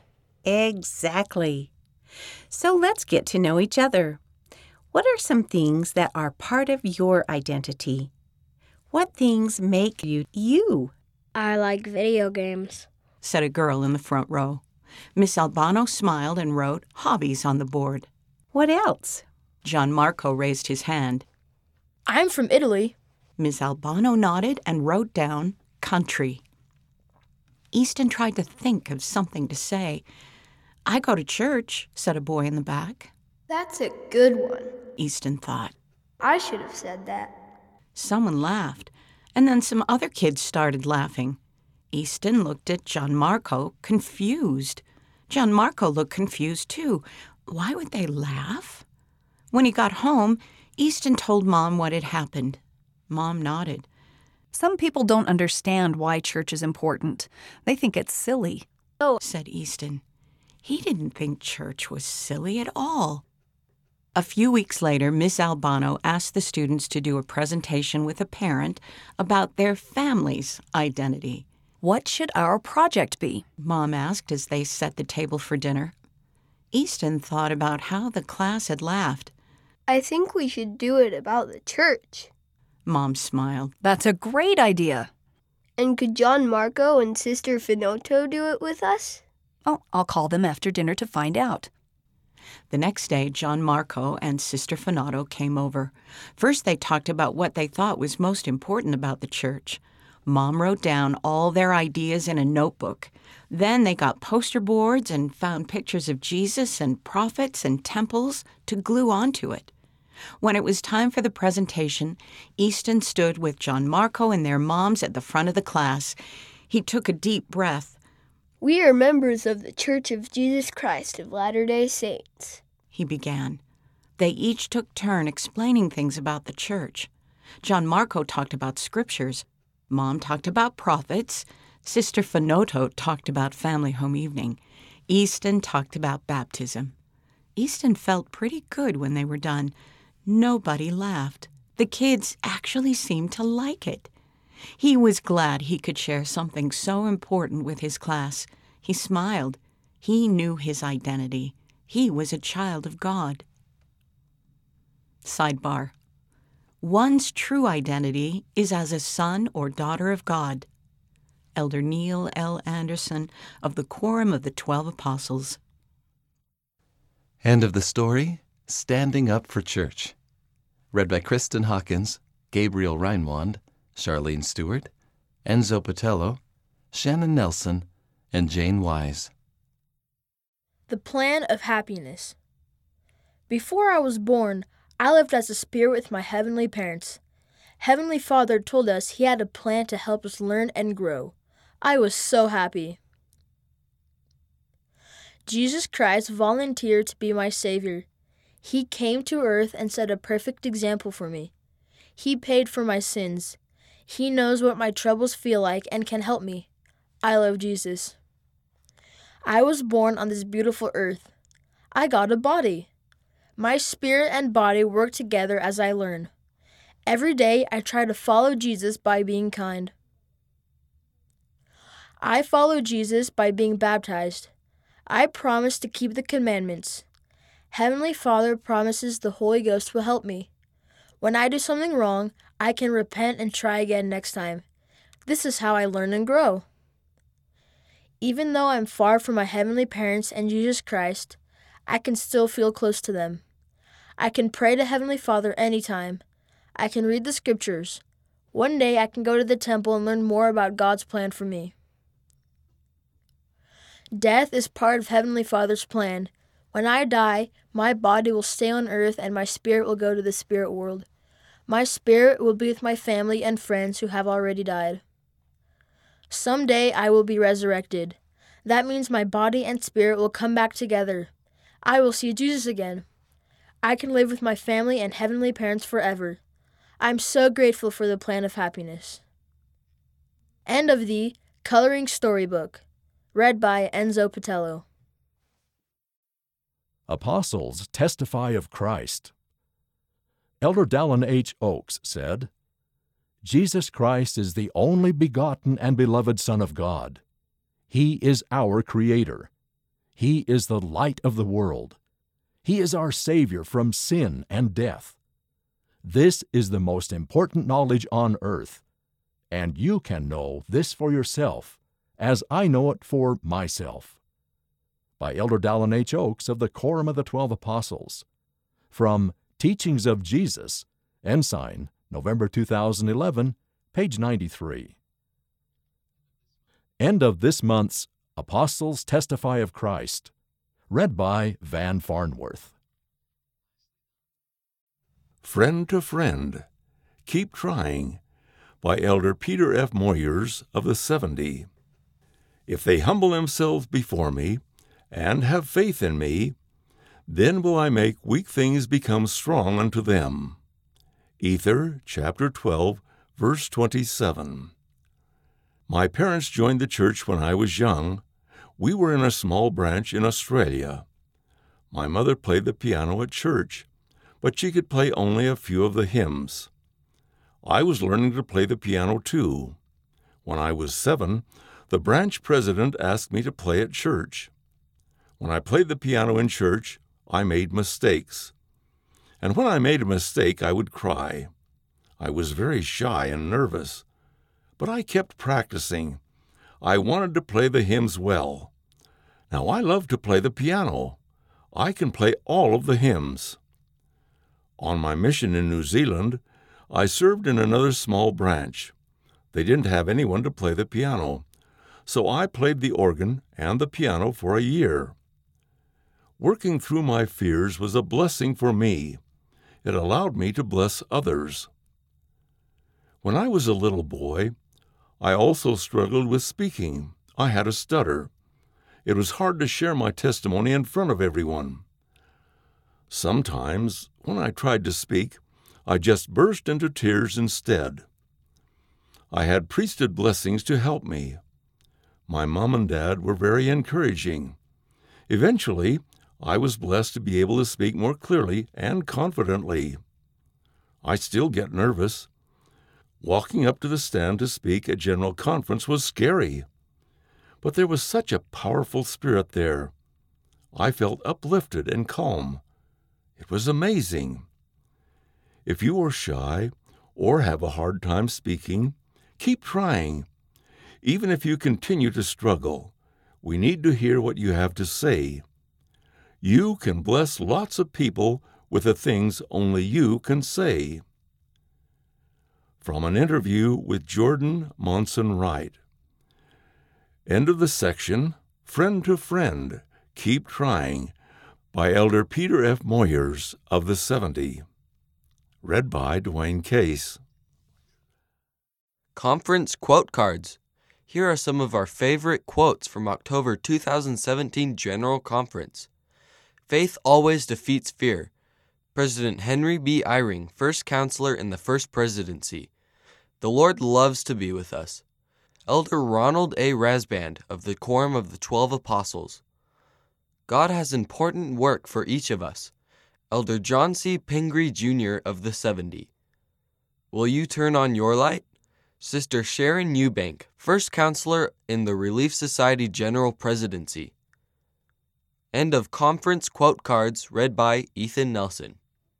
Exactly. So let's get to know each other. What are some things that are part of your identity? What things make you you? I like video games, said a girl in the front row. Miss Albano smiled and wrote hobbies on the board. What else? Gianmarco raised his hand. I'm from Italy. Miss Albano nodded and wrote down country. Easton tried to think of something to say. "I go to church," said a boy in the back. That's a good one, Easton thought. I should have said that. Someone laughed, and then some other kids started laughing. Easton looked at Gianmarco, confused. Gianmarco looked confused, too. Why would they laugh? When he got home, Easton told Mom what had happened. Mom nodded. Some people don't understand why church is important. They think it's silly. Oh, said Easton. He didn't think church was silly at all. A few weeks later, Miss Albano asked the students to do a presentation with a parent about their family's identity. What should our project be? Mom asked as they set the table for dinner. Easton thought about how the class had laughed. I think we should do it about the church. Mom smiled. That's a great idea. And could Gianmarco and Sister Finotto do it with us? Oh, I'll call them after dinner to find out. The next day, Gianmarco and Sister Finotto came over. First, they talked about what they thought was most important about the church. Mom wrote down all their ideas in a notebook. Then they got poster boards and found pictures of Jesus and prophets and temples to glue onto it. When it was time for the presentation, Easton stood with Gianmarco and their moms at the front of the class. He took a deep breath. We are members of the Church of Jesus Christ of Latter-day Saints, he began. They each took turn explaining things about the church. Gianmarco talked about scriptures. Mom talked about prophets. Sister Finotto talked about family home evening. Easton talked about baptism. Easton felt pretty good when they were done. Nobody laughed. The kids actually seemed to like it. He was glad he could share something so important with his class. He smiled. He knew his identity. He was a child of God. Sidebar. One's true identity is as a son or daughter of God. Elder Neil L. Anderson of the Quorum of the Twelve Apostles. End of the story, Standing Up for Church. Read by Kristen Hawkins, Gabriel Reinwand, Charlene Stewart, Enzo Patello, Shannon Nelson, and Jane Wise. The Plan of Happiness. Before I was born, I lived as a spirit with my heavenly parents. Heavenly Father told us He had a plan to help us learn and grow. I was so happy. Jesus Christ volunteered to be my Savior. He came to earth and set a perfect example for me. He paid for my sins. He knows what my troubles feel like and can help me. I love Jesus. I was born on this beautiful earth. I got a body. My spirit and body work together as I learn. Every day I try to follow Jesus by being kind. I follow Jesus by being baptized. I promise to keep the commandments. Heavenly Father promises the Holy Ghost will help me. When I do something wrong, I can repent and try again next time. This is how I learn and grow. Even though I'm far from my heavenly parents and Jesus Christ, I can still feel close to them. I can pray to Heavenly Father anytime. I can read the scriptures. One day I can go to the temple and learn more about God's plan for me. Death is part of Heavenly Father's plan. When I die, my body will stay on earth and my spirit will go to the spirit world. My spirit will be with my family and friends who have already died. Someday I will be resurrected. That means my body and spirit will come back together. I will see Jesus again. I can live with my family and heavenly parents forever. I'm so grateful for the Plan of Happiness. End of the Coloring Storybook. Read by Enzo Patello. Apostles testify of Christ. Elder Dallin H. Oaks said, Jesus Christ is the only begotten and beloved Son of God. He is our Creator. He is the light of the world. He is our Savior from sin and death. This is the most important knowledge on earth, and you can know this for yourself, as I know it for myself. By Elder Dallin H. Oaks of the Quorum of the Twelve Apostles. From Teachings of Jesus, Ensign, November two thousand eleven, page ninety-three. End of this month's Apostles Testify of Christ, read by Van Farnworth. Friend to Friend, Keep Trying, by Elder Peter F. Moyers of the seventy. If they humble themselves before me, and have faith in me, then will I make weak things become strong unto them. Ether, chapter twelve, verse twenty-seven. My parents joined the church when I was young. We were in a small branch in Australia. My mother played the piano at church, but she could play only a few of the hymns. I was learning to play the piano too. When I was seven, the branch president asked me to play at church. When I played the piano in church, I made mistakes. And when I made a mistake, I would cry. I was very shy and nervous. But I kept practicing. I wanted to play the hymns well. Now I love to play the piano. I can play all of the hymns. On my mission in New Zealand, I served in another small branch. They didn't have anyone to play the piano, so I played the organ and the piano for a year. Working through my fears was a blessing for me. It allowed me to bless others. When I was a little boy, I also struggled with speaking. I had a stutter. It was hard to share my testimony in front of everyone. Sometimes, when I tried to speak, I just burst into tears instead. I had priesthood blessings to help me. My mom and dad were very encouraging. Eventually, I was blessed to be able to speak more clearly and confidently. I still get nervous. Walking up to the stand to speak at General Conference was scary. But there was such a powerful spirit there. I felt uplifted and calm. It was amazing. If you are shy or have a hard time speaking, keep trying. Even if you continue to struggle, we need to hear what you have to say. You can bless lots of people with the things only you can say. From an interview with Jordan Monson Wright. End of the section, Friend to Friend, Keep Trying, by Elder Peter F. Moyers of the seventy. Read by Dwayne Case. Conference Quote Cards. Here are some of our favorite quotes from October two thousand seventeen General Conference. Faith always defeats fear. President Henry B. Eyring, First Counselor in the First Presidency. The Lord loves to be with us. Elder Ronald A. Rasband of the Quorum of the Twelve Apostles. God has important work for each of us. Elder John C. Pingree, Junior of the seventy. Will you turn on your light? Sister Sharon Eubank, First Counselor in the Relief Society General Presidency. End of Conference Quote Cards, read by Ethan Nelson.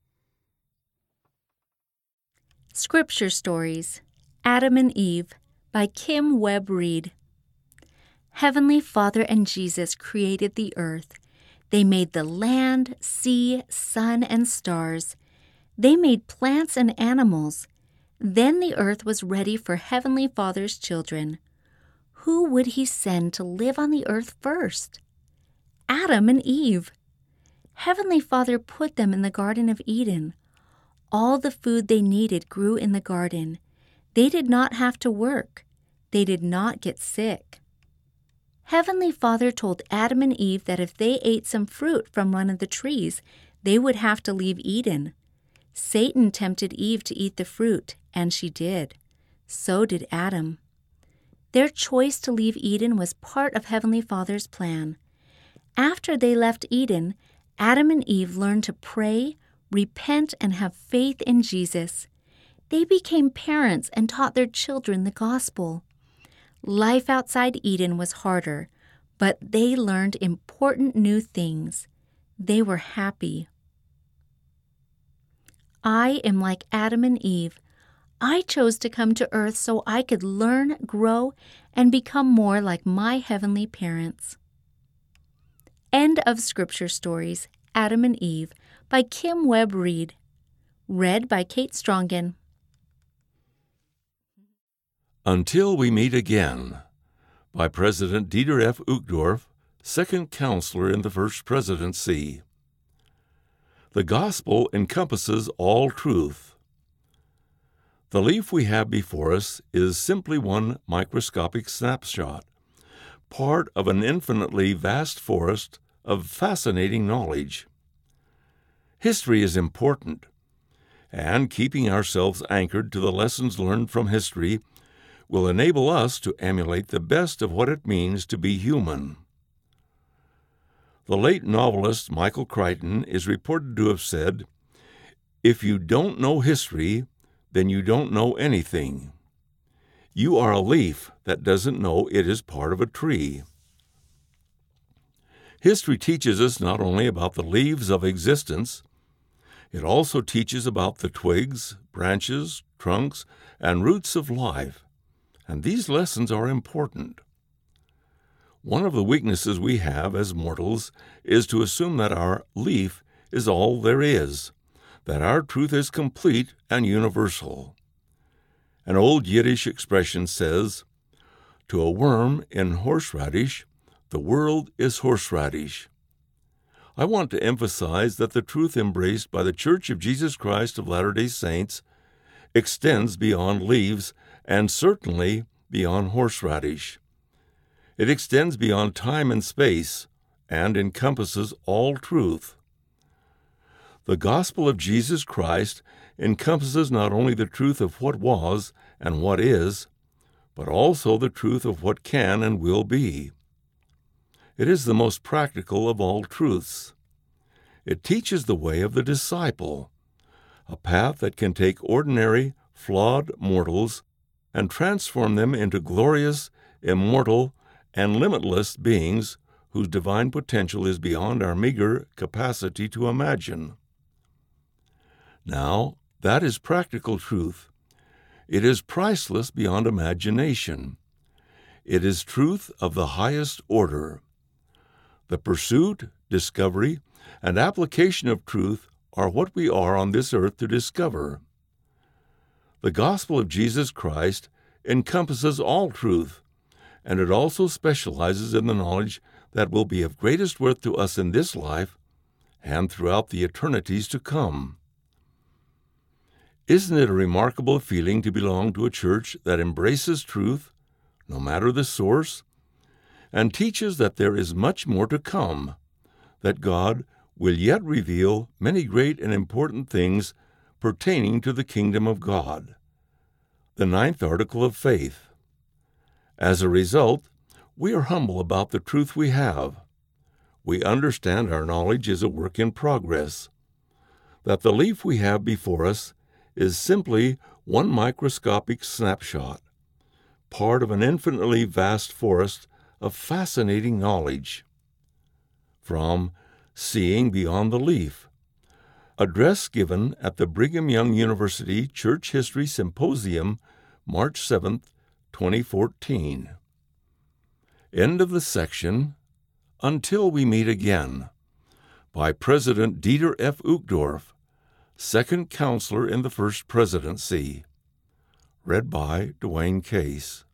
Scripture Stories, Adam and Eve, by Kim Webb Reed. Heavenly Father and Jesus created the earth. They made the land, sea, sun, and stars. They made plants and animals. Then the earth was ready for Heavenly Father's children. Who would He send to live on the earth first? Adam and Eve. Heavenly Father put them in the Garden of Eden. All the food they needed grew in the garden. They did not have to work. They did not get sick. Heavenly Father told Adam and Eve that if they ate some fruit from one of the trees, they would have to leave Eden. Satan tempted Eve to eat the fruit, and she did. So did Adam. Their choice to leave Eden was part of Heavenly Father's plan. After they left Eden, Adam and Eve learned to pray, repent, and have faith in Jesus. They became parents and taught their children the gospel. Life outside Eden was harder, but they learned important new things. They were happy. I am like Adam and Eve. I chose to come to earth so I could learn, grow, and become more like my heavenly parents. End of Scripture Stories, Adam and Eve, by Kim Webb Reed. Read by Kate Strongen. Until We Meet Again, by President Dieter F. Uchtdorf, second counselor in the First Presidency. The Gospel encompasses all truth. The leaf we have before us is simply one microscopic snapshot, part of an infinitely vast forest of fascinating knowledge. History is important, and keeping ourselves anchored to the lessons learned from history will enable us to emulate the best of what it means to be human. The late novelist Michael Crichton is reported to have said, "If you don't know history, then you don't know anything. You are a leaf that doesn't know it is part of a tree." History teaches us not only about the leaves of existence, it also teaches about the twigs, branches, trunks, and roots of life, and these lessons are important. One of the weaknesses we have as mortals is to assume that our leaf is all there is, that our truth is complete and universal. An old Yiddish expression says, "To a worm in horseradish, the world is horseradish." I want to emphasize that the truth embraced by the Church of Jesus Christ of Latter-day Saints extends beyond leaves and certainly beyond horseradish. It extends beyond time and space and encompasses all truth. The gospel of Jesus Christ encompasses not only the truth of what was and what is, but also the truth of what can and will be. It is the most practical of all truths. It teaches the way of the disciple, a path that can take ordinary, flawed mortals and transform them into glorious, immortal, and limitless beings whose divine potential is beyond our meager capacity to imagine. Now, that is practical truth. It is priceless beyond imagination. It is truth of the highest order. The pursuit, discovery, and application of truth are what we are on this earth to discover. The gospel of Jesus Christ encompasses all truth, and it also specializes in the knowledge that will be of greatest worth to us in this life and throughout the eternities to come. Isn't it a remarkable feeling to belong to a church that embraces truth, no matter the source, and teaches that there is much more to come, that God will yet reveal many great and important things pertaining to the kingdom of God? The ninth article of faith. As a result, we are humble about the truth we have. We understand our knowledge is a work in progress, that the leaf we have before us is simply one microscopic snapshot, part of an infinitely vast forest of fascinating knowledge. From Seeing Beyond the Leaf, address given at the Brigham Young University Church History Symposium, March seventh, twenty fourteen. End of the section, Until We Meet Again, by President Dieter F. Uchtdorf, second counselor in the First Presidency. Read by Dwayne Case.